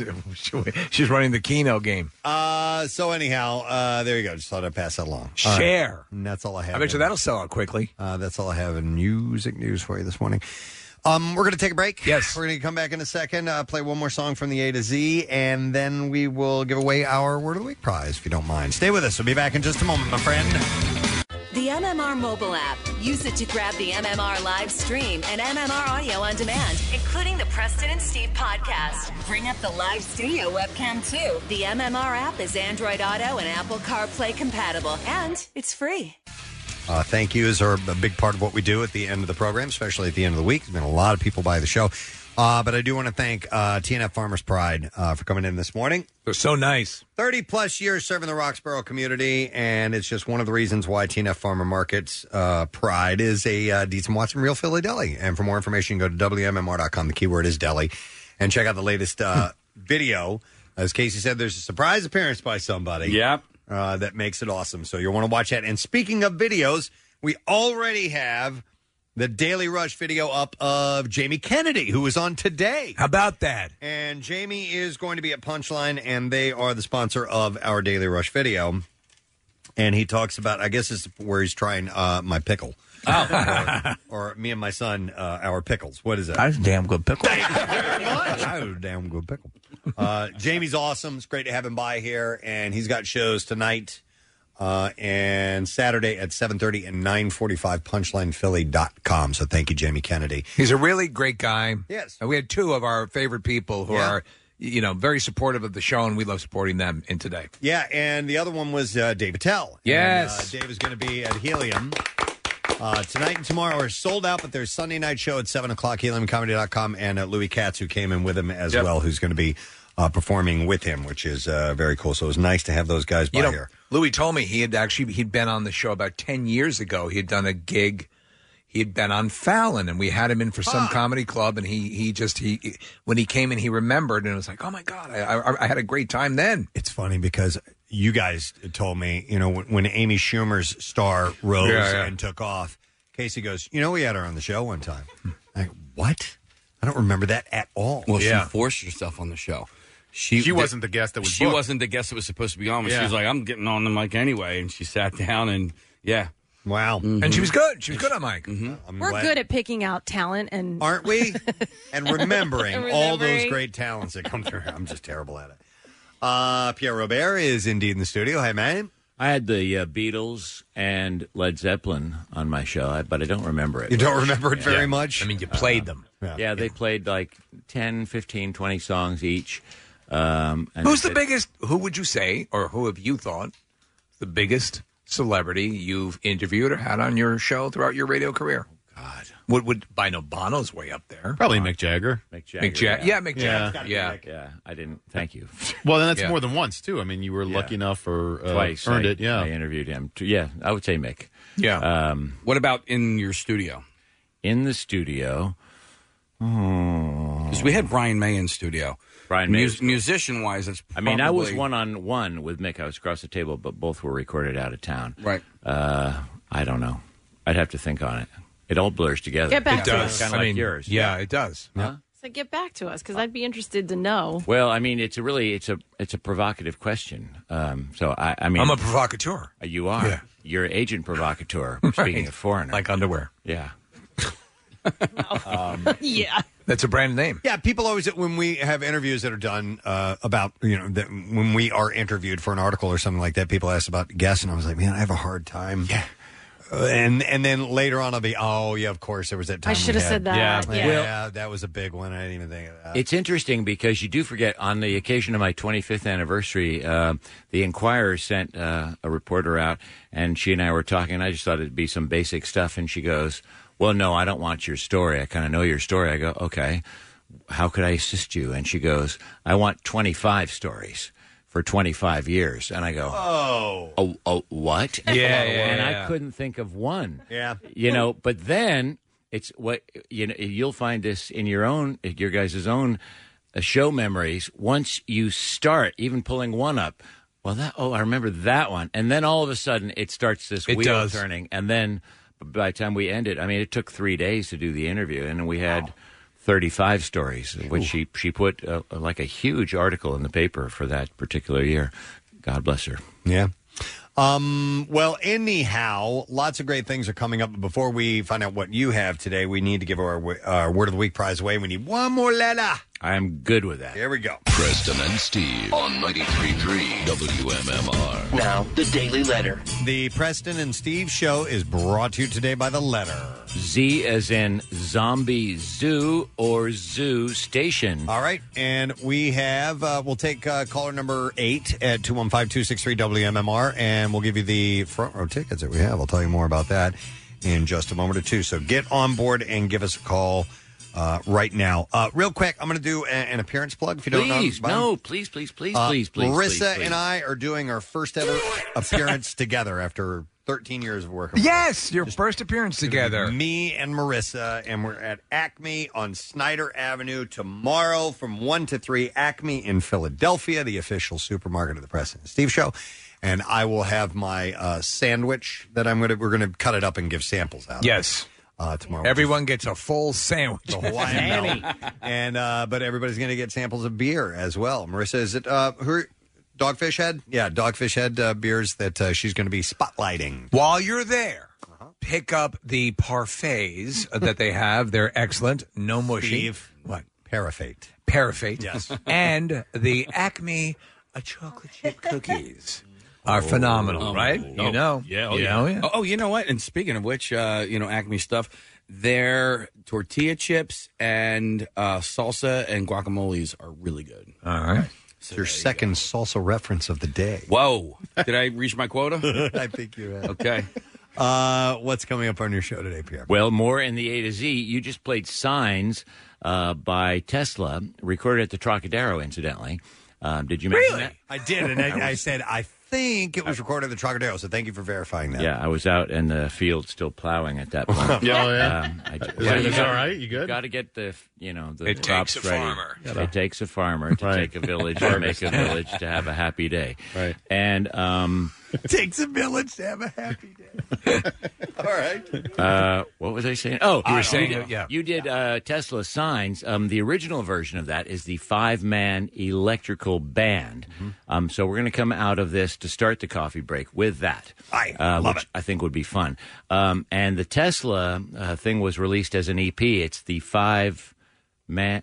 She's running the Keno game. So anyhow, there you go. Just thought I'd pass that along. Cher. Right. And that's all I have. I bet you that'll sell out quickly. That's all I have in music news for you this morning. We're going to take a break. Yes. We're going to come back in a second, play one more song from the A to Z, and then we will give away our Word of the Week prize, if you don't mind. Stay with us. We'll be back in just a moment, my friend. The MMR mobile app. Use it to grab the MMR live stream and MMR audio on demand, including the Preston and Steve podcast. Bring up the live studio webcam, too. The MMR app is Android Auto and Apple CarPlay compatible, and it's free. Thank yous are a big part of what we do at the end of the program, especially at the end of the week. There's been a lot of people by the show. But I do want to thank TNF Farmers Pride for coming in this morning. They're so nice. 30-plus years serving the Roxborough community, and it's just one of the reasons why TNF Farmer Market's Pride is a Dietz and Watson Real Philly Deli. And for more information, go to WMMR.com. The keyword is deli. And check out the latest video. As Casey said, there's a surprise appearance by somebody. Yep. That makes it awesome. So you'll want to watch that. And speaking of videos, we already have the Daily Rush video up of Jamie Kennedy, who was on today. How about that? And Jamie is going to be at Punchline, and they are the sponsor of our Daily Rush video. And he talks about, I guess it's where he's trying my pickle. Oh. or me and my son, our pickles. What is that? That's a damn good pickle. Thank you very much. That was a damn good pickle. Jamie's awesome. It's great to have him by here. And he's got shows tonight and Saturday at 7:30 and 9:45, punchlinephilly.com. So thank you, Jamie Kennedy. He's a really great guy. Yes. We had two of our favorite people who are, very supportive of the show, and we love supporting them in today. Yeah, and the other one was Dave Attell. Yes. And, Dave is going to be at Helium. Tonight and tomorrow are sold out, but there's Sunday night show at 7 o'clock, heliumcomedy.com, and Louis Katz, who came in with him as well, who's going to be performing with him, which is very cool. So it was nice to have those guys by here. Louis told me he'd been on the show about 10 years ago. He had done a gig. He had been on Fallon, and we had him in for some comedy club, and he when he came in, he remembered, and it was like, oh, my God, I had a great time then. It's funny because you guys told me, when Amy Schumer's star rose and took off, Casey goes, we had her on the show one time. I go, what? I don't remember that at all. Well, she forced herself on the show. She wasn't the guest that was She booked. wasn't the guest that was supposed to be on, but she was like, I'm getting on the mic anyway. And she sat down and, Wow. And she was good. She was good on mic. Mm-hmm. We're good at picking out talent, and aren't we? And remembering all those great talents that come through. I'm just terrible at it. Pierre Robert is indeed in the studio. Hey, man. I had the Beatles and Led Zeppelin on my show, but I don't remember it. You don't remember it very much? I mean, you played them. Yeah, they played like 10, 15, 20 songs each. Who's the biggest, who would you say, or who have you thought, the biggest celebrity you've interviewed or had on your show throughout your radio career? God. Would I know Bono's way up there? Probably Mick Jagger. Mick Jagger. Mick Jagger. Yeah. I didn't. Thank you. Well, then that's more than once too. I mean, you were lucky enough or twice earned it. Yeah, I interviewed him. Yeah, I would say Mick. Yeah. What about in your studio? In the studio, because we had Brian May in studio. Brian May, musician-wise, it's. I mean, I was one-on-one with Mick. I was across the table, but both were recorded out of town. Right. I don't know. I'd have to think on it. It all blurs together. Get back it to does. us. Kind of like yours. Yeah, it does. Huh? So get back to us because I'd be interested to know. Well, I mean, it's a provocative question. So I mean, I'm a provocateur. You are. Yeah. You're agent provocateur. Speaking of foreigner, like underwear. Yeah. Yeah. That's a brand name. Yeah, people always, when we have interviews that are done about, that when we are interviewed for an article or something like that, people ask about guests, and I was like, man, I have a hard time. Yeah. And then later on, I'll be, oh, yeah, of course, there was that time. I should have said that. Yeah, Yeah. that was a big one. I didn't even think of that. It's interesting because you do forget on the occasion of my 25th anniversary, the Inquirer sent a reporter out, and she and I were talking. I just thought it'd be some basic stuff, and she goes, well, no, I don't want your story. I kind of know your story. I go, okay, how could I assist you? And she goes, I want 25 stories for 25 years. And I go, what? And I couldn't think of one. Yeah. But then it's what, you'll find this in your guys' own show memories. Once you start even pulling one up, I remember that one. And then all of a sudden it starts this wheel turning. And then by the time we ended, I mean, it took 3 days to do the interview, and we had 35 stories, which she put like a huge article in the paper for that particular year. God bless her. Yeah. Well, anyhow, lots of great things are coming up. But before we find out what you have today, we need to give our Word of the Week prize away. We need one more letter. I am good with that. Here we go. Preston and Steve on 93.3 WMMR. Now, the Daily Letter. The Preston and Steve Show is brought to you today by the letter Z as in Zombie Zoo or Zoo Station. All right. And we have, we'll take caller number 8 at 215-263-WMMR, and we'll give you the front row tickets that we have. I'll tell you more about that in just a moment or two. So get on board and give us a call right now. Real quick, I'm going to do an appearance plug if you don't know. Please. Marissa and I are doing our first ever appearance together after 13 years of work. Yes, your first appearance together. Me and Marissa, and we're at Acme on Snyder Avenue tomorrow from 1 to 3. Acme in Philadelphia, the official supermarket of the Preston and Steve Show. And I will have my sandwich that we're going to cut it up and give samples out. Yes. Tomorrow. Everyone gets a full sandwich. The Hawaiian Melt. And but everybody's going to get samples of beer as well. Marissa, is it Dogfish Head? Yeah, Dogfish Head beers that she's going to be spotlighting. While you're there, pick up the parfaits that they have. They're excellent. No mushy. Steve, what? Paraffate. Yes. And the Acme chocolate chip cookies are phenomenal, right? Yeah. Yeah. Oh, you know what? And speaking of which, Acme stuff, their tortilla chips and salsa and guacamoles are really good. All right. It's your second salsa reference of the day. Whoa. Did I reach my quota? I think you have. Okay. What's coming up on your show today, Pierre? Well, more in the A to Z. You just played Signs by Tesla, recorded at the Trocadero, incidentally. Did you mention that? I did, and I said, I think it was recorded at the Trocadero, so thank you for verifying that. Yeah, I was out in the field still plowing at that point. Yeah. Is all right? You good? Got to get the it crops takes a ready. farmer. It takes a farmer to take a village to make a village to have a happy day. Right. And it takes a village to have a happy day. All right. What was I saying? Oh, you were saying, you did Tesla Signs. The original version of that is the 5-man electrical band. Mm-hmm. So we're going to come out of this to start the coffee break with that. Love which it. I think would be fun. And the Tesla thing was released as an EP. It's the 5-man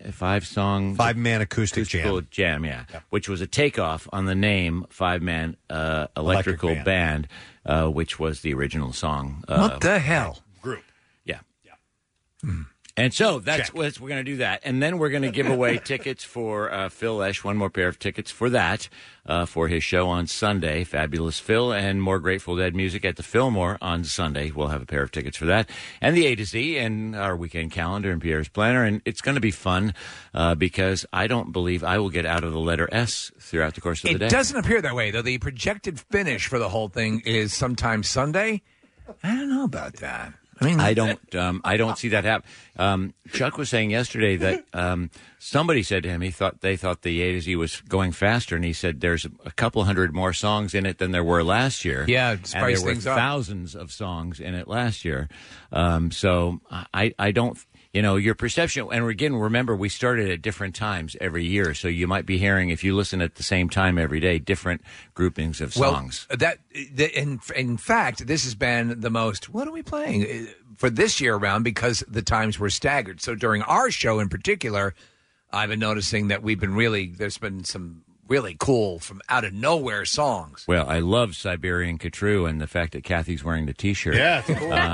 acoustic jam, which was a takeoff on the name 5-man electrical band, which was the original song. What the hell? Group. Yeah. And so that's what we're going to do that. And then we're going to give away tickets for Phil Lesh, one more pair of tickets for that, for his show on Sunday, Fabulous Phil, and more Grateful Dead music at the Fillmore on Sunday. We'll have a pair of tickets for that. And the A to Z and our weekend calendar and Pierre's planner. And it's going to be fun because I don't believe I will get out of the letter S throughout the course of the day. It doesn't appear that way, though. The projected finish for the whole thing is sometime Sunday. I don't know about that. I mean, I don't see that happen. Chuck was saying yesterday that somebody said to him they thought the A to Z was going faster, and he said there's a couple hundred more songs in it than there were last year. Yeah, and there were thousands of songs in it last year. So I don't. Your perception, and again, remember, we started at different times every year, so you might be hearing, if you listen at the same time every day, different groupings of songs. Well, in fact, this has been the most, what are we playing for this year around, because the times were staggered. So during our show in particular, I've been noticing that there's been some really cool from out of nowhere songs. Well, I love Siberian Khatru, and the fact that Kathy's wearing the T-shirt. Yeah, it's cool.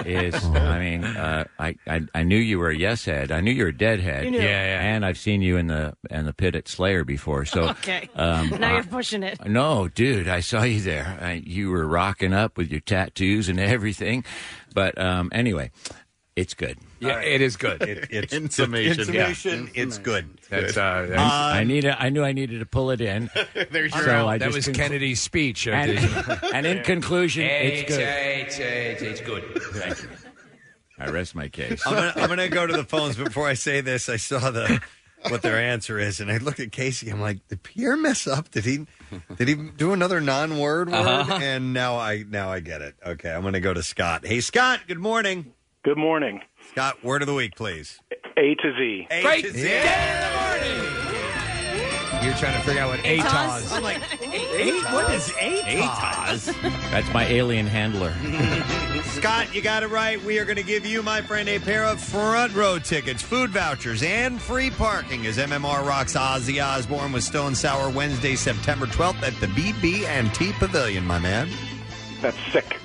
I knew you were a yes head. I knew you were a dead head. You knew. Yeah. And I've seen you in the pit at Slayer before. So okay, now you're pushing it. No, dude, I saw you there. You were rocking up with your tattoos and everything. But anyway, it's good. Yeah, it is good. It's in summation. It's good. That's, I knew I needed to pull it in. There's your that was Kennedy's speech. And in conclusion, it's good. It's good. Thank you. I rest my case. I'm gonna go to the phones. Before I say this, I saw what their answer is, and I looked at Casey. I'm like, did Pierre mess up? Did he do another non-word word? And now I get it. Okay, I'm gonna go to Scott. Hey, Scott. Good morning. Good morning. Scott, word of the week, please. A to Z. A to Z. You're trying to figure out what ATOS is. I'm like, what is ATOS? That's my alien handler. Scott, you got it right. We are going to give you, my friend, a pair of front row tickets, food vouchers, and free parking as MMR rocks Ozzy Osbourne with Stone Sour Wednesday, September 12th at the BB&T Pavilion, my man. That's sick.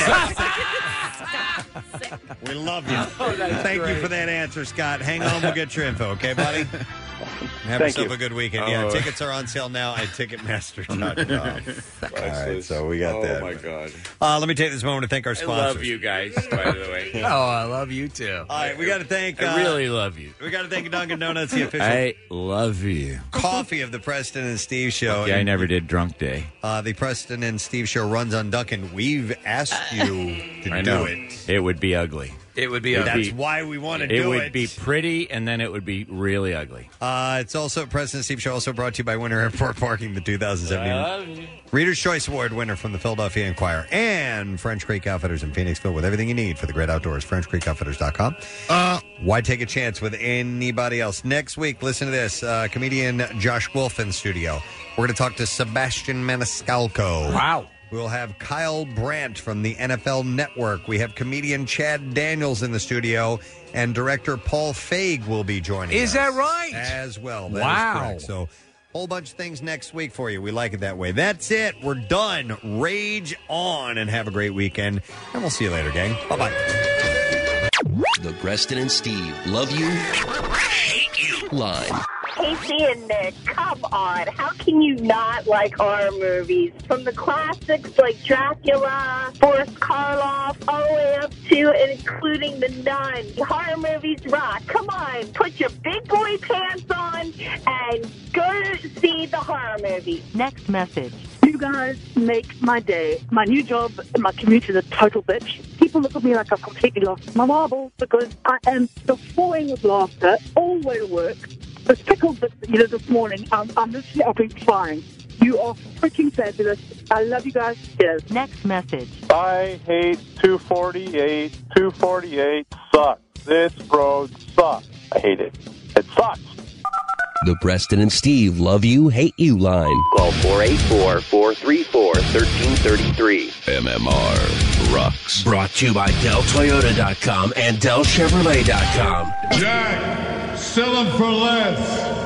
We love you. Thank great. you for that answer, Scott. Hang on, we'll get your info, okay, buddy? Have Thank yourself you. a good weekend. Yeah, tickets are on sale now at Ticketmaster.com. All right, so we got that. Oh, my God. Let me take this moment to thank our I sponsors. love you guys, by the way. Oh, I love you too. All right, we got to thank. I really love you. We got to thank Dunkin' Donuts, the official I love you. coffee of the Preston and Steve Show. Yeah, I never did drunk day. The Preston and Steve Show runs on Dunkin'. We've asked you to I do know. it. It would be ugly. It would be That's why we want to do it. It would be pretty, and then it would be really ugly. It's also President Steve Show, also brought to you by Winter Airport Parking, the 2017 Reader's Choice Award winner from the Philadelphia Inquirer, and French Creek Outfitters in Phoenixville with everything you need for the great outdoors. FrenchCreekOutfitters.com. Why take a chance with anybody else? Next week, listen to this. Comedian Josh Wolf in the studio. We're going to talk to Sebastian Maniscalco. Wow. We'll have Kyle Brandt from the NFL Network. We have comedian Chad Daniels in the studio, and director Paul Feig will be joining us. Is that right? As well. That is Wow. correct. So, whole bunch of things next week for you. We like it that way. That's it. We're done. Rage on and have a great weekend. And we'll see you later, gang. Bye-bye. The Preston and Steve Love You, Hate You line. Casey and Nick, come on. How can you not like horror movies? From the classics like Dracula, Boris Karloff, all the way up to and including The Nun. Horror movies rock. Come on, put your big boy pants on and go see the horror movie. Next message. You guys make my day. My new job, my commute is a total bitch. People look at me like I've completely lost my marbles because I am falling with laughter all the way to work. The pickles that you did this morning, I'm literally I've been crying. You are freaking fabulous. I love you guys. Cheers. Next message. I hate 248. 248 sucks. This road sucks. I hate it. It sucks. The Preston and Steve Love You, Hate You line. Call 484-434-1333. MMR rocks. Brought to you by DellToyota.com and DellChevrolet.com. Jack, sell them for less.